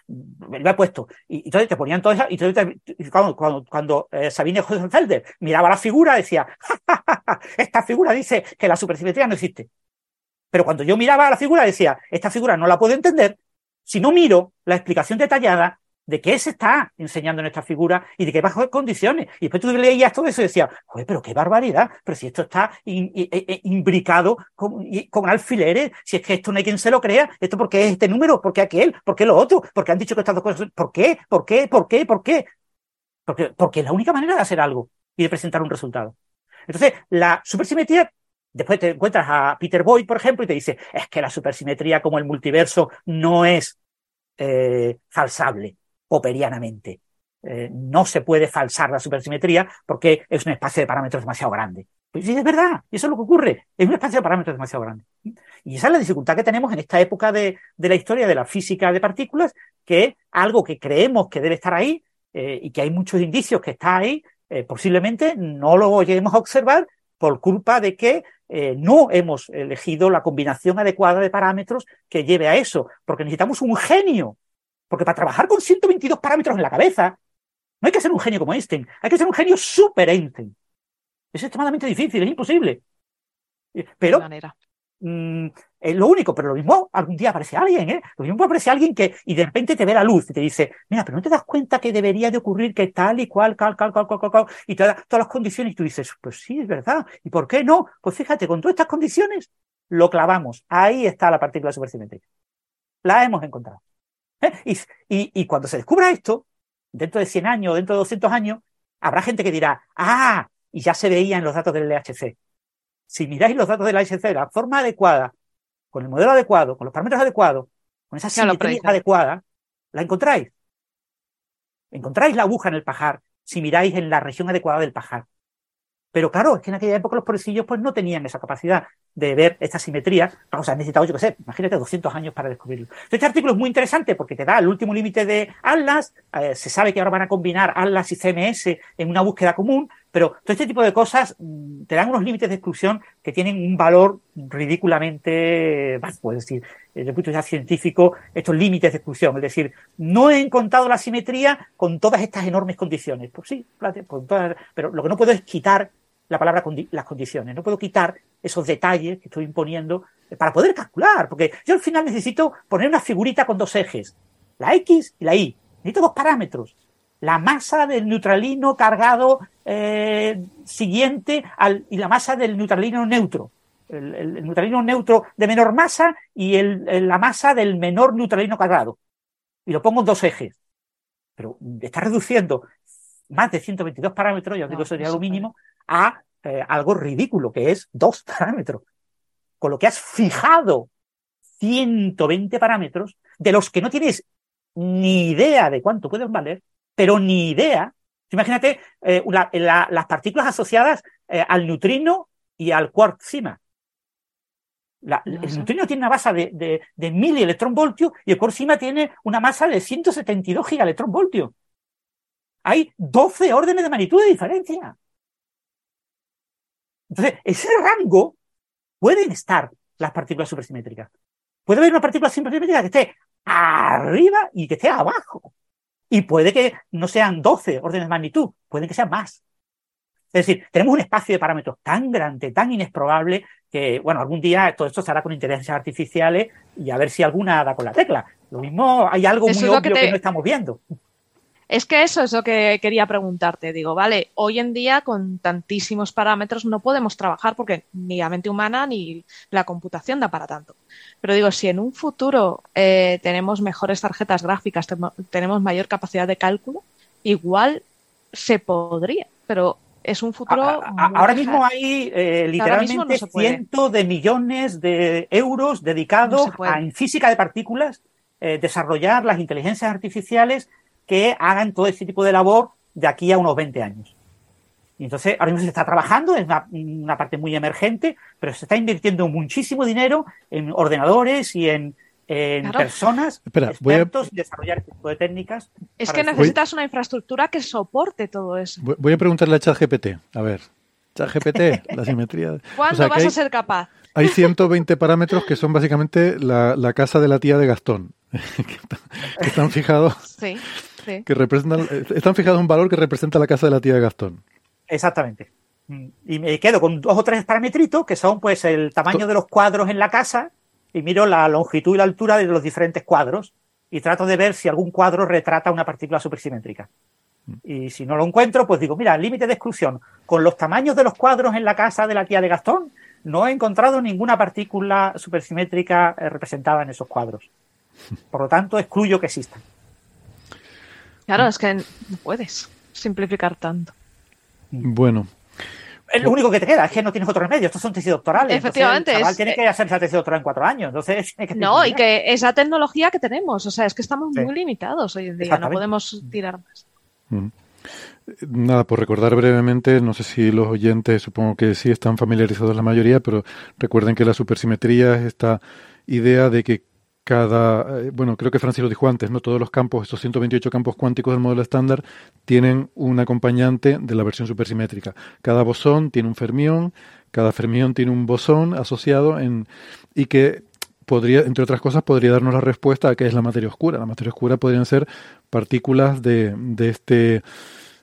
me lo he puesto, y, y entonces te ponían todo eso, y entonces te, y cuando, cuando, cuando eh, Sabine Hohenfelder miraba la figura, decía, ja, ja, ja, ja, esta figura dice que la supersimetría no existe. Pero cuando yo miraba la figura decía, esta figura no la puedo entender si no miro la explicación detallada de qué se está enseñando en esta figura y de qué bajo condiciones. Y después tú leías todo eso y decías, joder, pero qué barbaridad, pero si esto está in, in, in, imbricado con, con alfileres, si es que esto no hay quien se lo crea, esto por qué es este número, por qué aquel, por qué lo otro, por qué han dicho que estas dos cosas, ¿por qué? ¿Por qué? ¿Por qué? ¿Por qué? Porque, porque es la única manera de hacer algo y de presentar un resultado. Entonces, la supersimetría. Después te encuentras a Peter Boyd, por ejemplo, y te dice, es que la supersimetría como el multiverso no es eh, falsable popperianamente. Eh, no se puede falsar la supersimetría porque es un espacio de parámetros demasiado grande. Pues sí, es verdad, y eso es lo que ocurre, es un espacio de parámetros demasiado grande. Y esa es la dificultad que tenemos en esta época de, de la historia de la física de partículas, que es algo que creemos que debe estar ahí eh, y que hay muchos indicios que está ahí, eh, posiblemente no lo lleguemos a observar por culpa de que eh, no hemos elegido la combinación adecuada de parámetros que lleve a eso, porque necesitamos un genio, porque para trabajar con ciento veintidós parámetros en la cabeza no hay que ser un genio como Einstein, hay que ser un genio super Einstein. Es extremadamente difícil, es imposible. Pero... Mm, es lo único, pero lo mismo algún día aparece alguien, ¿eh? Lo mismo aparece alguien que y de repente te ve la luz y te dice, mira, pero no te das cuenta que debería de ocurrir que tal y cual, cal, cal, cal, cal, cal, cal, y te da todas las condiciones y tú dices, pues sí, es verdad. ¿Y por qué no? Pues fíjate, con todas estas condiciones lo clavamos. Ahí está la partícula supersimétrica. La hemos encontrado. ¿Eh? Y, y, y cuando se descubra esto, dentro de cien años, dentro de doscientos años, habrá gente que dirá, ah, y ya se veía en los datos del L H C. Si miráis los datos del L H C de la forma adecuada, con el modelo adecuado, con los parámetros adecuados, con esa simetría adecuada, la encontráis. Encontráis la aguja en el pajar si miráis en la región adecuada del pajar. Pero claro, es que en aquella época los pobrecillos pues no tenían esa capacidad de ver esta simetría. O sea, han necesitado, yo qué sé, imagínate, doscientos años para descubrirlo. Entonces, este artículo es muy interesante porque te da el último límite de Atlas. Eh, se sabe que ahora van a combinar Atlas y C M S en una búsqueda común, pero todo este tipo de cosas mmm, te dan unos límites de exclusión que tienen un valor ridículamente bajo. Es decir, desde el punto de vista científico, estos límites de exclusión. Es decir, no he encontrado la simetría con todas estas enormes condiciones. Pues sí, con todas, pero lo que no puedo es quitar la palabra condi- las condiciones. No puedo quitar esos detalles que estoy imponiendo para poder calcular, porque yo al final necesito poner una figurita con dos ejes, la X y la Y. Necesito dos parámetros. La masa del neutralino cargado eh, siguiente al, y la masa del neutralino neutro. El, el, el neutralino neutro de menor masa y el, el, la masa del menor neutralino cargado. Y lo pongo en dos ejes. Pero está reduciendo más de ciento veintidós parámetros, yo no, digo eso sería lo mínimo, a eh, algo ridículo, que es dos parámetros. Con lo que has fijado ciento veinte parámetros, de los que no tienes ni idea de cuánto pueden valer, pero ni idea. Imagínate eh, la, la, las partículas asociadas eh, al neutrino y al quark-cima. La, no, el neutrino tiene una masa de, de, de mil electronvoltios y el quark-cima tiene una masa de ciento setenta y dos gigaelectronvoltios. Hay doce órdenes de magnitud de diferencia. Entonces, ese rango pueden estar las partículas supersimétricas. Puede haber una partícula supersimétrica que esté arriba y que esté abajo. Y puede que no sean doce órdenes de magnitud, pueden que sean más. Es decir, tenemos un espacio de parámetros tan grande, tan inexprobable, que, bueno, algún día todo esto se hará con inteligencias artificiales y a ver si alguna da con la tecla. Lo mismo, hay algo muy obvio que, te... que no estamos viendo. Es que eso es lo que quería preguntarte. Digo, vale, hoy en día con tantísimos parámetros no podemos trabajar porque ni la mente humana ni la computación da para tanto. Pero digo, si en un futuro eh, tenemos mejores tarjetas gráficas, te- tenemos mayor capacidad de cálculo, igual se podría, pero es un futuro... A, a, ahora mismo hay eh, literalmente no cientos de millones de euros dedicados no a, en física de partículas, eh, desarrollar las inteligencias artificiales que hagan todo este tipo de labor de aquí a unos veinte años. Y entonces, ahora mismo se está trabajando, es una, una parte muy emergente, pero se está invirtiendo muchísimo dinero en ordenadores y en, en claro. personas Espera, expertos a... en desarrollar este tipo de técnicas. Es que necesitas voy... una infraestructura que soporte todo eso. Voy a preguntarle a ChatGPT. A ver, ChatGPT, la simetría... ¿Cuándo o sea, vas hay, a ser capaz? Hay ciento veinte parámetros que son básicamente la, la casa de la tía de Gastón, que están fijados... Sí. Sí. Que representan, están fijados un valor que representa la casa de la tía de Gastón. Exactamente. Y me quedo con dos o tres parametritos que son pues el tamaño de los cuadros en la casa y miro la longitud y la altura de los diferentes cuadros y trato de ver si algún cuadro retrata una partícula supersimétrica. Y si no lo encuentro, pues digo, mira, límite de exclusión. Con los tamaños de los cuadros en la casa de la tía de Gastón, no he encontrado ninguna partícula supersimétrica representada en esos cuadros. Por lo tanto, excluyo que existan. Claro, es que no puedes simplificar tanto. Bueno. Es lo único que te queda, es que no tienes otro remedio. Estos son tesis doctorales. Efectivamente. El chaval es, tiene que hacer esa tesis doctoral en cuatro años. Entonces, hay que no, y que esa tecnología que tenemos, o sea, es que estamos sí. muy limitados hoy en día, no podemos tirar más. Mm. Nada, por recordar brevemente, no sé si los oyentes, supongo que sí están familiarizados la mayoría, pero recuerden que la supersimetría es esta idea de que cada, bueno, creo que Francis lo dijo antes, ¿no? Todos los campos, estos ciento veintiocho campos cuánticos del modelo estándar, tienen un acompañante de la versión supersimétrica. Cada bosón tiene un fermión, cada fermión tiene un bosón asociado en, y que podría, entre otras cosas, podría darnos la respuesta a qué es la materia oscura. La materia oscura podrían ser partículas de, de este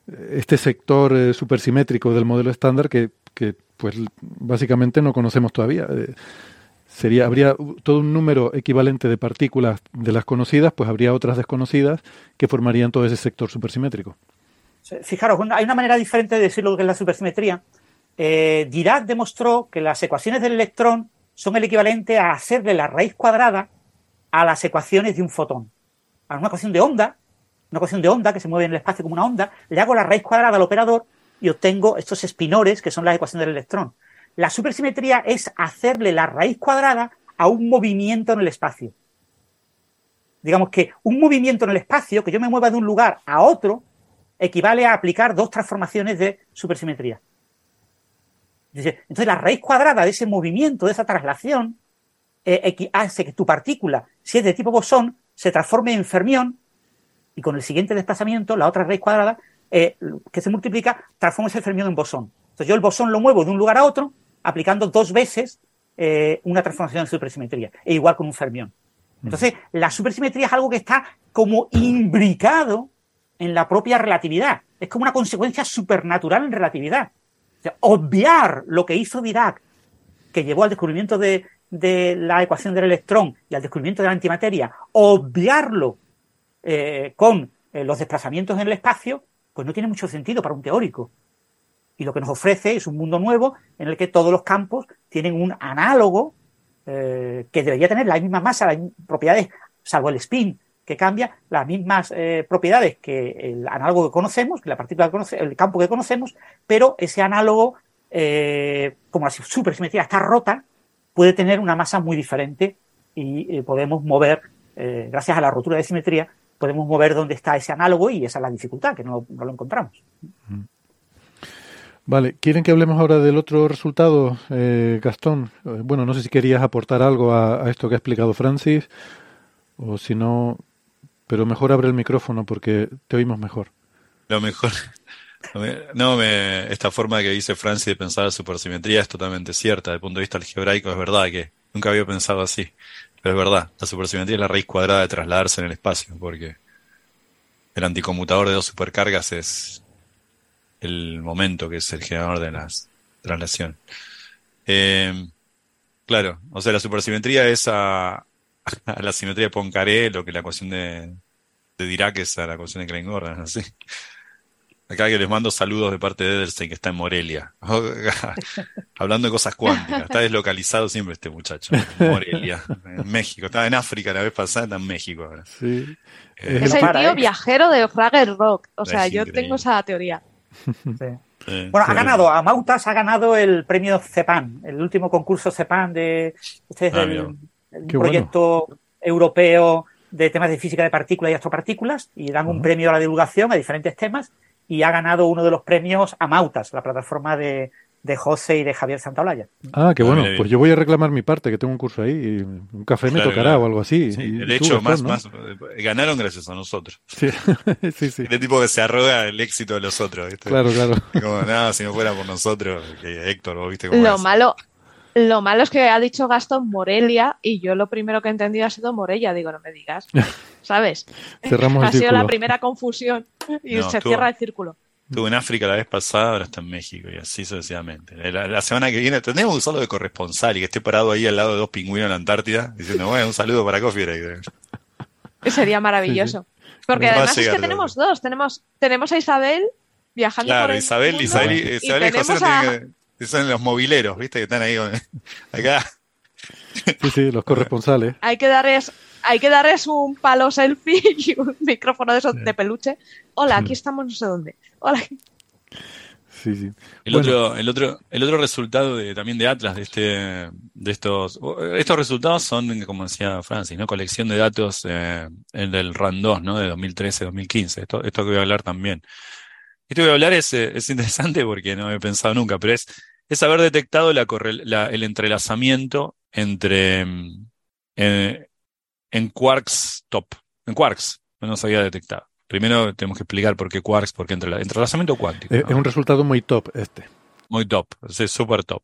este sector eh, supersimétrico del modelo estándar que, que pues básicamente no conocemos todavía. Eh, sería habría todo un número equivalente de partículas de las conocidas, pues habría otras desconocidas que formarían todo ese sector supersimétrico. Fijaros, hay una manera diferente de decir lo que es la supersimetría. Eh, Dirac demostró que las ecuaciones del electrón son el equivalente a hacerle la raíz cuadrada a las ecuaciones de un fotón. A una ecuación de onda, una ecuación de onda que se mueve en el espacio como una onda, le hago la raíz cuadrada al operador y obtengo estos espinores que son las ecuaciones del electrón. La supersimetría es hacerle la raíz cuadrada a un movimiento en el espacio. Digamos que un movimiento en el espacio, que yo me mueva de un lugar a otro, equivale a aplicar dos transformaciones de supersimetría. Entonces, la raíz cuadrada de ese movimiento, de esa traslación, eh, hace que tu partícula, si es de tipo bosón, se transforme en fermión y con el siguiente desplazamiento, la otra raíz cuadrada, eh, que se multiplica, transforma ese fermión en bosón. Entonces, yo el bosón lo muevo de un lugar a otro, aplicando dos veces eh, una transformación de supersimetría, e igual con un fermión. Entonces, la supersimetría es algo que está como imbricado en la propia relatividad. Es como una consecuencia supernatural en relatividad. O sea, obviar lo que hizo Dirac, que llevó al descubrimiento de, de la ecuación del electrón y al descubrimiento de la antimateria, obviarlo eh, con eh, los desplazamientos en el espacio, pues no tiene mucho sentido para un teórico. Y lo que nos ofrece es un mundo nuevo en el que todos los campos tienen un análogo eh, que debería tener la misma masa, las mismas propiedades, salvo el spin, que cambia, las mismas eh, propiedades que el análogo que conocemos, que la partícula que conoce, el campo que conocemos, pero ese análogo, eh, como la supersimetría está rota, puede tener una masa muy diferente y eh, podemos mover, eh, gracias a la rotura de simetría, podemos mover dónde está ese análogo y esa es la dificultad, que no, no lo encontramos. Vale, ¿quieren que hablemos ahora del otro resultado, eh, Gastón? Eh, bueno, no sé si querías aportar algo a, a esto que ha explicado Francis, o si no, pero mejor abre el micrófono porque te oímos mejor. Lo mejor, no, me, esta forma que dice Francis de pensar la supersimetría es totalmente cierta. Desde el punto de vista algebraico es verdad que nunca había pensado así, pero es verdad, la supersimetría es la raíz cuadrada de trasladarse en el espacio, porque el anticonmutador de dos supercargas es el momento que es el generador de la traslación. Eh, claro, o sea, la supersimetría es a, a la simetría de Poincaré lo que la ecuación de, de Dirac es a la ecuación de Klein-Gordon, así. Acá que les mando saludos de parte de Edelstein, que está en Morelia. Hablando de cosas cuánticas. Está deslocalizado siempre este muchacho. En Morelia, en México. Estaba en África la vez pasada, está en México ahora. Sí. Eh, es el para, tío ¿eh? viajero de Fraggle Rock. O sea, Es yo increíble. tengo esa teoría. Sí. eh, Bueno, ha Sí. ganado, Amautas ha ganado el premio CEPAN, el último concurso CEPAN de este es Ah, el, mira. el Qué proyecto europeo de temas de física de partículas y astropartículas, y dan un Ujú. premio a la divulgación a diferentes temas, y ha ganado uno de los premios Amautas, la plataforma de, de José y de Javier Santaolalla. Ah, qué Ah, bueno, mira, pues bien. yo voy a reclamar mi parte, que tengo un curso ahí, y un café me Claro, tocará claro. o algo así. Sí, Y de tú, hecho, más, Gastón, ¿no? más, eh, ganaron gracias a nosotros. Sí, sí, sí. Este tipo que se arroga el éxito de los otros, ¿viste? Claro, claro. Como, nada, si no fuera por nosotros, que Héctor, vos viste cómo Lo es. malo, lo malo es que ha dicho Gastón Morelia y yo lo primero que he entendido ha sido Morella. Digo, no me digas. ¿Sabes? Cerramos el Ha sido círculo. la primera confusión y No, se tú- cierra el círculo. Estuve en África la vez pasada, ahora está en México y así sucesivamente. La, la semana que viene tenemos que usarlo de corresponsal y que esté parado ahí al lado de dos pingüinos en la Antártida diciendo, bueno, un saludo para Coffee Break. Sería maravilloso. Porque Va a además es llegar que tenemos dos. Tenemos, tenemos a Isabel viajando por Claro, el Isabel, mundo, Isabel, y- y Isabel y José tenemos no a- tienen que, que son los mobileros, ¿viste? Que están ahí con- acá. Sí, sí, los corresponsales. hay que darles, hay que darles un palo selfie y un micrófono de esos de peluche. Hola, aquí estamos no sé dónde. Hola. Sí, sí. El Bueno, otro, el otro, el otro resultado de, también de Atlas, de este, de estos, estos resultados son, como decía Francis, ¿no? Colección de datos, eh, el del RAND dos, ¿no? De dos mil trece a dos mil quince. Esto, esto que voy a hablar también. Esto que voy a hablar es, eh, es interesante porque no he pensado nunca, pero es, es haber detectado la correl- la- el entrelazamiento entre, mm, eh, en quarks top, en quarks, no se había detectado. Primero tenemos que explicar por qué quarks, por qué entrela- entrelazamiento cuántico, es, ¿no? es un resultado muy top este. Muy top, es súper top.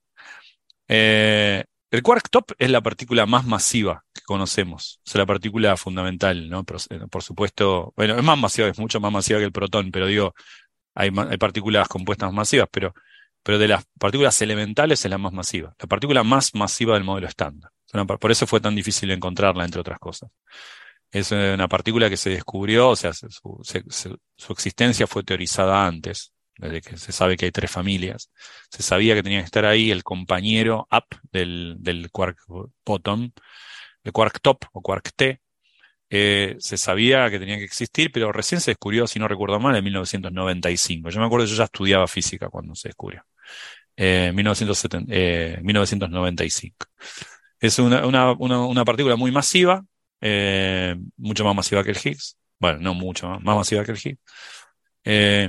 Eh, el quark top es la partícula más masiva que conocemos, es la partícula fundamental, ¿no? Por, por supuesto, bueno, es más masiva, es mucho más masiva que el protón, pero digo, hay, hay partículas compuestas masivas, pero, pero de las partículas elementales es la más masiva, la partícula más masiva del modelo estándar. Una, por eso fue tan difícil encontrarla, entre otras cosas. Es una partícula que se descubrió, o sea, su, se, su, su existencia fue teorizada antes, desde que se sabe que hay tres familias. Se sabía que tenía que estar ahí el compañero up del, del quark bottom, el quark top o quark T. Eh, se sabía que tenía que existir, pero recién se descubrió, si no recuerdo mal, en mil novecientos noventa y cinco. Yo me acuerdo que yo ya estudiaba física cuando se descubrió. Eh, mil novecientos setenta, eh, mil novecientos noventa y cinco. Es una, una, una, una partícula muy masiva, eh, mucho más masiva que el Higgs. Bueno, no mucho más, más masiva que el Higgs. Eh,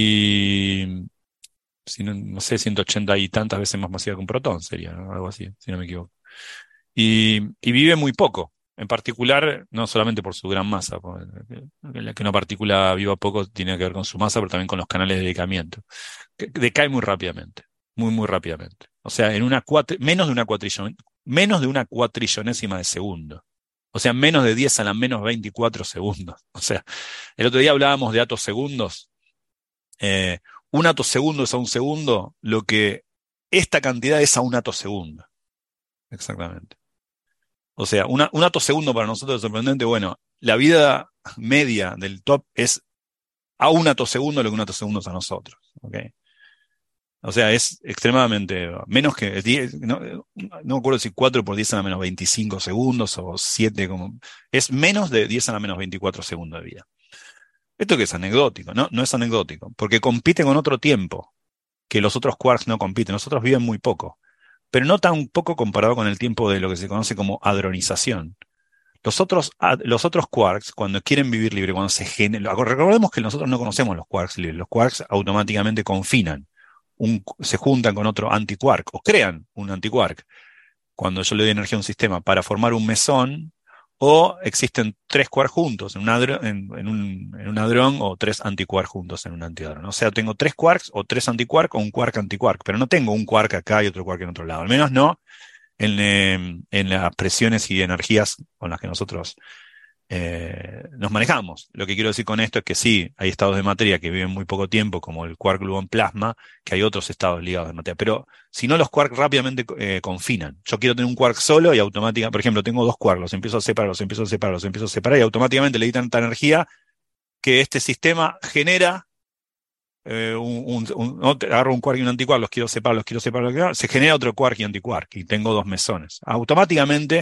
y, si no, no sé, ciento ochenta y tantas veces más masiva que un protón sería, ¿no? Algo así, si no me equivoco. Y, y vive muy poco. En particular, no solamente por su gran masa, que una partícula viva poco tiene que ver con su masa, pero también con los canales de decaimiento. Que decae muy rápidamente, muy, muy rápidamente. O sea, en una cuatri, menos de una cuatrillon, menos de una cuatrillonésima de segundo. O sea, menos de diez a la menos veinticuatro segundos. O sea, el otro día hablábamos de atosegundos. Eh, un atosegundo es a un segundo lo que esta cantidad es a un atosegundo. Exactamente. O sea, una, un atosegundo para nosotros es sorprendente. Bueno, la vida media del top es a un atosegundo lo que un atosegundo es a nosotros. ¿Okay? O sea, es extremadamente menos que diez, no, no me acuerdo si cuatro por diez a la menos veinticinco segundos o siete, como, es menos de diez a la menos veinticuatro segundos de vida. Esto que es anecdótico, ¿no? No es anecdótico, porque compite con otro tiempo que los otros quarks no compiten. Los otros viven muy poco, pero no tan poco comparado con el tiempo de lo que se conoce como hadronización. Los otros, los otros quarks, cuando quieren vivir libre, cuando se generan, recordemos que nosotros no conocemos los quarks libres, los quarks automáticamente confinan, un, se juntan con otro antiquark, o crean un antiquark, cuando yo le doy energía a un sistema para formar un mesón, o existen tres quarks juntos en un, hadron, en, en, un, en un hadrón, o tres antiquarks juntos en un antihadrón. O sea, tengo tres quarks, o tres antiquarks, o un quark antiquark, pero no tengo un quark acá y otro quark en otro lado, al menos no en, eh, en las presiones y energías con las que nosotros eh, nos manejamos. Lo que quiero decir con esto es que sí, hay estados de materia que viven muy poco tiempo, como el quark gluón plasma, que hay otros estados ligados de materia, pero si no, los quarks rápidamente eh, confinan. Yo quiero tener un quark solo y automáticamente, por ejemplo, tengo dos quarks, los empiezo a separar, los empiezo a separar, los empiezo a separar y automáticamente le di tanta energía que este sistema genera Eh, un, un, un, no, agarro un quark y un antiquark, los quiero separar, los quiero separar, los quiero, se genera otro quark y antiquark y tengo dos mesones. Automáticamente,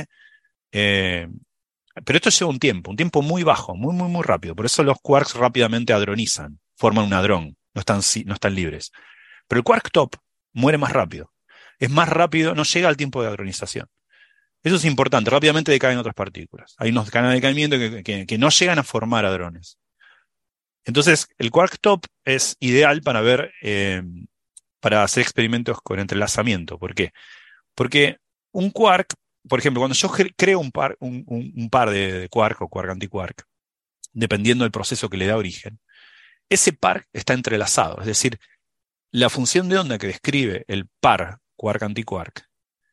eh, pero esto lleva un tiempo, un tiempo muy bajo, muy, muy, muy rápido. Por eso los quarks rápidamente hadronizan, forman un hadrón, no están, no están libres. Pero el quark top muere más rápido. Es más rápido, no llega al tiempo de hadronización. Eso es importante, rápidamente decaen otras partículas. Hay unos canales de decaimiento que, que, que no llegan a formar hadrones. Entonces, el quark top es ideal para ver, eh, para hacer experimentos con entrelazamiento. ¿Por qué? Porque un quark, por ejemplo, cuando yo creo un par, un, un, un par de, de quark o quark antiquark, dependiendo del proceso que le da origen, ese par está entrelazado. Es decir, la función de onda que describe el par quark antiquark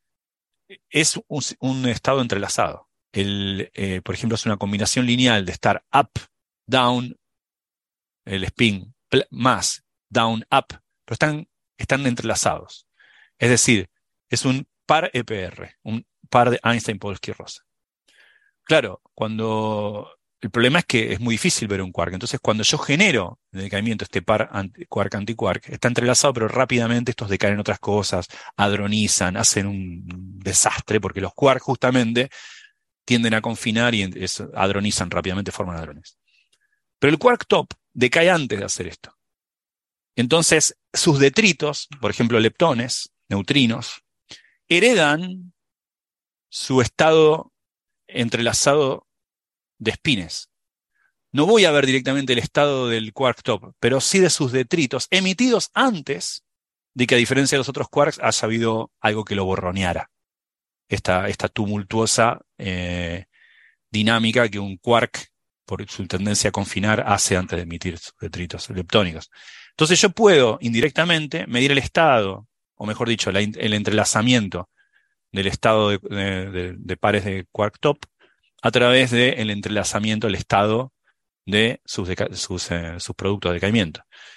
es un, un estado entrelazado. El, eh, por ejemplo, es una combinación lineal de estar up, down, el spin más, down, up, pero están, están entrelazados. Es decir, es un par E P R, un par de Einstein-Podolsky-Rosen. Claro, cuando el problema es que es muy difícil ver un quark. Entonces, cuando yo genero el decaimiento, este par anti, quark antiquark, está entrelazado, pero rápidamente estos decaen en otras cosas, hadronizan, hacen un desastre, porque los quarks justamente tienden a confinar y eso, hadronizan rápidamente, forman hadrones. Pero el quark top decae antes de hacer esto. Entonces, sus detritos, por ejemplo, leptones, neutrinos, heredan su estado entrelazado de spines. No voy a ver directamente el estado del quark top, pero sí de sus detritos, emitidos antes de que, a diferencia de los otros quarks, haya habido algo que lo borroneara. Esta, esta tumultuosa eh, dinámica que un quark, por su tendencia a confinar, hace antes de emitir sus detritos leptónicos. Entonces yo puedo indirectamente medir el estado, o mejor dicho, la, el entrelazamiento del estado de, de, de pares de quark top a través del entrelazamiento del estado de sus, deca, sus, eh, sus productos de decaimiento.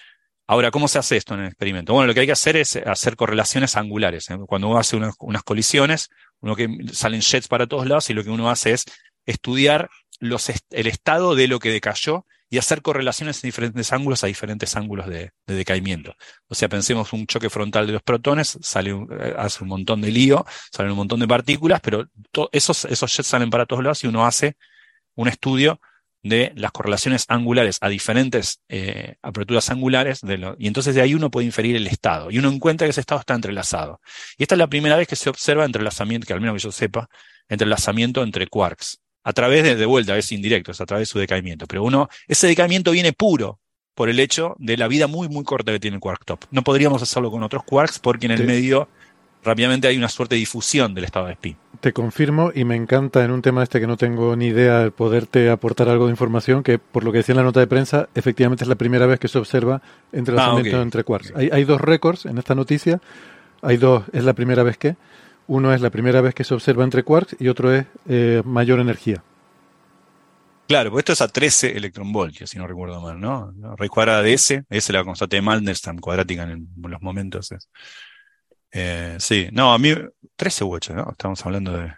Ahora, ¿cómo se hace esto en el experimento? Bueno, lo que hay que hacer es hacer correlaciones angulares, ¿eh? Cuando uno hace unas, unas colisiones, uno que salen jets para todos lados, y lo que uno hace es estudiar los est- el estado de lo que decayó y hacer correlaciones en diferentes ángulos a diferentes ángulos de, de decaimiento. O sea, pensemos un choque frontal de los protones, sale un, eh, hace un montón de lío, salen un montón de partículas, pero to- esos, esos jets salen para todos lados y uno hace un estudio de las correlaciones angulares a diferentes eh, aperturas angulares, de lo, y entonces de ahí uno puede inferir el estado, y uno encuentra que ese estado está entrelazado. Y esta es la primera vez que se observa entrelazamiento, que al menos que yo sepa, entrelazamiento entre quarks, a través de, de vuelta, es indirecto, es a través de su decaimiento, pero uno, ese decaimiento viene puro por el hecho de la vida muy muy corta que tiene el quark top. No podríamos hacerlo con otros quarks porque en el Sí. medio rápidamente hay una suerte de difusión del estado de spin. Te confirmo, y me encanta en un tema este que no tengo ni idea el poderte aportar algo de información, que por lo que decía en la nota de prensa, efectivamente es la primera vez que se observa entrelazamiento Ah, ok. entre quarks. Hay, hay dos récords en esta noticia, hay dos, es la primera vez que, uno es la primera vez que se observa entre quarks y otro es eh, mayor energía. Claro, pues esto es a trece electronvoltios, si no recuerdo mal, ¿no? ¿No? Raíz cuadrada de S, S es la constante de Mandelstam cuadrática en, el- en los momentos. es. Eh, sí, no, a mí trece u ocho, ¿no? Estamos hablando de...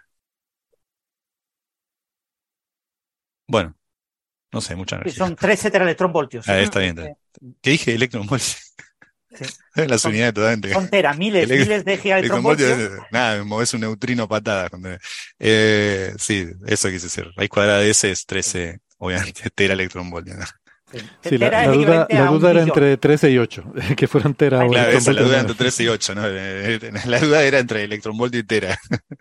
Bueno, no sé, mucha Sí, energía. son trece teraelectronvoltios. Ah, ¿sí? está bien, está bien. ¿Qué dije? Electronvoltios. Sí. Las Son- unidades totalmente. Son tera, miles, Elec- miles de gigaelectronvoltios. Electronvoltios, nada, moves un neutrino patada. cuando- Eh, sí, eso quise decir. Raíz cuadrada de S es trece, obviamente, tera electronvoltios, ¿no? Sí. Sí, la, Tera la es duda, equivalente la a un duda era billón. entre trece y ocho, que fueran tera o Claro, esa es la electronvoltios duda de entre energía. trece y ocho, ¿no? Eh, eh, La duda era entre electronvoltio y tera.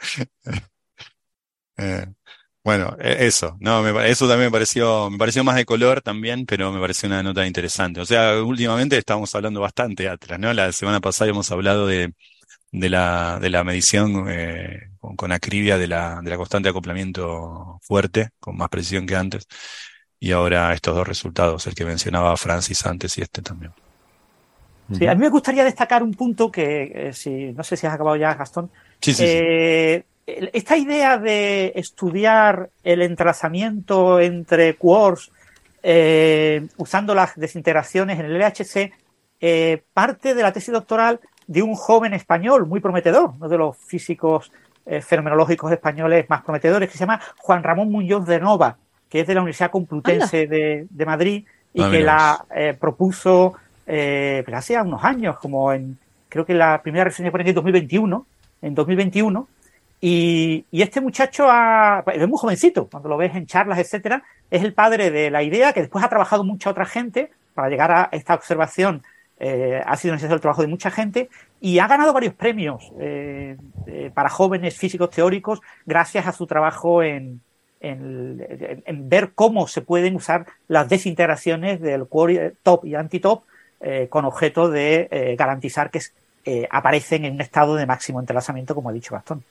Eh, bueno, eh, eso, no, me, pa- eso también me pareció, me pareció más de color también, pero me pareció una nota interesante. O sea, últimamente estamos hablando bastante de Atlas, ¿no? La semana pasada hemos hablado de, de la, de la medición eh, con, con acribia de la, de la constante de acoplamiento fuerte, con más precisión que antes, y ahora estos dos resultados, el que mencionaba Francis antes y este también. Sí, a mí me gustaría destacar un punto que, eh, si no sé si has acabado ya, Gastón. Sí, sí, sí. Eh, el- Esta idea de estudiar el entrelazamiento entre quarks eh, usando las desintegraciones en el L H C eh, parte de la tesis doctoral de un joven español muy prometedor, uno de los físicos eh, fenomenológicos españoles más prometedores, que se llama Juan Ramón Muñoz de Nova, que es de la Universidad Complutense de, de Madrid y Ah, que mira la eh, propuso eh, pero hace unos años, como en, creo que la primera reseña pone que en dos mil veintiuno, en dos mil veintiuno, y, y este muchacho ha, pues, es muy jovencito, cuando lo ves en charlas, etcétera, es el padre de la idea, que después ha trabajado mucha otra gente para llegar a esta observación, eh, ha sido necesario el trabajo de mucha gente, y ha ganado varios premios eh, eh, para jóvenes físicos teóricos gracias a su trabajo en, en, en, en ver cómo se pueden usar las desintegraciones del quark top y anti-top eh, con objeto de eh, garantizar que eh, aparecen en un estado de máximo entrelazamiento, como ha dicho Gastón.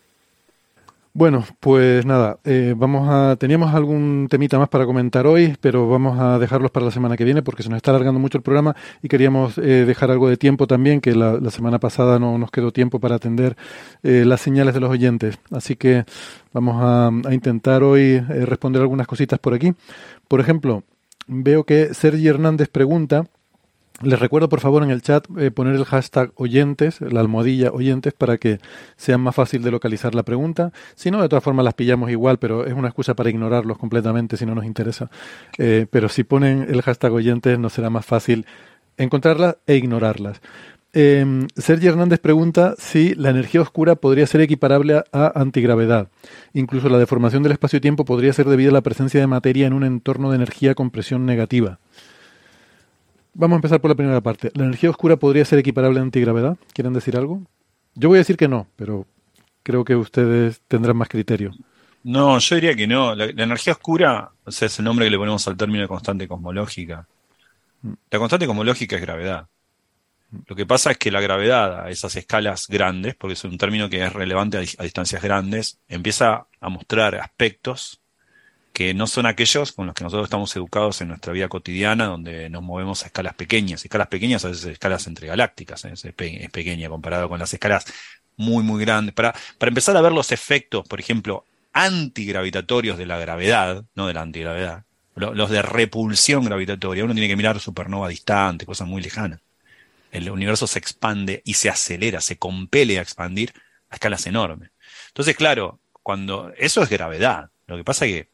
Bueno, pues nada, eh, vamos a, teníamos algún temita más para comentar hoy, pero vamos a dejarlos para la semana que viene porque se nos está alargando mucho el programa y queríamos eh, dejar algo de tiempo también, que la, la semana pasada no nos quedó tiempo para atender eh, las señales de los oyentes. Así que vamos a, a intentar hoy eh, responder algunas cositas por aquí. Por ejemplo, veo que Sergi Hernández pregunta... Les recuerdo, por favor, en el chat eh, poner el hashtag oyentes, la almohadilla oyentes, para que sea más fácil de localizar la pregunta. Si no, de todas formas las pillamos igual, pero es una excusa para ignorarlos completamente si no nos interesa. Eh, pero si ponen el hashtag oyentes, nos será más fácil encontrarlas e ignorarlas. Eh, Sergio Hernández pregunta si la energía oscura podría ser equiparable a, a antigravedad. Incluso la deformación del espacio-tiempo podría ser debida a la presencia de materia en un entorno de energía con presión negativa. Vamos a empezar por la primera parte. ¿La energía oscura podría ser equiparable a antigravedad? ¿Quieren decir algo? Yo voy a decir que no, pero creo que ustedes tendrán más criterio. No, yo diría que no. La, la energía oscura, o sea, es el nombre que le ponemos al término de constante cosmológica. La constante cosmológica es gravedad. Lo que pasa es que la gravedad a esas escalas grandes, porque es un término que es relevante a, a distancias grandes, empieza a mostrar aspectos que no son aquellos con los que nosotros estamos educados en nuestra vida cotidiana, donde nos movemos a escalas pequeñas. Escalas pequeñas, a veces escalas entre galácticas, ¿eh? es, pe- es pequeña comparado con las escalas muy, muy grandes. Para, para empezar a ver los efectos, por ejemplo, antigravitatorios de la gravedad, no de la antigravedad, los de repulsión gravitatoria. Uno tiene que mirar supernova distante, cosas muy lejanas. El universo se expande y se acelera, se compele a expandir a escalas enormes. Entonces, claro, cuando eso es gravedad. Lo que pasa es que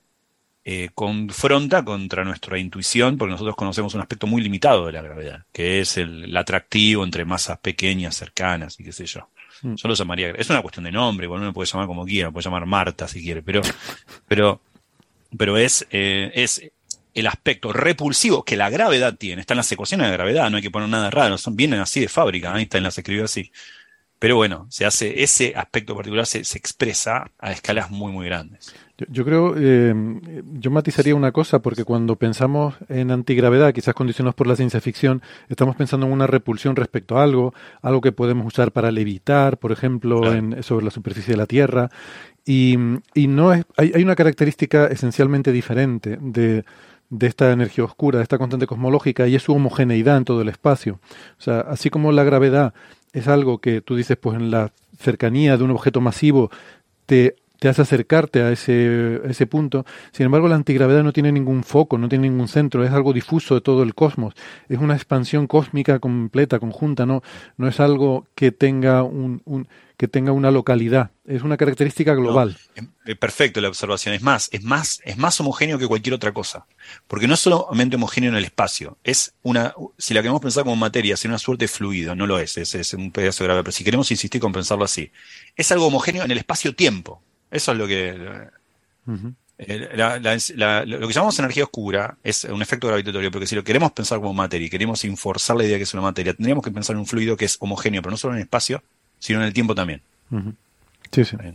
eh, confronta contra nuestra intuición, porque nosotros conocemos un aspecto muy limitado de la gravedad, que es el, el atractivo entre masas pequeñas, cercanas y qué sé yo. Mm. Yo lo llamaría, es una cuestión de nombre, igual uno puede llamar como quiera, puede llamar Marta si quiere, pero, pero, pero es, eh, es el aspecto repulsivo que la gravedad tiene. Están las ecuaciones de gravedad, no hay que poner nada raro, son, vienen así de fábrica, Einstein las escribió así. Pero bueno, se hace ese aspecto particular se, se expresa a escalas muy, muy grandes. Yo, yo creo, eh, yo matizaría una cosa, porque cuando pensamos en antigravedad, quizás condicionados por la ciencia ficción, estamos pensando en una repulsión respecto a algo, algo que podemos usar para levitar, por ejemplo, claro. en, sobre la superficie de la Tierra, y, y no es, hay, hay una característica esencialmente diferente de, de esta energía oscura, de esta constante cosmológica, y es su homogeneidad en todo el espacio. O sea, así como la gravedad es algo que tú dices, pues en la cercanía de un objeto masivo te, te hace acercarte a ese, a ese punto. Sin embargo, la antigravedad no tiene ningún foco, no tiene ningún centro, es algo difuso de todo el cosmos. Es una expansión cósmica completa, conjunta, no, no es algo que tenga un, un que tenga una localidad, es una característica global. No, perfecto la observación, es más, es más, es más homogéneo que cualquier otra cosa, porque no es solamente homogéneo en el espacio, es una, si la queremos pensar como materia, es una suerte de fluido, no lo es, es, es un pedazo de gravedad, pero si queremos insistir con pensarlo así, es algo homogéneo en el espacio-tiempo, eso es lo que... Uh-huh. La, la, la, lo que llamamos energía oscura es un efecto gravitatorio, porque si lo queremos pensar como materia y queremos enforzar la idea que es una materia, tendríamos que pensar en un fluido que es homogéneo, pero no solo en el espacio, sino en el tiempo también. Uh-huh. Sí, sí.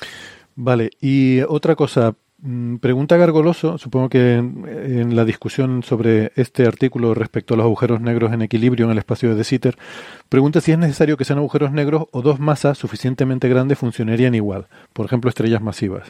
Vale, y otra cosa, pregunta Gargoloso, supongo que en, en la discusión sobre este artículo respecto a los agujeros negros en equilibrio en el espacio de De Sitter, pregunta si es necesario que sean agujeros negros o dos masas suficientemente grandes funcionarían igual, por ejemplo, estrellas masivas.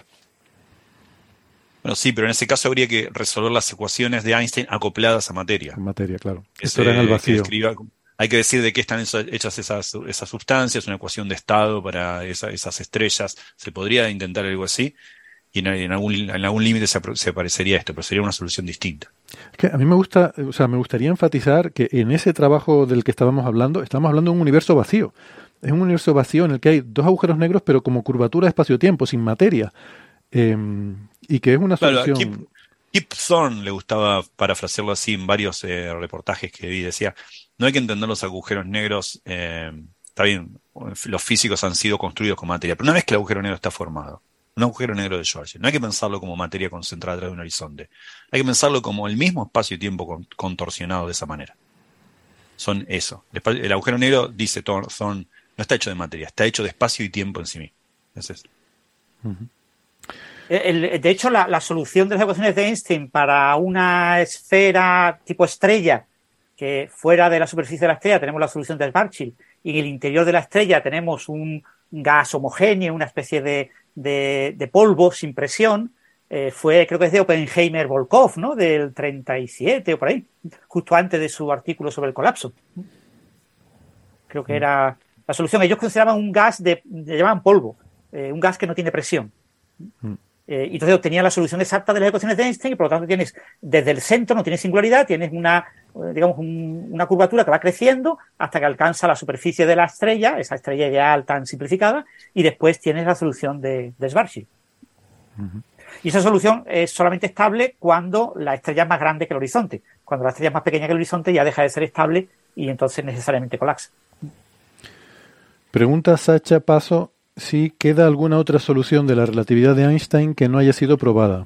Bueno, sí, pero en ese caso habría que resolver las ecuaciones de Einstein acopladas a materia. A materia, claro. Esto era en el vacío. Que escriba, hay que decir de qué están hechas esas, esas sustancias, una ecuación de estado para esa, esas estrellas. Se podría intentar algo así, y en, en algún, en algún límite se, se parecería a esto, pero sería una solución distinta. Es que a mí me gusta, o sea, me gustaría enfatizar que en ese trabajo del que estábamos hablando, estamos hablando de un universo vacío. Es un universo vacío en el que hay dos agujeros negros, pero como curvatura de espacio-tiempo, sin materia. Eh, y que es una solución... Claro, Kip, Kip Thorne le gustaba parafrasearlo así en varios eh, reportajes que vi, decía, no hay que entender los agujeros negros, eh, está bien, los físicos han sido construidos con materia, pero una vez que el agujero negro está formado, un agujero negro de Schwarzschild, no hay que pensarlo como materia concentrada atrás de un horizonte, hay que pensarlo como el mismo espacio y tiempo con, contorsionado de esa manera. Son eso. El, el agujero negro, dice Thorne, no está hecho de materia, está hecho de espacio y tiempo en sí mismo. Es eso. Uh-huh. El, de hecho, la, la solución de las ecuaciones de Einstein para una esfera tipo estrella, que fuera de la superficie de la estrella tenemos la solución de Schwarzschild, y en el interior de la estrella tenemos un gas homogéneo, una especie de, de, de polvo sin presión, eh, fue, creo que es de Oppenheimer-Volkov, ¿no? Del treinta y siete o por ahí, justo antes de su artículo sobre el colapso. Creo que era la solución. Ellos consideraban un gas, de, le llamaban polvo, eh, un gas que no tiene presión. Mm. Eh, y entonces obtenían la solución exacta de las ecuaciones de Einstein, y por lo tanto tienes, desde el centro no tienes singularidad, tienes una, digamos, un, una curvatura que va creciendo hasta que alcanza la superficie de la estrella, esa estrella ideal tan simplificada, y después tienes la solución de, de Schwarzschild. Uh-huh. Y esa solución es solamente estable cuando la estrella es más grande que el horizonte. Cuando la estrella es más pequeña que el horizonte ya deja de ser estable y entonces necesariamente colapsa. Pregunta Sacha Paso si queda alguna otra solución de la relatividad de Einstein que no haya sido probada.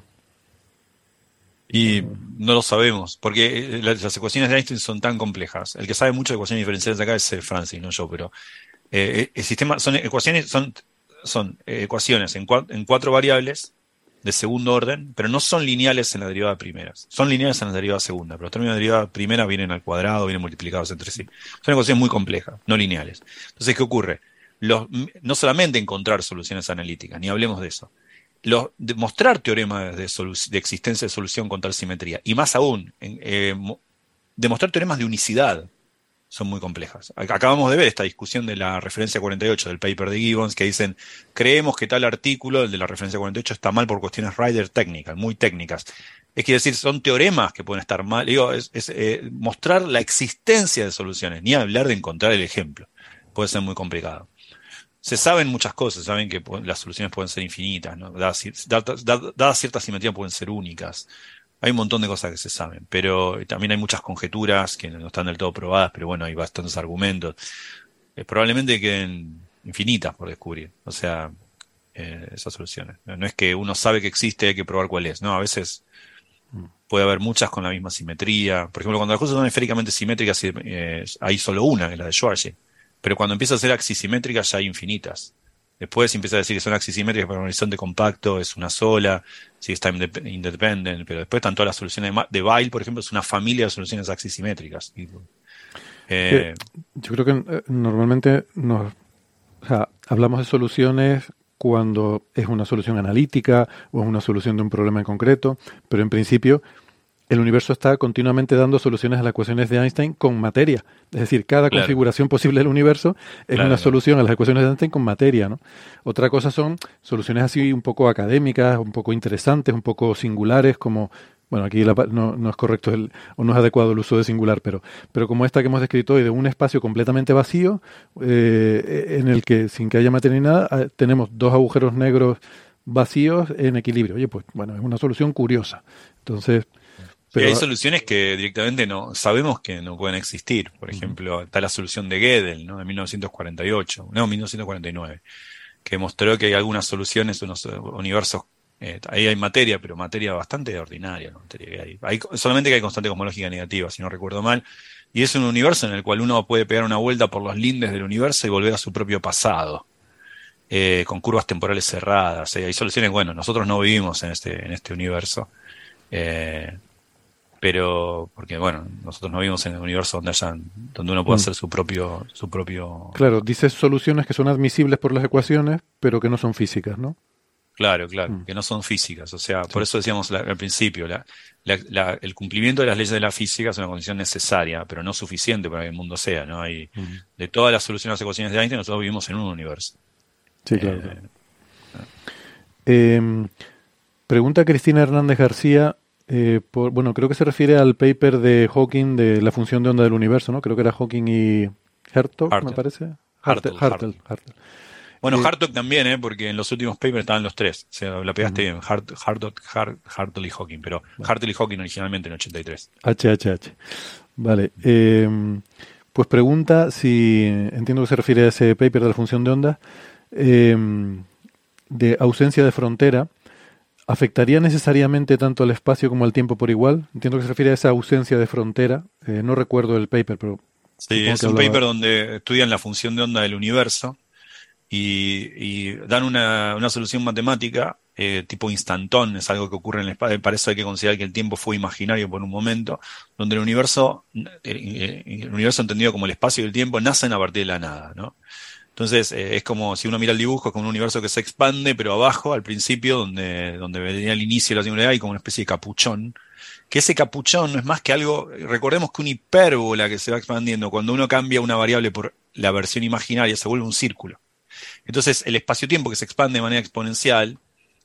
Y no lo sabemos, porque las ecuaciones de Einstein son tan complejas. El que sabe mucho de ecuaciones diferenciales acá es Francis, no yo, pero eh, el sistema son ecuaciones son son ecuaciones en, cua, en cuatro variables de segundo orden, pero no son lineales en la derivada primeras. Son lineales en la derivada segunda, pero los términos de derivada primera vienen al cuadrado, vienen multiplicados entre sí. Son ecuaciones muy complejas, no lineales. Entonces, ¿qué ocurre? Los, no solamente encontrar soluciones analíticas, ni hablemos de eso. Los, demostrar teoremas de, solu- de existencia de solución con tal simetría, y más aún, en, eh, mo- demostrar teoremas de unicidad son muy complejas. Acabamos de ver esta discusión de la referencia cuarenta y ocho del paper de Gibbons, que dicen, creemos que tal artículo, el de la referencia cuarenta y ocho, está mal por cuestiones Rider técnicas, muy técnicas. Es que decir, son teoremas que pueden estar mal. Digo, es, es eh, mostrar la existencia de soluciones, ni hablar de encontrar el ejemplo. Puede ser muy complicado. Se saben muchas cosas, saben que las soluciones pueden ser infinitas, ¿no? Dadas, dadas, dadas cierta simetría pueden ser únicas. Hay un montón de cosas que se saben, pero también hay muchas conjeturas que no están del todo probadas, pero bueno, hay bastantes argumentos. Eh, probablemente queden infinitas por descubrir, o sea, eh, esas soluciones. No es que uno sabe que existe, hay que probar cuál es, ¿no? A veces puede haber muchas con la misma simetría. Por ejemplo, cuando las cosas son esféricamente simétricas, eh, hay solo una, que es la de Schwarzschild. Pero cuando empieza a ser axisimétricas ya hay infinitas. Después empieza a decir que son axisimétricas para un horizonte compacto, es una sola, sí, es time independent, pero después están todas las soluciones de, de Weil, por ejemplo, es una familia de soluciones axisimétricas. Eh, Yo creo que eh, normalmente nos, o sea, hablamos de soluciones cuando es una solución analítica o es una solución de un problema en concreto, pero en principio el universo está continuamente dando soluciones a las ecuaciones de Einstein con materia. Es decir, cada claro. configuración posible del universo es claro, una solución claro. a las ecuaciones de Einstein con materia, ¿no? Otra cosa son soluciones así un poco académicas, un poco interesantes, un poco singulares, como, bueno, aquí la, no, no es correcto el, o no es adecuado el uso de singular, pero, pero como esta que hemos descrito hoy, de un espacio completamente vacío, eh, en el que, sin que haya materia ni nada, tenemos dos agujeros negros vacíos en equilibrio. Oye, pues, bueno, es una solución curiosa. Entonces... Pero, y hay soluciones que directamente no sabemos que no pueden existir. Por ejemplo, está la solución de Gödel, ¿no? De mil novecientos cuarenta y ocho, no, mil novecientos cuarenta y nueve, que mostró que hay algunas soluciones, unos universos, eh, ahí hay materia, pero materia bastante ordinaria, ¿no? Materia que hay. hay. Solamente que hay constante cosmológica negativa, si no recuerdo mal. Y es un universo en el cual uno puede pegar una vuelta por los lindes del universo y volver a su propio pasado. Eh, con curvas temporales cerradas. Eh, hay soluciones, bueno, nosotros no vivimos en este, en este universo. Eh, pero porque bueno, nosotros no vivimos en el universo donde hayan, donde uno puede mm. hacer su propio su propio claro, dices soluciones que son admisibles por las ecuaciones pero que no son físicas, ¿no? Claro, claro, mm. que no son físicas, o sea, sí. Por eso decíamos la, al principio la, la, la, el cumplimiento de las leyes de la física es una condición necesaria, pero no suficiente para que el mundo sea, ¿no? Hay mm. de todas las soluciones a las ecuaciones de Einstein nosotros vivimos en un universo. Sí, claro. Eh, eh, pregunta Cristina Hernández García. Eh, por, bueno, creo que se refiere al paper de Hawking de la función de onda del universo, ¿no? Creo que era Hawking y Hertog, Hartle. me parece. Hartle. Hartle, Hartle, Hartle. Bueno, eh, Hartog también, ¿eh? Porque en los últimos papers estaban los tres. O sea, la pegaste bien. Uh-huh. Hart, Hartog, Hart, Hartle y Hawking, pero vale. Hartle y Hawking originalmente en ochenta y tres. H H H. Vale. Eh, pues pregunta si, entiendo que se refiere a ese paper de la función de onda, eh, de ausencia de frontera. ¿Afectaría necesariamente tanto al espacio como al tiempo por igual? Entiendo que se refiere a esa ausencia de frontera. Eh, no recuerdo el paper, pero... Sí, es un hablaba... paper donde estudian la función de onda del universo y, y dan una, una solución matemática eh, tipo instantón, es algo que ocurre en el espacio. Para eso hay que considerar que el tiempo fue imaginario por un momento, donde el universo, el, el universo entendido como el espacio y el tiempo, nacen a partir de la nada, ¿no? Entonces, eh, es como si uno mira el dibujo, es como un universo que se expande, pero abajo, al principio, donde, donde venía el inicio de la singularidad, hay como una especie de capuchón. Que ese capuchón no es más que algo, recordemos que una hipérbola que se va expandiendo, cuando uno cambia una variable por la versión imaginaria, se vuelve un círculo. Entonces, el espacio-tiempo que se expande de manera exponencial,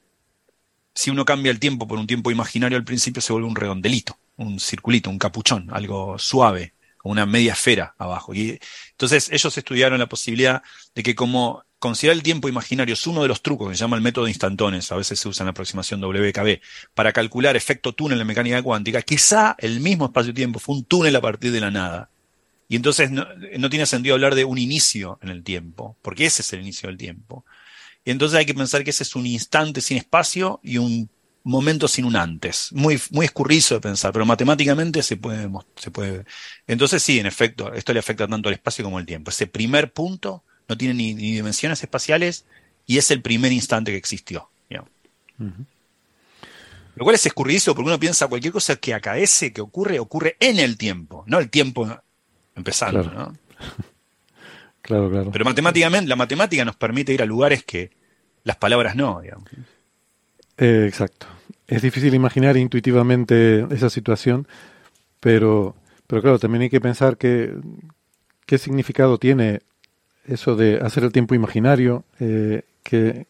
si uno cambia el tiempo por un tiempo imaginario al principio, se vuelve un redondelito, un circulito, un capuchón, algo suave, como una media esfera abajo. Y entonces ellos estudiaron la posibilidad de que como considerar el tiempo imaginario es uno de los trucos que se llama el método de instantones, a veces se usa en la aproximación W K B, para calcular efecto túnel en mecánica cuántica, quizá el mismo espacio-tiempo fue un túnel a partir de la nada. Y entonces no, no tiene sentido hablar de un inicio en el tiempo, porque ese es el inicio del tiempo. Y entonces hay que pensar que ese es un instante sin espacio y un momento sin un antes. Muy, muy escurrizo de pensar, pero matemáticamente se puede, se puede. Entonces sí, en efecto, esto le afecta tanto al espacio como al tiempo. Ese primer punto no tiene ni, ni dimensiones espaciales y es el primer instante que existió. Uh-huh. Lo cual es escurridizo porque uno piensa cualquier cosa que acaece, que ocurre, ocurre en el tiempo, no el tiempo empezando, claro. ¿no? Claro, claro. Pero matemáticamente, la matemática nos permite ir a lugares que las palabras no, digamos. Eh, exacto. Es difícil imaginar intuitivamente esa situación, pero, pero claro, también hay que pensar que, ¿qué significado tiene eso de hacer el tiempo imaginario? Eh, ¿qué,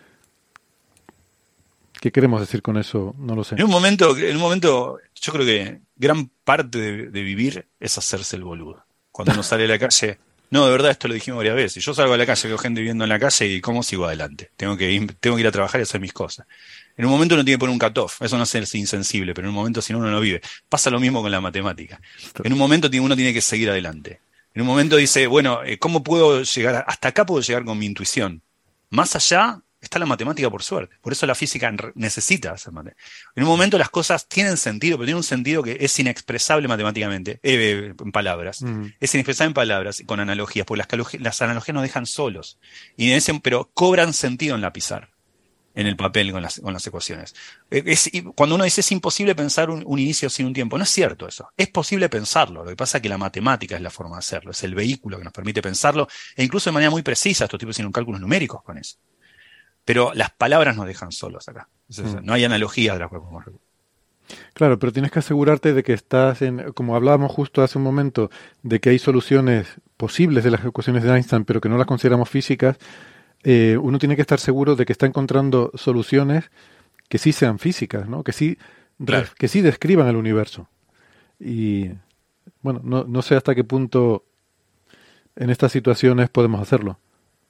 ¿Qué queremos decir con eso? No lo sé. En un momento, en un momento yo creo que gran parte de, de vivir es hacerse el boludo. Cuando uno sale a la calle, no, de verdad, esto lo dijimos varias veces. Yo salgo a la calle, veo gente viviendo en la calle y ¿cómo sigo adelante? Tengo que ir, tengo que ir a trabajar y hacer mis cosas. En un momento uno tiene que poner un cutoff. Eso no es ser insensible, pero en un momento si no uno no vive. Pasa lo mismo con la matemática. En un momento uno tiene que seguir adelante. En un momento dice, bueno, ¿cómo puedo llegar? Hasta acá puedo llegar con mi intuición. Más allá está la matemática por suerte. Por eso la física necesita hacer matemática. En un momento las cosas tienen sentido, pero tienen un sentido que es inexpresable matemáticamente, eh, en palabras. Mm. Es inexpresable en palabras y con analogías, porque las, las analogías nos dejan solos. Y en ese, pero cobran sentido en la pizarra, en el papel con las, con las ecuaciones. Es, cuando uno dice es imposible pensar un, un inicio sin un tiempo, no es cierto eso. Es posible pensarlo. Lo que pasa es que la matemática es la forma de hacerlo, es el vehículo que nos permite pensarlo, e incluso de manera muy precisa. Estos tipos tienen cálculos numéricos con eso. Pero las palabras nos dejan solos acá. Entonces, mm. No hay analogías de las cuales podemos recurrir. Claro, pero tienes que asegurarte de que estás en, como hablábamos justo hace un momento, de que hay soluciones posibles de las ecuaciones de Einstein, pero que no las consideramos físicas. Eh, uno tiene que estar seguro de que está encontrando soluciones que sí sean físicas, ¿no? Que sí, claro. que sí describan el universo. Y bueno, no, no sé hasta qué punto en estas situaciones podemos hacerlo.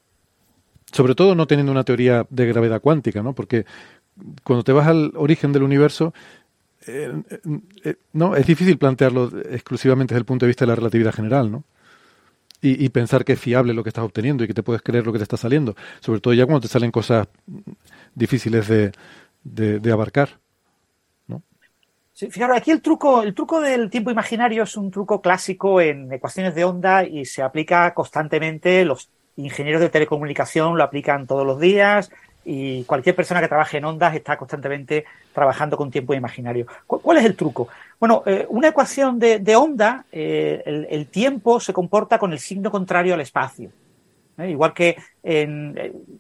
Sobre todo no teniendo una teoría de gravedad cuántica, ¿no? Porque cuando te vas al origen del universo, eh, eh, no, es difícil plantearlo exclusivamente desde el punto de vista de la relatividad general, ¿no? Y, y pensar que es fiable lo que estás obteniendo y que te puedes creer lo que te está saliendo. Sobre todo ya cuando te salen cosas difíciles de, de, de abarcar, ¿no? Sí, fijaros, aquí el truco, el truco del tiempo imaginario es un truco clásico en ecuaciones de onda y se aplica constantemente. Los ingenieros de telecomunicación lo aplican todos los días y cualquier persona que trabaje en ondas está constantemente trabajando con tiempo imaginario. ¿Cuál es el truco? Bueno, eh, una ecuación de, de onda, eh, el, el tiempo se comporta con el signo contrario al espacio. ¿Eh? Igual que en,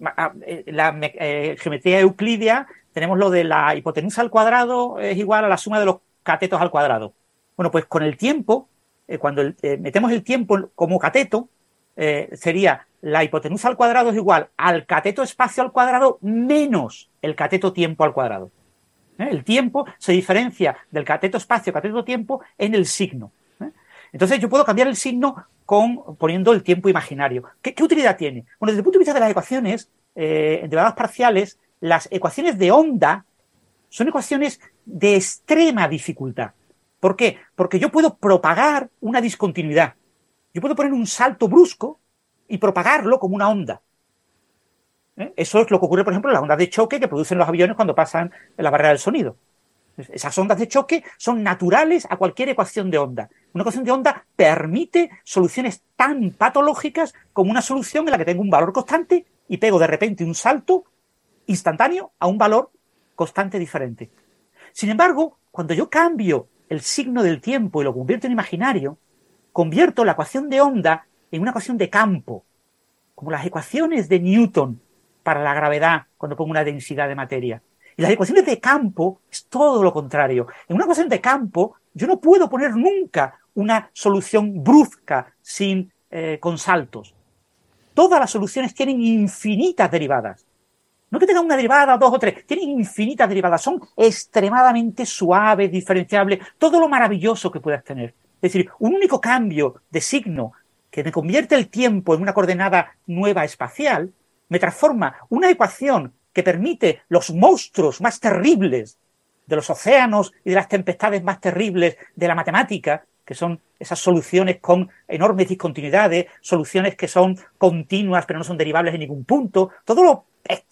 en la eh, geometría euclidia tenemos lo de la hipotenusa al cuadrado es igual a la suma de los catetos al cuadrado. Bueno, pues con el tiempo, eh, cuando el, eh, metemos el tiempo como cateto, eh, sería la hipotenusa al cuadrado es igual al cateto espacio al cuadrado menos el cateto tiempo al cuadrado. ¿Eh? El tiempo se diferencia del cateto espacio, cateto tiempo en el signo. ¿Eh? Entonces yo puedo cambiar el signo con, poniendo el tiempo imaginario. ¿Qué, qué utilidad tiene? Bueno, desde el punto de vista de las ecuaciones eh, en derivadas parciales, las ecuaciones de onda son ecuaciones de extrema dificultad. ¿Por qué? Porque yo puedo propagar una discontinuidad. Yo puedo poner un salto brusco y propagarlo como una onda. ¿Eh? Eso es lo que ocurre, por ejemplo, en las ondas de choque que producen los aviones cuando pasan la barrera del sonido. Esas ondas de choque son naturales a cualquier ecuación de onda. Una ecuación de onda permite soluciones tan patológicas como una solución en la que tengo un valor constante y pego de repente un salto instantáneo a un valor constante diferente. Sin embargo, cuando yo cambio el signo del tiempo y lo convierto en imaginario, convierto la ecuación de onda en una ecuación de campo, como las ecuaciones de Newton para la gravedad cuando pongo una densidad de materia. Y las ecuaciones de campo es todo lo contrario. En una ecuación de campo yo no puedo poner nunca una solución brusca sin, eh, con saltos. Todas las soluciones tienen infinitas derivadas. No que tengan una derivada, dos o tres, tienen infinitas derivadas. Son extremadamente suaves, diferenciables, todo lo maravilloso que puedas tener. Es decir, un único cambio de signo que me convierte el tiempo en una coordenada nueva espacial, me transforma una ecuación que permite los monstruos más terribles de los océanos y de las tempestades más terribles de la matemática, que son esas soluciones con enormes discontinuidades, soluciones que son continuas pero no son derivables en ningún punto, todo lo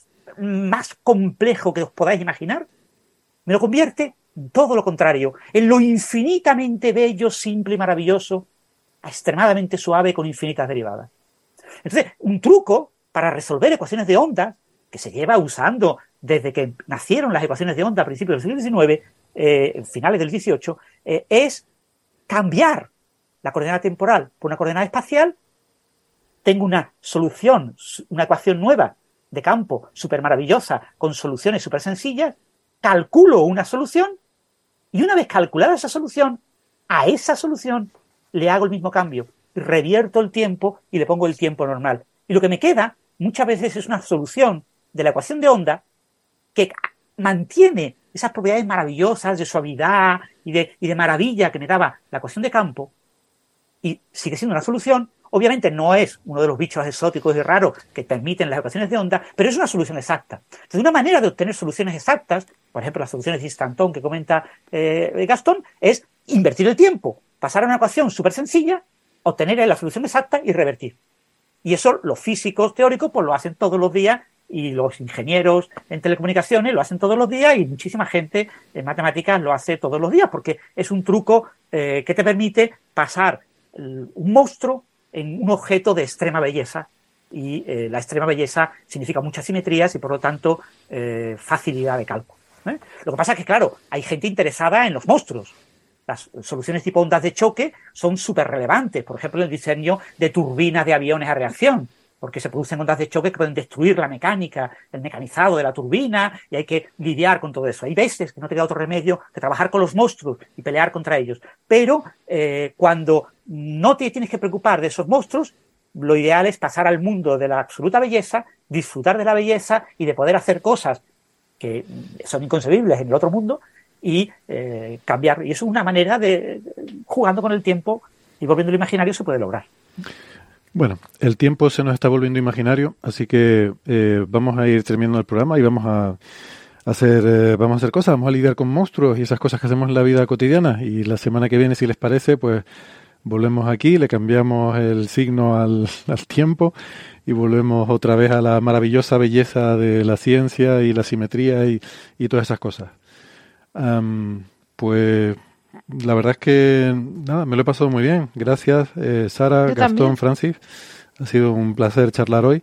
más complejo que os podáis imaginar, me lo convierte en todo lo contrario, en lo infinitamente bello, simple y maravilloso, extremadamente suave con infinitas derivadas. Entonces, un truco para resolver ecuaciones de onda, que se lleva usando desde que nacieron las ecuaciones de onda a principios del siglo diecinueve, eh, finales del dieciocho, eh, es cambiar la coordenada temporal por una coordenada espacial. Tengo una solución, una ecuación nueva de campo súper maravillosa con soluciones súper sencillas, calculo una solución y una vez calculada esa solución, a esa solución le hago el mismo cambio. Es revierto el tiempo y le pongo el tiempo normal. Y lo que me queda muchas veces es una solución de la ecuación de onda que mantiene esas propiedades maravillosas de suavidad y de, y de maravilla que me daba la ecuación de campo, y sigue siendo una solución. Obviamente no es uno de los bichos exóticos y raros que permiten las ecuaciones de onda, pero es una solución exacta. Entonces, una manera de obtener soluciones exactas, por ejemplo, las soluciones de instantón que comenta eh, Gastón, es invertir el tiempo, pasar a una ecuación súper sencilla, obtener la solución exacta y revertir. Y eso los físicos teóricos pues lo hacen todos los días, y los ingenieros en telecomunicaciones lo hacen todos los días, y muchísima gente en matemáticas lo hace todos los días, porque es un truco eh, que te permite pasar un monstruo en un objeto de extrema belleza, y eh, la extrema belleza significa muchas simetrías y por lo tanto eh, facilidad de cálculo, ¿eh? Lo que pasa es que, claro, hay gente interesada en los monstruos. Las soluciones tipo ondas de choque son súper relevantes, por ejemplo, el diseño de turbinas de aviones a reacción, porque se producen ondas de choque que pueden destruir la mecánica, el mecanizado de la turbina, y hay que lidiar con todo eso. Hay veces que no te queda otro remedio que trabajar con los monstruos y pelear contra ellos. Pero eh, cuando no te tienes que preocupar de esos monstruos, lo ideal es pasar al mundo de la absoluta belleza, disfrutar de la belleza y de poder hacer cosas que son inconcebibles en el otro mundo y eh, cambiar. Y eso es una manera de, jugando con el tiempo y volviendo al imaginario, se puede lograr. Bueno, el tiempo se nos está volviendo imaginario, así que eh, vamos a ir terminando el programa y vamos a hacer eh, vamos a hacer cosas, vamos a lidiar con monstruos y esas cosas que hacemos en la vida cotidiana. Y la semana que viene, si les parece, pues volvemos aquí, le cambiamos el signo al, al tiempo y volvemos otra vez a la maravillosa belleza de la ciencia y la simetría y, y todas esas cosas. Um, pues la verdad es que nada, me lo he pasado muy bien. Gracias, eh, Sara, Yo Gastón, también. Francis. Ha sido un placer charlar hoy.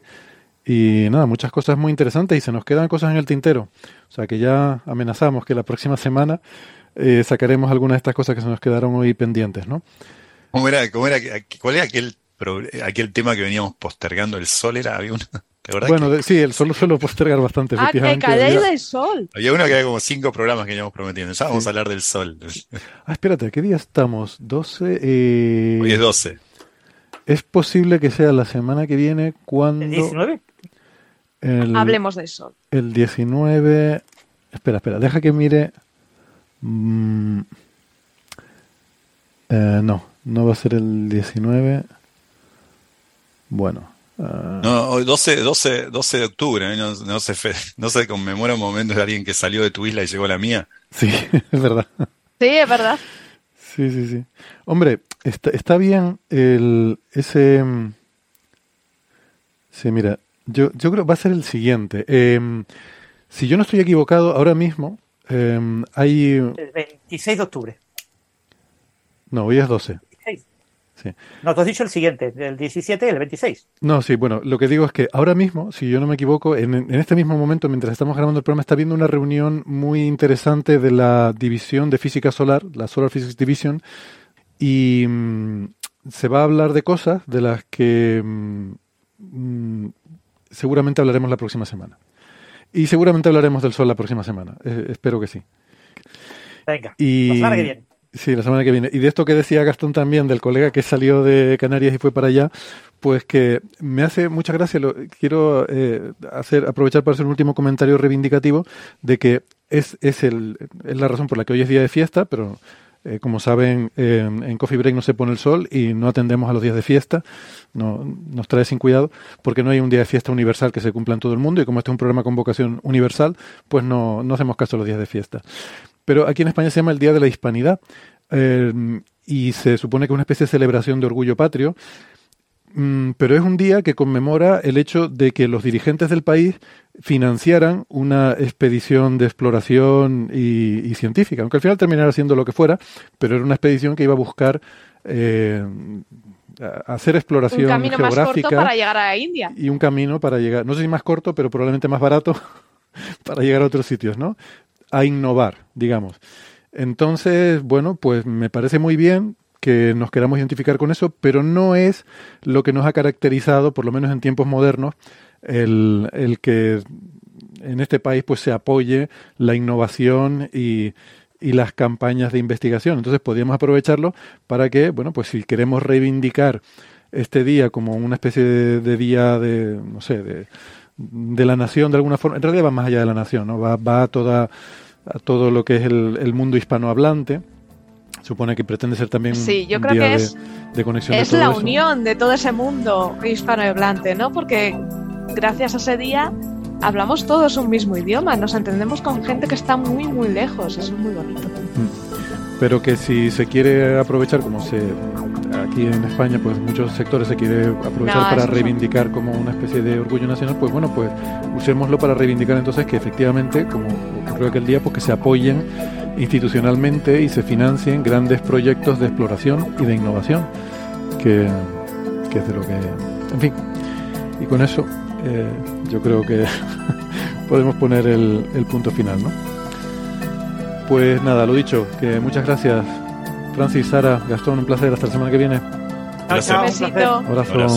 Y nada, muchas cosas muy interesantes y se nos quedan cosas en el tintero. O sea que ya amenazamos que la próxima semana eh, sacaremos algunas de estas cosas que se nos quedaron hoy pendientes, ¿no? ¿Cómo era, cómo era, ¿Cuál era aquel, pro- aquel tema que veníamos postergando? ¿El sol era? Había una, ¿te acordás Bueno, que de- sí, el sol lo suelo postergar bastante, Ah, que efectivamente. caléis Había- del sol. había uno que había como cinco programas que íbamos prometiendo? Ya vamos Sí. a hablar del sol. Ah, espérate, ¿qué día estamos? doce. Eh... Hoy es doce. Es posible que sea la semana que viene cuando... ¿El diecinueve? El, Hablemos del sol. el diecinueve... Espera, espera, deja que mire... Mm, eh, no, no va a ser el diecinueve. Bueno. ah, No, hoy doce, doce, doce de octubre, ¿eh? no, no, se fe- no se conmemora un momento de alguien que salió de tu isla y llegó a la mía. Sí, es verdad. Sí, es verdad. Sí, sí, sí. Hombre, está, está bien el ese... mm, Sí, mira, yo, yo creo que va a ser el siguiente. Eh, si yo no estoy equivocado, ahora mismo eh, hay... El veintiséis de octubre. No, hoy es doce. veintiséis. Sí. No, te has dicho el siguiente, el diecisiete y el veintiséis. No, sí, bueno, lo que digo es que ahora mismo, si yo no me equivoco, en, en este mismo momento, mientras estamos grabando el programa, está habiendo una reunión muy interesante de la división de física solar, la Solar Physics Division, y mm, se va a hablar de cosas de las que mm, mm, seguramente hablaremos la próxima semana. Y seguramente hablaremos del Sol la próxima semana, eh, espero que sí. Venga, Y... la semana que viene. Sí, la semana que viene. Y de esto que decía Gastón también, del colega que salió de Canarias y fue para allá, pues que me hace mucha gracia. Lo, quiero eh, hacer aprovechar para hacer un último comentario reivindicativo de que es, es, el, es la razón por la que hoy es día de fiesta, pero eh, como saben, eh, en Coffee Break no se pone el sol y no atendemos a los días de fiesta, no, nos trae sin cuidado, porque no hay un día de fiesta universal que se cumpla en todo el mundo y como este es un programa con vocación universal, pues no, no hacemos caso a los días de fiesta. Pero aquí en España se llama el Día de la Hispanidad eh, y se supone que es una especie de celebración de orgullo patrio, mm, pero es un día que conmemora el hecho de que los dirigentes del país financiaran una expedición de exploración y, y científica, aunque al final terminara siendo lo que fuera, pero era una expedición que iba a buscar eh, a hacer exploración Un camino más geográfica corto para llegar a la India. y un camino para llegar, no sé si más corto, pero probablemente más barato para llegar a otros sitios, ¿no? A innovar, digamos. Entonces, bueno, pues me parece muy bien que nos queramos identificar con eso, pero no es lo que nos ha caracterizado, por lo menos en tiempos modernos, el, el que en este país pues se apoye la innovación y, y las campañas de investigación. Entonces podríamos aprovecharlo para que, bueno, pues si queremos reivindicar este día como una especie de, de día de, no sé, de, de la nación de alguna forma, en realidad va más allá de la nación, ¿no? Va, va a, toda, a todo lo que es el, el mundo hispanohablante. Supone que pretende ser también sí, yo un creo día que de, es, de conexión. Es de todo la eso. unión de todo ese mundo hispanohablante, ¿no? Porque gracias a ese día hablamos todos un mismo idioma, nos entendemos con gente que está muy, muy lejos. Eso es muy bonito. Pero que si se quiere aprovechar, como se aquí en España, pues muchos sectores se quiere aprovechar No, para eso reivindicar como una especie de orgullo nacional, pues bueno, pues usémoslo para reivindicar entonces que efectivamente, como ocurrió aquel día, pues que se apoyen institucionalmente y se financien grandes proyectos de exploración y de innovación, que, que es de lo que... En fin, y con eso eh, yo creo que podemos poner el, el punto final, ¿no? Pues nada, lo dicho, que muchas gracias, Francis, Sara, Gastón, un placer, hasta la semana que viene. Gracias. Un besito. Abrazo. Abrazo.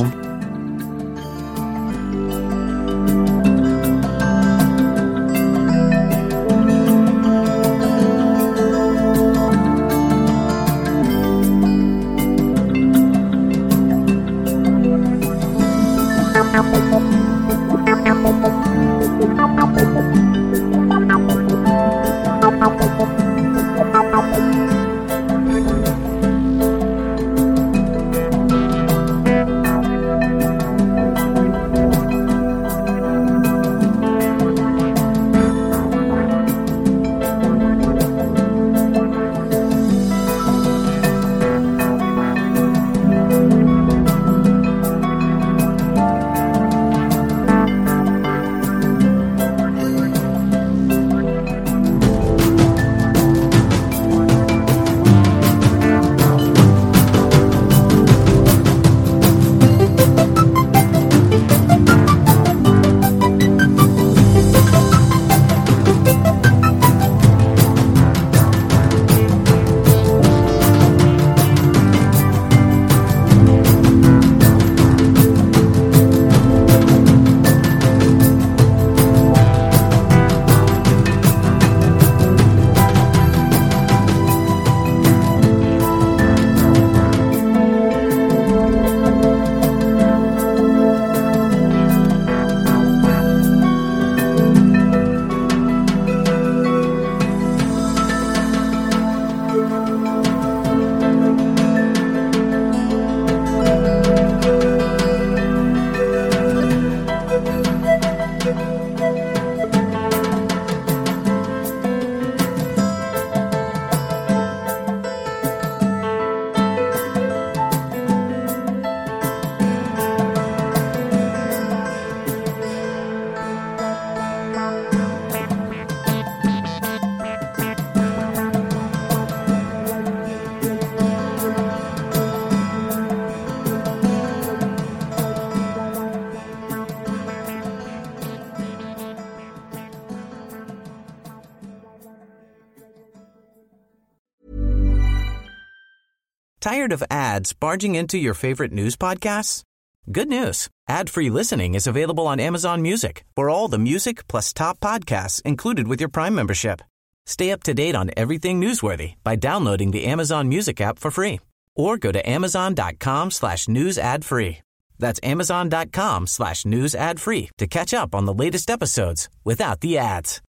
Tired of ads barging into your favorite news podcasts? Good news. Ad-free listening is available on Amazon Music for all the music plus top podcasts included with your Prime membership. Stay up to date on everything newsworthy by downloading the Amazon Music app for free or go to amazon.com slash news ad free. That's amazon.com slash news ad free to catch up on the latest episodes without the ads.